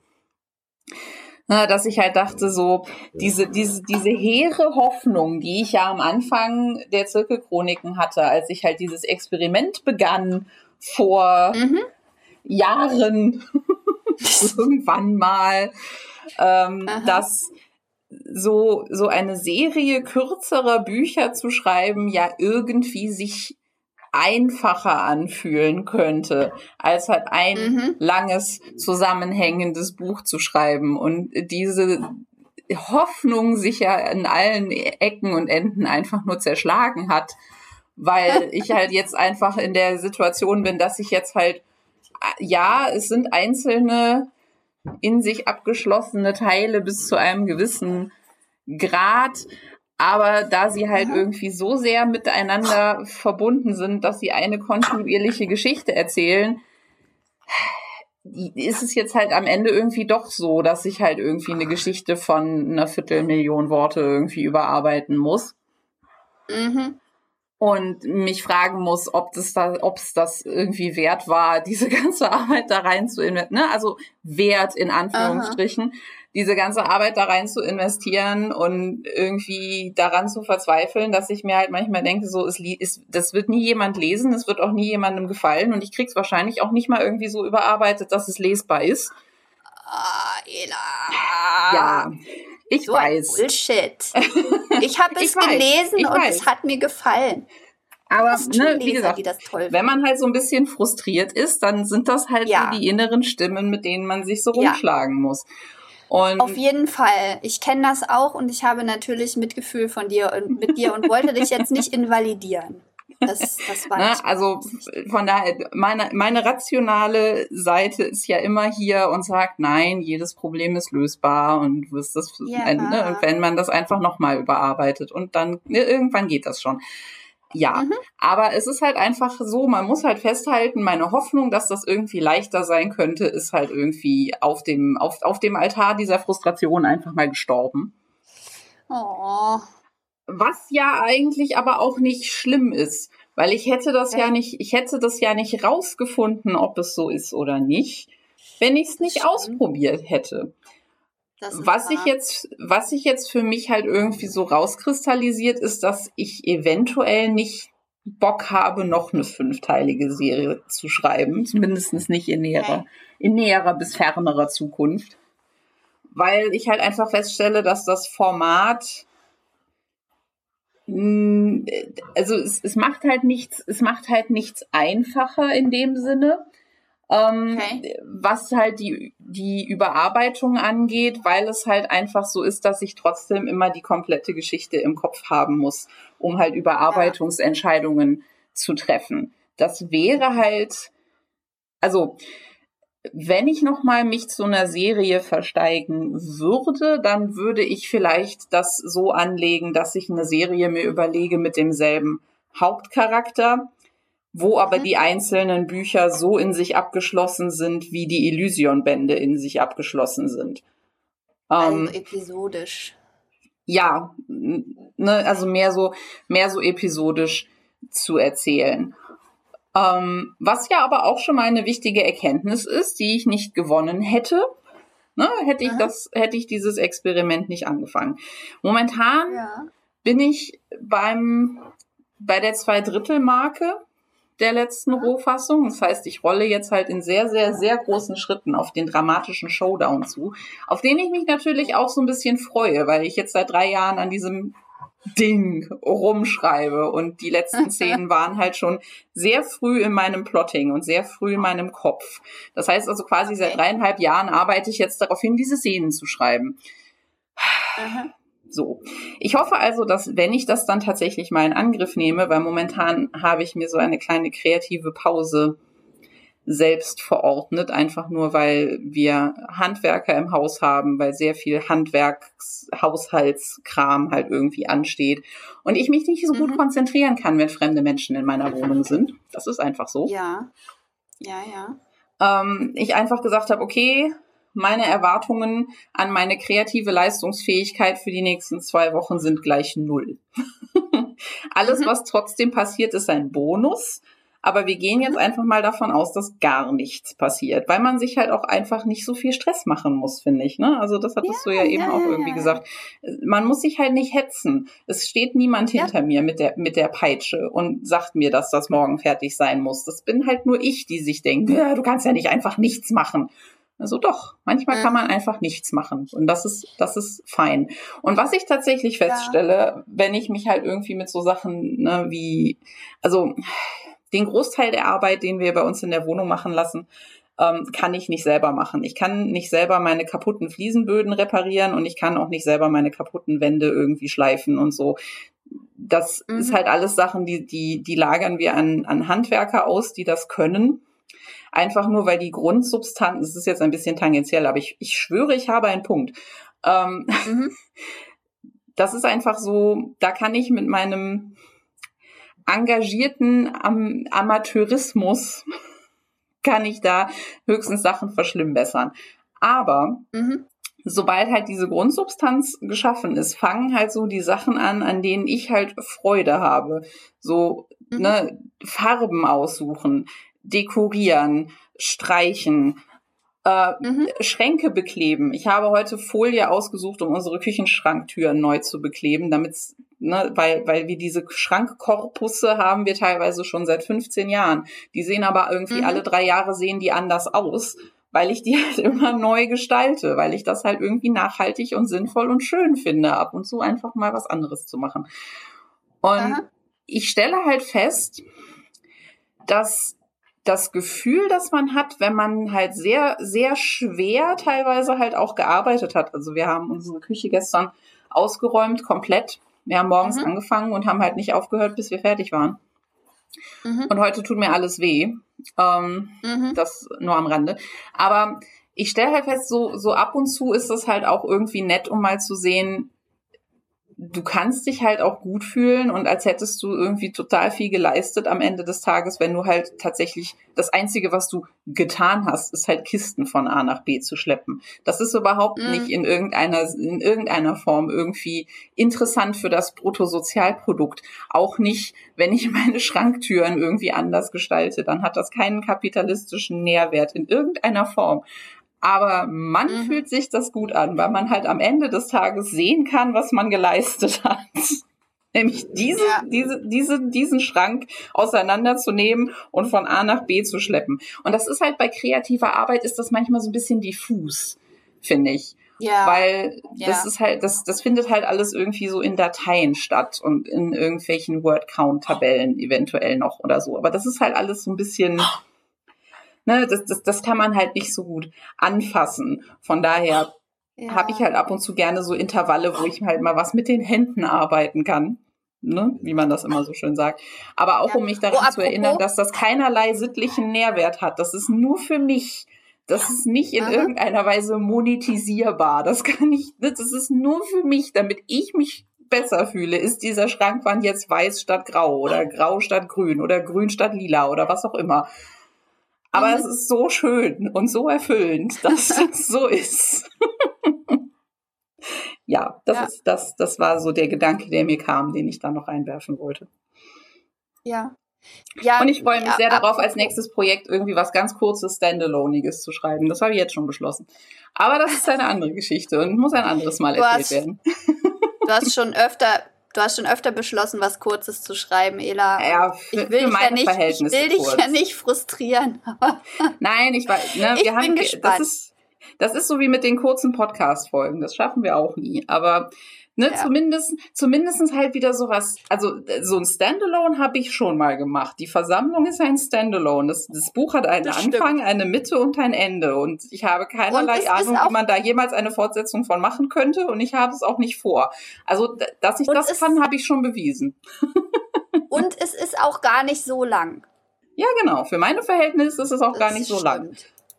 Speaker 2: Na, dass ich halt dachte, so, diese, diese, diese hehre Hoffnung, die ich ja am Anfang der Zirkelchroniken hatte, als ich halt dieses Experiment begann vor
Speaker 1: Mhm.
Speaker 2: Jahren, irgendwann mal, ähm,
Speaker 1: Aha.
Speaker 2: dass so, so eine Serie kürzerer Bücher zu schreiben ja irgendwie sich einfacher anfühlen könnte, als halt ein
Speaker 1: Mhm.
Speaker 2: langes, zusammenhängendes Buch zu schreiben. Und diese Hoffnung sich ja in allen Ecken und Enden einfach nur zerschlagen hat, weil ich halt jetzt einfach in der Situation bin, dass ich jetzt halt, ja, es sind einzelne in sich abgeschlossene Teile bis zu einem gewissen Grad, aber da sie halt
Speaker 1: Aha.
Speaker 2: irgendwie so sehr miteinander verbunden sind, dass sie eine kontinuierliche Geschichte erzählen, ist es jetzt halt am Ende irgendwie doch so, dass ich halt irgendwie eine Geschichte von einer Viertelmillion Worte irgendwie überarbeiten muss.
Speaker 1: Mhm.
Speaker 2: Und mich fragen muss, ob das da, ob es das irgendwie wert war, diese ganze Arbeit da rein zu investieren, ne? Also Wert in Anführungsstrichen, Aha. diese ganze Arbeit da rein zu investieren und irgendwie daran zu verzweifeln, dass ich mir halt manchmal denke, so, es ist, das wird nie jemand lesen, es wird auch nie jemandem gefallen und ich krieg's wahrscheinlich auch nicht mal irgendwie so überarbeitet, dass es lesbar ist.
Speaker 1: Ah, Ela.
Speaker 2: Ja, ich
Speaker 1: so
Speaker 2: weiß.
Speaker 1: Ein Bullshit. Ich habe es
Speaker 2: ich weiß,
Speaker 1: gelesen
Speaker 2: ich
Speaker 1: und
Speaker 2: weiß.
Speaker 1: es hat mir gefallen.
Speaker 2: Aber
Speaker 1: Das tun
Speaker 2: ne,
Speaker 1: Leser,
Speaker 2: wie gesagt,
Speaker 1: die das toll
Speaker 2: wenn man halt so ein bisschen frustriert ist, dann sind das halt
Speaker 1: Ja.
Speaker 2: so die inneren Stimmen, mit denen man sich so
Speaker 1: Ja.
Speaker 2: rumschlagen muss. Und
Speaker 1: Auf jeden Fall. Ich kenne das auch und ich habe natürlich Mitgefühl von dir und mit dir und wollte dich jetzt nicht invalidieren. Das, das war
Speaker 2: ne,
Speaker 1: nicht
Speaker 2: also von daher, meine, meine rationale Seite ist ja immer hier und sagt, nein, jedes Problem ist lösbar und wirst das,
Speaker 1: Ja.
Speaker 2: ne, und wenn man das einfach nochmal überarbeitet und dann ne, irgendwann geht das schon. Ja,
Speaker 1: Mhm.
Speaker 2: aber es ist halt einfach so, man muss halt festhalten, meine Hoffnung, dass das irgendwie leichter sein könnte, ist halt irgendwie auf dem, auf, auf dem Altar dieser Frustration einfach mal gestorben.
Speaker 1: Oh.
Speaker 2: Was ja eigentlich aber auch nicht schlimm ist, weil ich hätte das
Speaker 1: Okay.
Speaker 2: ja nicht, ich hätte das ja nicht rausgefunden, ob es so ist oder nicht, wenn ich es nicht
Speaker 1: stimmt.
Speaker 2: ausprobiert hätte.
Speaker 1: Das ist
Speaker 2: Was
Speaker 1: wahr.
Speaker 2: ich jetzt, was sich jetzt für mich halt irgendwie so rauskristallisiert, ist, dass ich eventuell nicht Bock habe, noch eine fünfteilige Serie zu schreiben, zumindest nicht in näherer,
Speaker 1: Okay.
Speaker 2: in näherer bis fernerer Zukunft, weil ich halt einfach feststelle, dass das Format, mh, also es, es macht halt nichts, es macht halt nichts einfacher in dem Sinne. Ähm,
Speaker 1: Okay.
Speaker 2: was halt die, die Überarbeitung angeht, weil es halt einfach so ist, dass ich trotzdem immer die komplette Geschichte im Kopf haben muss, um halt Überarbeitungsentscheidungen zu treffen. Das wäre halt, also wenn ich nochmal mich zu einer Serie versteigen würde, dann würde ich vielleicht das so anlegen, dass ich eine Serie mir überlege mit demselben Hauptcharakter, wo aber
Speaker 1: Mhm.
Speaker 2: die einzelnen Bücher so in sich abgeschlossen sind, wie die Elysion-Bände in sich abgeschlossen sind.
Speaker 1: Also
Speaker 2: Ähm,
Speaker 1: episodisch.
Speaker 2: ja, n- ne, also mehr so, mehr so episodisch zu erzählen. Ähm, was ja aber auch schon mal eine wichtige Erkenntnis ist, die ich nicht gewonnen hätte, ne, hätte ich
Speaker 1: Aha.
Speaker 2: das, hätte ich dieses Experiment nicht angefangen. Momentan
Speaker 1: Ja.
Speaker 2: bin ich beim, bei der Zweidrittelmarke der letzten
Speaker 1: Aha.
Speaker 2: Rohfassung. Das heißt, ich rolle jetzt halt in sehr, sehr, sehr großen Schritten auf den dramatischen Showdown zu, auf den ich mich natürlich auch so ein bisschen freue, weil ich jetzt seit drei Jahren an diesem Ding rumschreibe und die letzten Szenen waren halt schon sehr früh in meinem Plotting und sehr früh in meinem Kopf. Das heißt also quasi seit
Speaker 1: Okay.
Speaker 2: dreieinhalb Jahren arbeite ich jetzt darauf hin, diese Szenen zu schreiben.
Speaker 1: Aha.
Speaker 2: So. Ich hoffe also, dass, wenn ich das dann tatsächlich mal in Angriff nehme, weil momentan habe ich mir so eine kleine kreative Pause selbst verordnet, einfach nur, weil wir Handwerker im Haus haben, weil sehr viel Handwerks-, Haushaltskram halt irgendwie ansteht und ich mich nicht so gut
Speaker 1: Mhm.
Speaker 2: konzentrieren kann, wenn fremde Menschen in meiner Wohnung sind. Das ist einfach so.
Speaker 1: Ja. Ja, ja.
Speaker 2: Ähm, ich einfach gesagt habe, okay, meine Erwartungen an meine kreative Leistungsfähigkeit für die nächsten zwei Wochen sind gleich null. Alles,
Speaker 1: Mhm.
Speaker 2: was trotzdem passiert, ist ein Bonus. Aber wir gehen jetzt
Speaker 1: Mhm.
Speaker 2: einfach mal davon aus, dass gar nichts passiert, weil man sich halt auch einfach nicht so viel Stress machen muss, finde ich. Ne? Also das hattest du ja
Speaker 1: Ja,
Speaker 2: eben
Speaker 1: ja,
Speaker 2: auch
Speaker 1: ja,
Speaker 2: irgendwie
Speaker 1: ja, ja.
Speaker 2: gesagt. Man muss sich halt nicht hetzen. Es steht niemand
Speaker 1: Ja.
Speaker 2: hinter mir mit der, mit der Peitsche und sagt mir, dass das morgen fertig sein muss. Das bin halt nur ich, die sich denkt, ja, du kannst ja nicht einfach nichts machen. Also doch, manchmal kann man
Speaker 1: Mhm.
Speaker 2: einfach nichts machen und das ist, das ist fein. Und was ich tatsächlich
Speaker 1: Ja.
Speaker 2: feststelle, wenn ich mich halt irgendwie mit so Sachen, ne, wie, also den Großteil der Arbeit, den wir bei uns in der Wohnung machen lassen, ähm, kann ich nicht selber machen. Ich kann nicht selber meine kaputten Fliesenböden reparieren und ich kann auch nicht selber meine kaputten Wände irgendwie schleifen und so. Das
Speaker 1: Mhm.
Speaker 2: ist halt alles Sachen, die, die, die lagern wir an, an Handwerker aus, die das können. Einfach nur, weil die Grundsubstanz, das ist jetzt ein bisschen tangentiell, aber ich, ich schwöre, ich habe einen Punkt. Ähm,
Speaker 1: Mhm.
Speaker 2: das ist einfach so, da kann ich mit meinem engagierten Am- Amateurismus, kann ich da höchstens Sachen verschlimmbessern. Aber
Speaker 1: Mhm.
Speaker 2: sobald halt diese Grundsubstanz geschaffen ist, fangen halt so die Sachen an, an denen ich halt Freude habe. So,
Speaker 1: Mhm.
Speaker 2: ne, Farben aussuchen, dekorieren, streichen, äh,
Speaker 1: Mhm.
Speaker 2: Schränke bekleben. Ich habe heute Folie ausgesucht, um unsere Küchenschranktüren neu zu bekleben, damit's, ne, weil, weil wir diese Schrankkorpusse haben wir teilweise schon seit fünfzehn Jahren. Die sehen aber irgendwie
Speaker 1: Mhm.
Speaker 2: alle drei Jahre sehen die anders aus, weil ich die halt immer neu gestalte, weil ich das halt irgendwie nachhaltig und sinnvoll und schön finde, ab und zu einfach mal was anderes zu machen. Und
Speaker 1: Aha.
Speaker 2: ich stelle halt fest, dass das Gefühl, das man hat, wenn man halt sehr, sehr schwer teilweise halt auch gearbeitet hat. Also wir haben unsere Küche gestern ausgeräumt, komplett. Wir haben morgens
Speaker 1: Mhm.
Speaker 2: angefangen und haben halt nicht aufgehört, bis wir fertig waren.
Speaker 1: Mhm.
Speaker 2: Und heute tut mir alles weh. Ähm,
Speaker 1: Mhm.
Speaker 2: das nur am Rande. Aber ich stelle halt fest, so, so ab und zu ist das halt auch irgendwie nett, um mal zu sehen, du kannst dich halt auch gut fühlen und als hättest du irgendwie total viel geleistet am Ende des Tages, wenn du halt tatsächlich das Einzige, was du getan hast, ist halt Kisten von A nach B zu schleppen. Das ist überhaupt
Speaker 1: Mhm.
Speaker 2: nicht in irgendeiner, in irgendeiner Form irgendwie interessant für das Bruttosozialprodukt. Auch nicht, wenn ich meine Schranktüren irgendwie anders gestalte, dann hat das keinen kapitalistischen Nährwert in irgendeiner Form. Aber man
Speaker 1: Mhm.
Speaker 2: fühlt sich das gut an, weil man halt am Ende des Tages sehen kann, was man geleistet hat. Nämlich diese,
Speaker 1: Ja.
Speaker 2: diese, diese, diesen Schrank auseinanderzunehmen und von A nach B zu schleppen. Und das ist halt bei kreativer Arbeit ist das manchmal so ein bisschen diffus, finde ich.
Speaker 1: Ja.
Speaker 2: Weil das
Speaker 1: Ja.
Speaker 2: ist halt, das, das findet halt alles irgendwie so in Dateien statt und in irgendwelchen Word-Count-Tabellen eventuell noch oder so. Aber das ist halt alles so ein bisschen, ne, das, das, das kann man halt nicht so gut anfassen. Von daher ja. habe ich halt ab und zu gerne so Intervalle, wo ich halt mal was mit den Händen arbeiten kann. Ne, wie man das immer so schön sagt. Aber auch, ja. um mich daran oh, zu erinnern, dass das keinerlei sittlichen Nährwert hat. Das ist nur für mich. Das ist nicht in Aha. irgendeiner Weise monetisierbar. Das kann ich, das ist nur für mich, damit ich mich besser fühle. Ist dieser Schrankwand jetzt weiß statt grau oder grau statt grün oder grün statt lila oder was auch immer. Aber mhm. es ist so schön und so erfüllend, dass es so ist. Ja, das, ja. Ist, das, das war so der Gedanke, der mir kam, den ich da noch einwerfen wollte.
Speaker 1: Ja. ja
Speaker 2: und ich freue mich
Speaker 1: ja,
Speaker 2: sehr darauf, als nächstes Projekt irgendwie was ganz Kurzes, Standalone-iges zu schreiben. Das habe ich jetzt schon beschlossen. Aber das ist eine andere Geschichte und muss ein anderes Mal
Speaker 1: du
Speaker 2: erzählt
Speaker 1: hast,
Speaker 2: werden.
Speaker 1: Du hast schon öfter... Du hast schon öfter beschlossen, was Kurzes zu schreiben, Ela.
Speaker 2: Ja, für,
Speaker 1: ich will,
Speaker 2: für
Speaker 1: dich,
Speaker 2: meine
Speaker 1: ja nicht,
Speaker 2: Verhältnisse
Speaker 1: ich will dich
Speaker 2: kurz.
Speaker 1: ja nicht frustrieren.
Speaker 2: Nein, ich weiß. Ne,
Speaker 1: ich
Speaker 2: wir
Speaker 1: bin
Speaker 2: haben,
Speaker 1: gespannt.
Speaker 2: Das ist, das ist so wie mit den kurzen Podcast-Folgen. Das schaffen wir auch nie. Aber ne, ja. zumindest, zumindest halt wieder sowas. Also so ein Standalone habe ich schon mal gemacht. Die Versammlung ist ein Standalone. Das, das Buch hat einen das Anfang, stimmt. eine Mitte und ein Ende. Und ich habe keinerlei Ahnung, wie man da jemals eine Fortsetzung von machen könnte. Und ich habe es auch nicht vor. Also, dass ich das kann, habe ich schon bewiesen.
Speaker 1: Und es ist auch gar nicht so lang.
Speaker 2: Ja, genau. Für meine Verhältnisse ist es auch
Speaker 1: das
Speaker 2: gar nicht so
Speaker 1: stimmt.
Speaker 2: lang.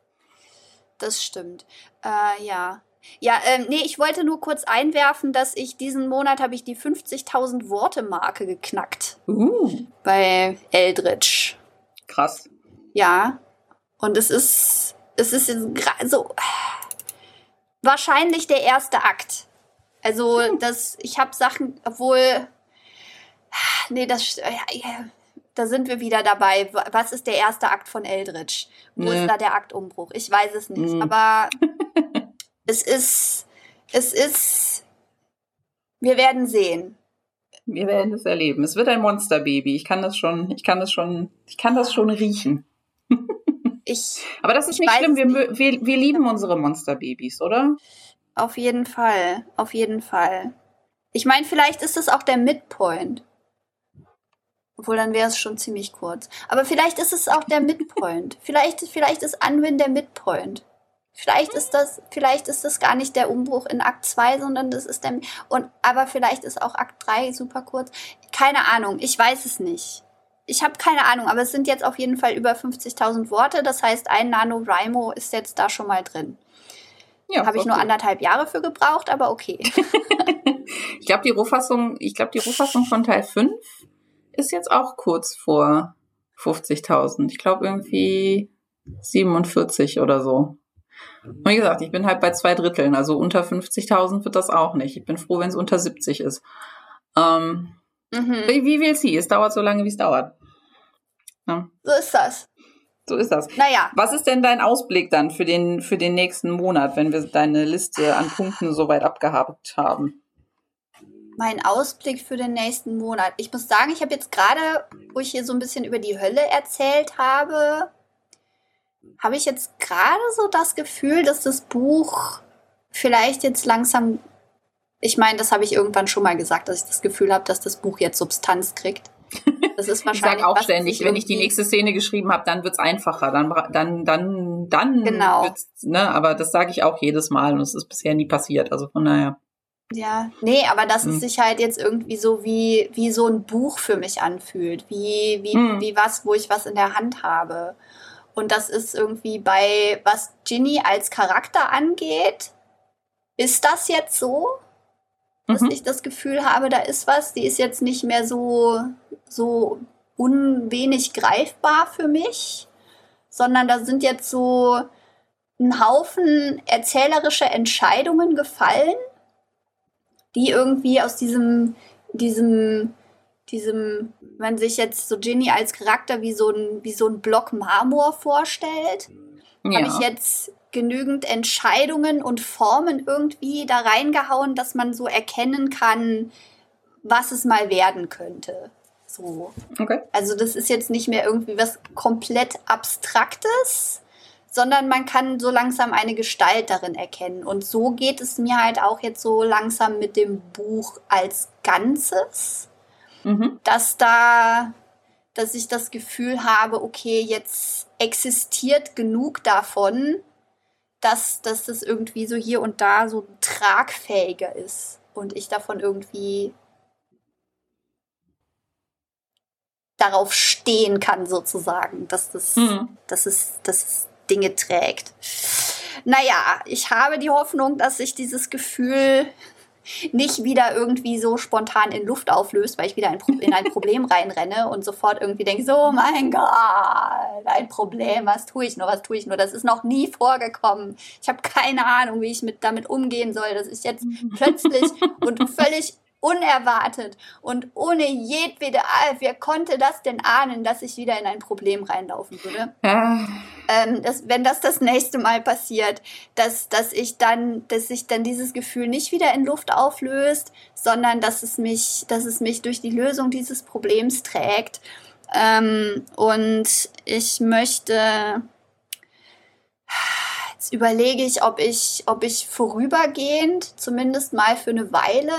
Speaker 1: Das stimmt. Äh, ja. Ja, ähm, nee, ich wollte nur kurz einwerfen, dass ich diesen Monat habe ich die fünfzigtausend Worte-Marke geknackt.
Speaker 2: Uh.
Speaker 1: Bei Eldritch.
Speaker 2: Krass.
Speaker 1: Ja. Und es ist, es ist so wahrscheinlich der erste Akt. Also, hm. das, ich habe Sachen, obwohl, nee, das, ja, ja. Da sind wir wieder dabei. Was ist der erste Akt von Eldritch? Wo nee. ist da der Aktumbruch? Ich weiß es nicht. Mm. Aber es ist, es ist, wir werden sehen.
Speaker 2: Wir werden es erleben. Es wird ein Monsterbaby. Ich kann das schon, ich kann das schon, ich kann das schon riechen.
Speaker 1: Ich,
Speaker 2: Aber das ist nicht schlimm. Wir, nicht. wir, wir lieben unsere Monsterbabys, oder?
Speaker 1: Auf jeden Fall. Auf jeden Fall. Ich meine, vielleicht ist es auch der Midpoint. Obwohl, dann wäre es schon ziemlich kurz. Aber vielleicht ist es auch der Midpoint. vielleicht, vielleicht ist Anwin der Midpoint. Vielleicht ist das, vielleicht ist das gar nicht der Umbruch in Akt zwei, sondern das ist der, und, aber vielleicht ist auch Akt drei super kurz. Keine Ahnung, ich weiß es nicht. Ich habe keine Ahnung, aber es sind jetzt auf jeden Fall über fünfzigtausend Worte. Das heißt, ein NaNoWriMo ist jetzt da schon mal drin. Ja, habe ich nur anderthalb Jahre für gebraucht, aber okay.
Speaker 2: ich glaube, die Rohfassung, ich glaube, die Rohfassung von Teil fünf ist jetzt auch kurz vor fünfzigtausend. Ich glaube irgendwie siebenundvierzig oder so. Und wie gesagt, ich bin halt bei zwei Dritteln, also unter fünfzigtausend wird das auch nicht. Ich bin froh, wenn es unter siebzig ist. Ähm, mhm. Wie, wie will sie? Es dauert so lange, wie es dauert. Ja.
Speaker 1: So ist das.
Speaker 2: So ist das.
Speaker 1: Naja.
Speaker 2: Was ist denn dein Ausblick dann für den, für den nächsten Monat, wenn wir deine Liste an Punkten soweit abgehakt haben?
Speaker 1: Mein Ausblick für den nächsten Monat. Ich muss sagen, ich habe jetzt gerade, wo ich hier so ein bisschen über die Hölle erzählt habe, habe ich jetzt gerade so das Gefühl, dass das Buch vielleicht jetzt langsam, ich meine, das habe ich irgendwann schon mal gesagt, dass ich das Gefühl habe, dass das Buch jetzt Substanz kriegt. Das ist wahrscheinlich.
Speaker 2: Ich sage auch ständig, wenn ich die nächste Szene geschrieben habe, dann wird's einfacher, dann dann dann dann
Speaker 1: genau.
Speaker 2: wird's, ne, aber das sage ich auch jedes Mal und es ist bisher nie passiert, also von daher.
Speaker 1: Ja, nee, aber dass hm. es sich halt jetzt irgendwie so wie wie so ein Buch für mich anfühlt, wie wie hm. wie was, wo ich was in der Hand habe. Und das ist irgendwie bei, was Ginny als Charakter angeht, ist das jetzt so, dass mhm. ich das Gefühl habe, da ist was, die ist jetzt nicht mehr so, so unwenig greifbar für mich, sondern da sind jetzt so ein Haufen erzählerische Entscheidungen gefallen, die irgendwie aus diesem, diesem, diesem, wenn man sich jetzt so Ginny als Charakter wie so ein, wie so ein Block Marmor vorstellt, ja. habe ich jetzt genügend Entscheidungen und Formen irgendwie da reingehauen, dass man so erkennen kann, was es mal werden könnte. So.
Speaker 2: Okay.
Speaker 1: Also das ist jetzt nicht mehr irgendwie was komplett Abstraktes, sondern man kann so langsam eine Gestalt darin erkennen. Und so geht es mir halt auch jetzt so langsam mit dem Buch als Ganzes. Mhm. Dass da, dass ich das Gefühl habe, okay, jetzt existiert genug davon, dass, dass das irgendwie so hier und da so tragfähiger ist und ich davon irgendwie darauf stehen kann, sozusagen, dass das, mhm. dass es, dass es Dinge trägt. Naja, ich habe die Hoffnung, dass sich dieses Gefühl nicht wieder irgendwie so spontan in Luft auflöst, weil ich wieder in ein Problem reinrenne und sofort irgendwie denke, so, oh mein Gott, ein Problem, was tue ich nur, was tue ich nur, das ist noch nie vorgekommen. Ich habe keine Ahnung, wie ich mit, damit umgehen soll. Das ist jetzt plötzlich und völlig unerwartet und ohne jedwede, wer konnte das denn ahnen, dass ich wieder in ein Problem reinlaufen würde? Ja. Ähm, das, wenn das das nächste Mal passiert, dass, dass ich dann, dass sich dann dieses Gefühl nicht wieder in Luft auflöst, sondern dass es mich, dass es mich durch die Lösung dieses Problems trägt. Ähm, und ich möchte, jetzt überlege ich, ob ich, ob ich vorübergehend, zumindest mal für eine Weile,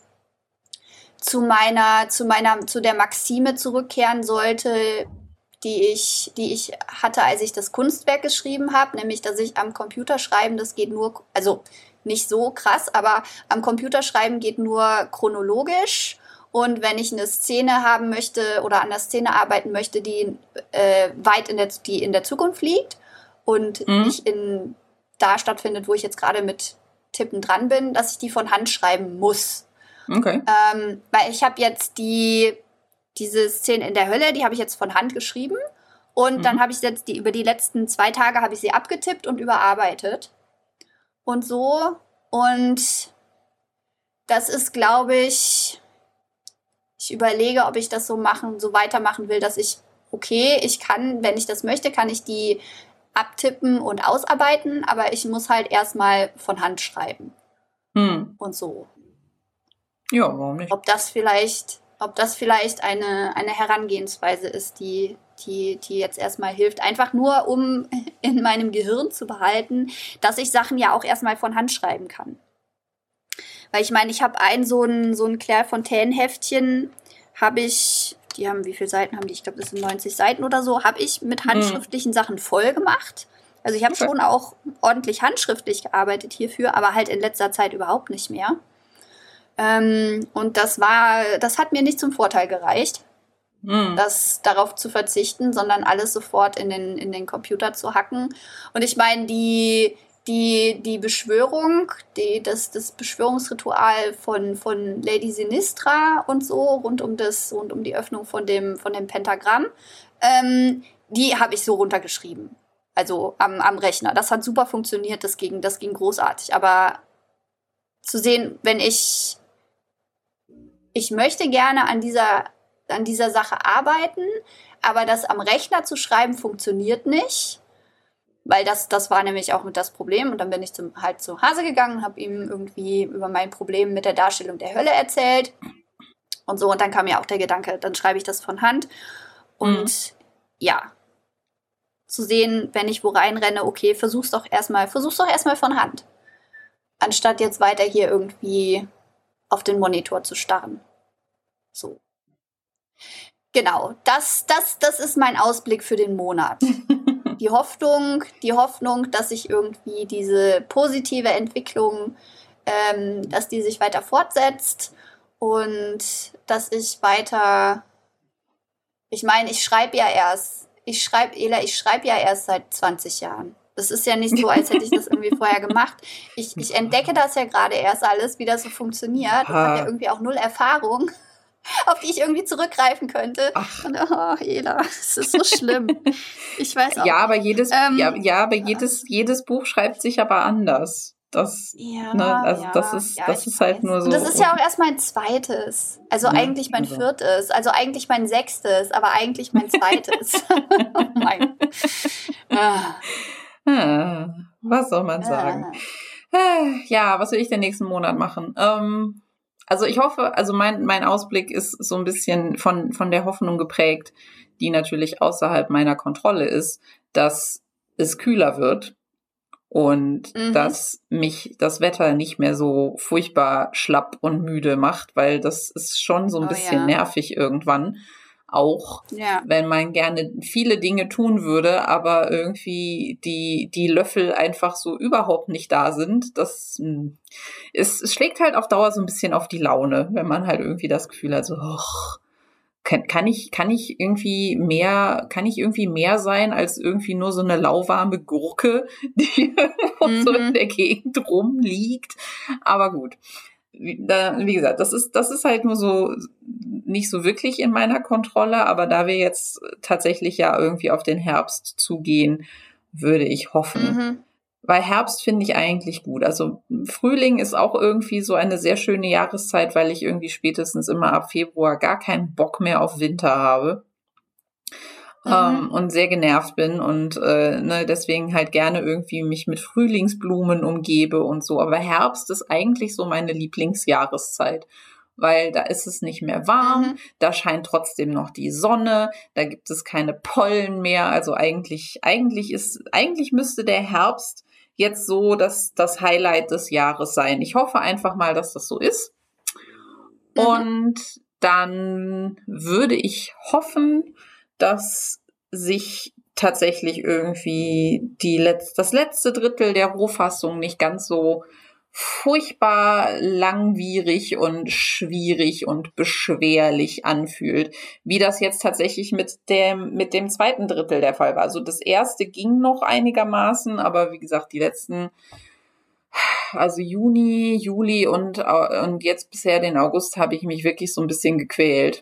Speaker 1: zu meiner, zu meiner, zu der Maxime zurückkehren sollte, die ich, die ich hatte, als ich das Kunstwerk geschrieben habe, nämlich, dass ich am Computer schreiben, das geht nur, also nicht so krass, aber am Computer schreiben geht nur chronologisch. Und wenn ich eine Szene haben möchte oder an der Szene arbeiten möchte, die äh, weit in der, die in der Zukunft liegt und mhm. nicht in da stattfindet, wo ich jetzt gerade mit Tippen dran bin, dass ich die von Hand schreiben muss. Okay. Ähm, weil ich habe jetzt die diese Szene in der Hölle, die habe ich jetzt von Hand geschrieben und mhm. dann habe ich jetzt die über die letzten zwei Tage habe ich sie abgetippt und überarbeitet und so und das ist, glaube ich, ich überlege, ob ich das so machen, so weitermachen will, dass ich okay, ich kann, wenn ich das möchte, kann ich die abtippen und ausarbeiten, aber ich muss halt erstmal von Hand schreiben mhm. und so.
Speaker 2: Ja, warum nicht?
Speaker 1: Ob das vielleicht, ob das vielleicht eine, eine Herangehensweise ist, die, die, die jetzt erstmal hilft. Einfach nur, um in meinem Gehirn zu behalten, dass ich Sachen ja auch erstmal von Hand schreiben kann. Weil ich meine, ich habe ein so ein, so ein Claire Fontaine-Heftchen, habe ich, die haben, wie viele Seiten haben die? Ich glaube, das sind neunzig Seiten oder so, habe ich mit handschriftlichen mhm. Sachen voll gemacht. Also ich habe okay. schon auch ordentlich handschriftlich gearbeitet hierfür, aber halt in letzter Zeit überhaupt nicht mehr. Ähm, und das war, das hat mir nicht zum Vorteil gereicht, mm. das darauf zu verzichten, sondern alles sofort in den, in den Computer zu hacken. Und ich meine, die, die, die Beschwörung, die, das, das Beschwörungsritual von, von Lady Sinistra und so, rund um das, rund um die Öffnung von dem, von dem Pentagramm, ähm, die habe ich so runtergeschrieben. Also am, am Rechner. Das hat super funktioniert, das ging, das ging großartig. Aber zu sehen, wenn ich Ich möchte gerne an dieser, an dieser Sache arbeiten, aber das am Rechner zu schreiben funktioniert nicht, weil das, das war nämlich auch mit das Problem. Und dann bin ich zum, halt zu Hase gegangen, habe ihm irgendwie über mein Problem mit der Darstellung der Hölle erzählt und so. Und dann kam mir auch der Gedanke, dann schreibe ich das von Hand. Und mhm. ja, zu sehen, wenn ich wo reinrenne, okay, versuch's doch erstmal, versuch's doch erstmal von Hand. Anstatt jetzt weiter hier irgendwie auf den Monitor zu starren. So. Genau, das, das, das ist mein Ausblick für den Monat. Die Hoffnung, die Hoffnung, dass sich irgendwie diese positive Entwicklung, ähm, dass die sich weiter fortsetzt und dass ich weiter, ich meine, ich schreibe ja erst, ich schreibe, Ela, ich schreibe ja erst seit zwanzig Jahren. Das ist ja nicht so, als hätte ich das irgendwie vorher gemacht. Ich, ich entdecke das ja gerade erst alles, wie das so funktioniert. Ich habe ja irgendwie auch null Erfahrung, auf die ich irgendwie zurückgreifen könnte. Ach. Und oh, Ela, das ist so schlimm. Ich weiß auch.
Speaker 2: Ja, aber jedes, ähm, ja, ja, aber jedes, jedes Buch schreibt sich aber anders. Das, ja, ne, also ja, das ist, ja, das ist halt nur so.
Speaker 1: Und das ist ja auch erst mein zweites. Also ja, eigentlich mein also. viertes. Also eigentlich mein sechstes, aber eigentlich mein zweites. Oh mein.
Speaker 2: Ah. Hm, was soll man sagen? Ah. Ja, was will ich den nächsten Monat machen? Ähm, also ich hoffe, also mein, mein Ausblick ist so ein bisschen von, von der Hoffnung geprägt, die natürlich außerhalb meiner Kontrolle ist, dass es kühler wird und mhm. dass mich das Wetter nicht mehr so furchtbar schlapp und müde macht, weil das ist schon so ein oh, bisschen ja. nervig irgendwann. auch,
Speaker 1: Ja.
Speaker 2: wenn man gerne viele Dinge tun würde, aber irgendwie die, die Löffel einfach so überhaupt nicht da sind. Das es, es schlägt halt auf Dauer so ein bisschen auf die Laune, wenn man halt irgendwie das Gefühl hat, so, och, kann, kann ich, kann ich irgendwie mehr, kann ich irgendwie mehr sein als irgendwie nur so eine lauwarme Gurke, die irgendwo
Speaker 1: Mhm.
Speaker 2: so in der Gegend rumliegt. Aber gut. Da, wie gesagt, das ist, das ist halt nur so nicht so wirklich in meiner Kontrolle, aber da wir jetzt tatsächlich ja irgendwie auf den Herbst zugehen, würde ich hoffen.
Speaker 1: Mhm.
Speaker 2: Weil Herbst finde ich eigentlich gut. Also Frühling ist auch irgendwie so eine sehr schöne Jahreszeit, weil ich irgendwie spätestens immer ab Februar gar keinen Bock mehr auf Winter habe.
Speaker 1: Mhm.
Speaker 2: Ähm, und sehr genervt bin und äh, ne, deswegen halt gerne irgendwie mich mit Frühlingsblumen umgebe und so. Aber Herbst ist eigentlich so meine Lieblingsjahreszeit, weil da ist es nicht mehr warm,
Speaker 1: Mhm.
Speaker 2: da scheint trotzdem noch die Sonne, da gibt es keine Pollen mehr. Also eigentlich, eigentlich ist, eigentlich müsste der Herbst jetzt so das, das Highlight des Jahres sein. Ich hoffe einfach mal, dass das so ist.
Speaker 1: Mhm.
Speaker 2: Und dann würde ich hoffen, dass sich tatsächlich irgendwie die Letz-, das letzte Drittel der Rohfassung nicht ganz so furchtbar langwierig und schwierig und beschwerlich anfühlt, wie das jetzt tatsächlich mit dem, mit dem zweiten Drittel der Fall war. Also das erste ging noch einigermaßen, aber wie gesagt, die letzten, also Juni, Juli und, und jetzt bisher den August habe ich mich wirklich so ein bisschen gequält.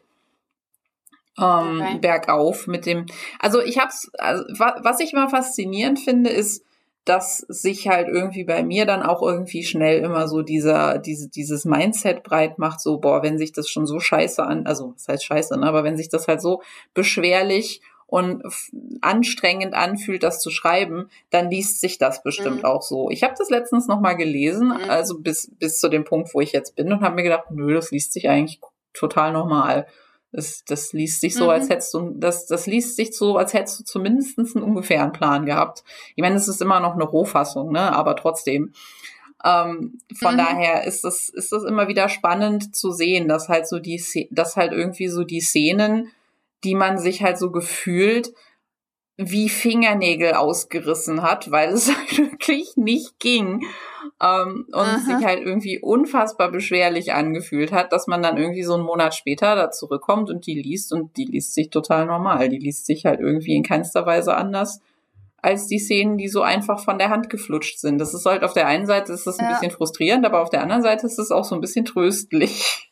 Speaker 2: Ähm,
Speaker 1: Okay.
Speaker 2: bergauf mit dem, also ich hab's, also, wa, was ich immer faszinierend finde, ist, dass sich halt irgendwie bei mir dann auch irgendwie schnell immer so dieser, diese, dieses Mindset breit macht, so, boah, wenn sich das schon so scheiße an, also, das heißt scheiße, ne, aber wenn sich das halt so beschwerlich und f- anstrengend anfühlt, das zu schreiben, dann liest sich das bestimmt
Speaker 1: Mhm.
Speaker 2: auch so. Ich habe das letztens nochmal gelesen,
Speaker 1: Mhm.
Speaker 2: also bis, bis zu dem Punkt, wo ich jetzt bin und habe mir gedacht, nö, das liest sich eigentlich total normal. Das, das liest sich so, als
Speaker 1: Mhm.
Speaker 2: hättest du, das, das liest sich so, als hättest du zumindest einen ungefähren Plan gehabt. Ich meine, es ist immer noch eine Rohfassung, ne, aber trotzdem. Ähm, von
Speaker 1: Mhm.
Speaker 2: daher ist das, ist das immer wieder spannend zu sehen, dass halt so die, Sze- dass halt irgendwie so die Szenen, die man sich halt so gefühlt wie Fingernägel ausgerissen hat, weil es halt wirklich nicht ging. Ähm, und
Speaker 1: Aha.
Speaker 2: sich halt irgendwie unfassbar beschwerlich angefühlt hat, dass man dann irgendwie so einen Monat später da zurückkommt und die liest und die liest sich total normal. Die liest sich halt irgendwie in keinster Weise anders als die Szenen, die so einfach von der Hand geflutscht sind. Das ist halt auf der einen Seite ist das ein
Speaker 1: Ja.
Speaker 2: bisschen frustrierend, aber auf der anderen Seite ist es auch so ein bisschen tröstlich,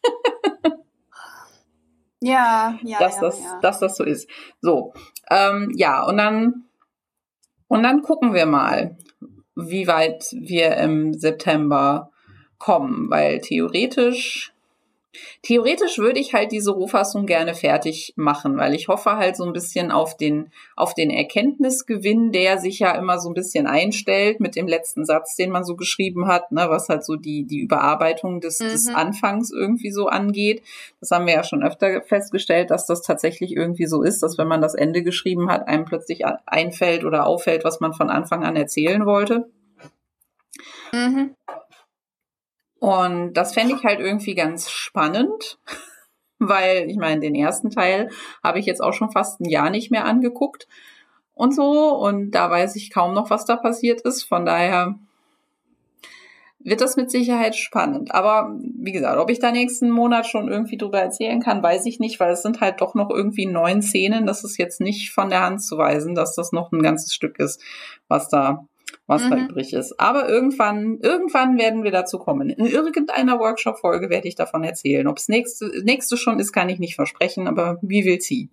Speaker 1: Ja, ja,
Speaker 2: dass
Speaker 1: ja,
Speaker 2: das,
Speaker 1: ja.
Speaker 2: dass das so ist. So, ähm, ja, und dann Und dann gucken wir mal, wie weit wir im September kommen, weil theoretisch, theoretisch würde ich halt diese Rohfassung gerne fertig machen, weil ich hoffe halt so ein bisschen auf den, auf den Erkenntnisgewinn, der sich ja immer so ein bisschen einstellt mit dem letzten Satz, den man so geschrieben hat, ne, was halt so die, die Überarbeitung des, des
Speaker 1: Mhm.
Speaker 2: Anfangs irgendwie so angeht. Das haben wir ja schon öfter festgestellt, dass das tatsächlich irgendwie so ist, dass wenn man das Ende geschrieben hat, einem plötzlich einfällt oder auffällt, was man von Anfang an erzählen wollte.
Speaker 1: Mhm.
Speaker 2: Und das fände ich halt irgendwie ganz spannend, weil ich meine, den ersten Teil habe ich jetzt auch schon fast ein Jahr nicht mehr angeguckt und so. Und da weiß ich kaum noch, was da passiert ist. Von daher wird das mit Sicherheit spannend. Aber wie gesagt, ob ich da nächsten Monat schon irgendwie drüber erzählen kann, weiß ich nicht, weil es sind halt doch noch irgendwie neun Szenen. Das ist jetzt nicht von der Hand zu weisen, dass das noch ein ganzes Stück ist, was da was da
Speaker 1: Mhm.
Speaker 2: übrig ist. Aber irgendwann, irgendwann werden wir dazu kommen. In irgendeiner Workshop-Folge werde ich davon erzählen. Ob es nächste, nächste schon ist, kann ich nicht versprechen, aber wie will sie?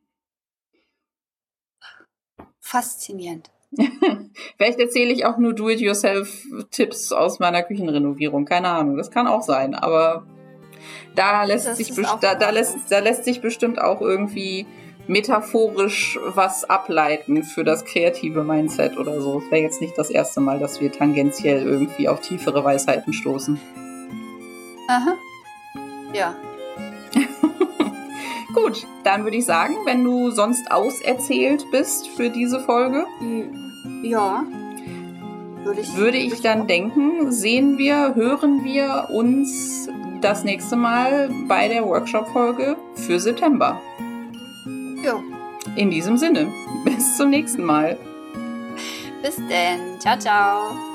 Speaker 1: Faszinierend.
Speaker 2: Vielleicht erzähle ich auch nur Do-it-yourself-Tipps aus meiner Küchenrenovierung. Keine Ahnung, das kann auch sein. Aber da lässt
Speaker 1: Das
Speaker 2: sich
Speaker 1: ist auch
Speaker 2: da,
Speaker 1: in
Speaker 2: da
Speaker 1: Ordnung.
Speaker 2: lässt da lässt sich bestimmt auch irgendwie metaphorisch was ableiten für das kreative Mindset oder so. Es wäre jetzt nicht das erste Mal, dass wir tangentiell irgendwie auf tiefere Weisheiten stoßen.
Speaker 1: Aha. Ja.
Speaker 2: Gut, dann würde ich sagen, wenn du sonst auserzählt bist für diese Folge,
Speaker 1: Ja. Würde ich,
Speaker 2: würde ich dann denken, sehen wir, hören wir uns das nächste Mal bei der Workshop-Folge für September. In diesem Sinne, bis zum nächsten Mal.
Speaker 1: Bis denn. Ciao, ciao.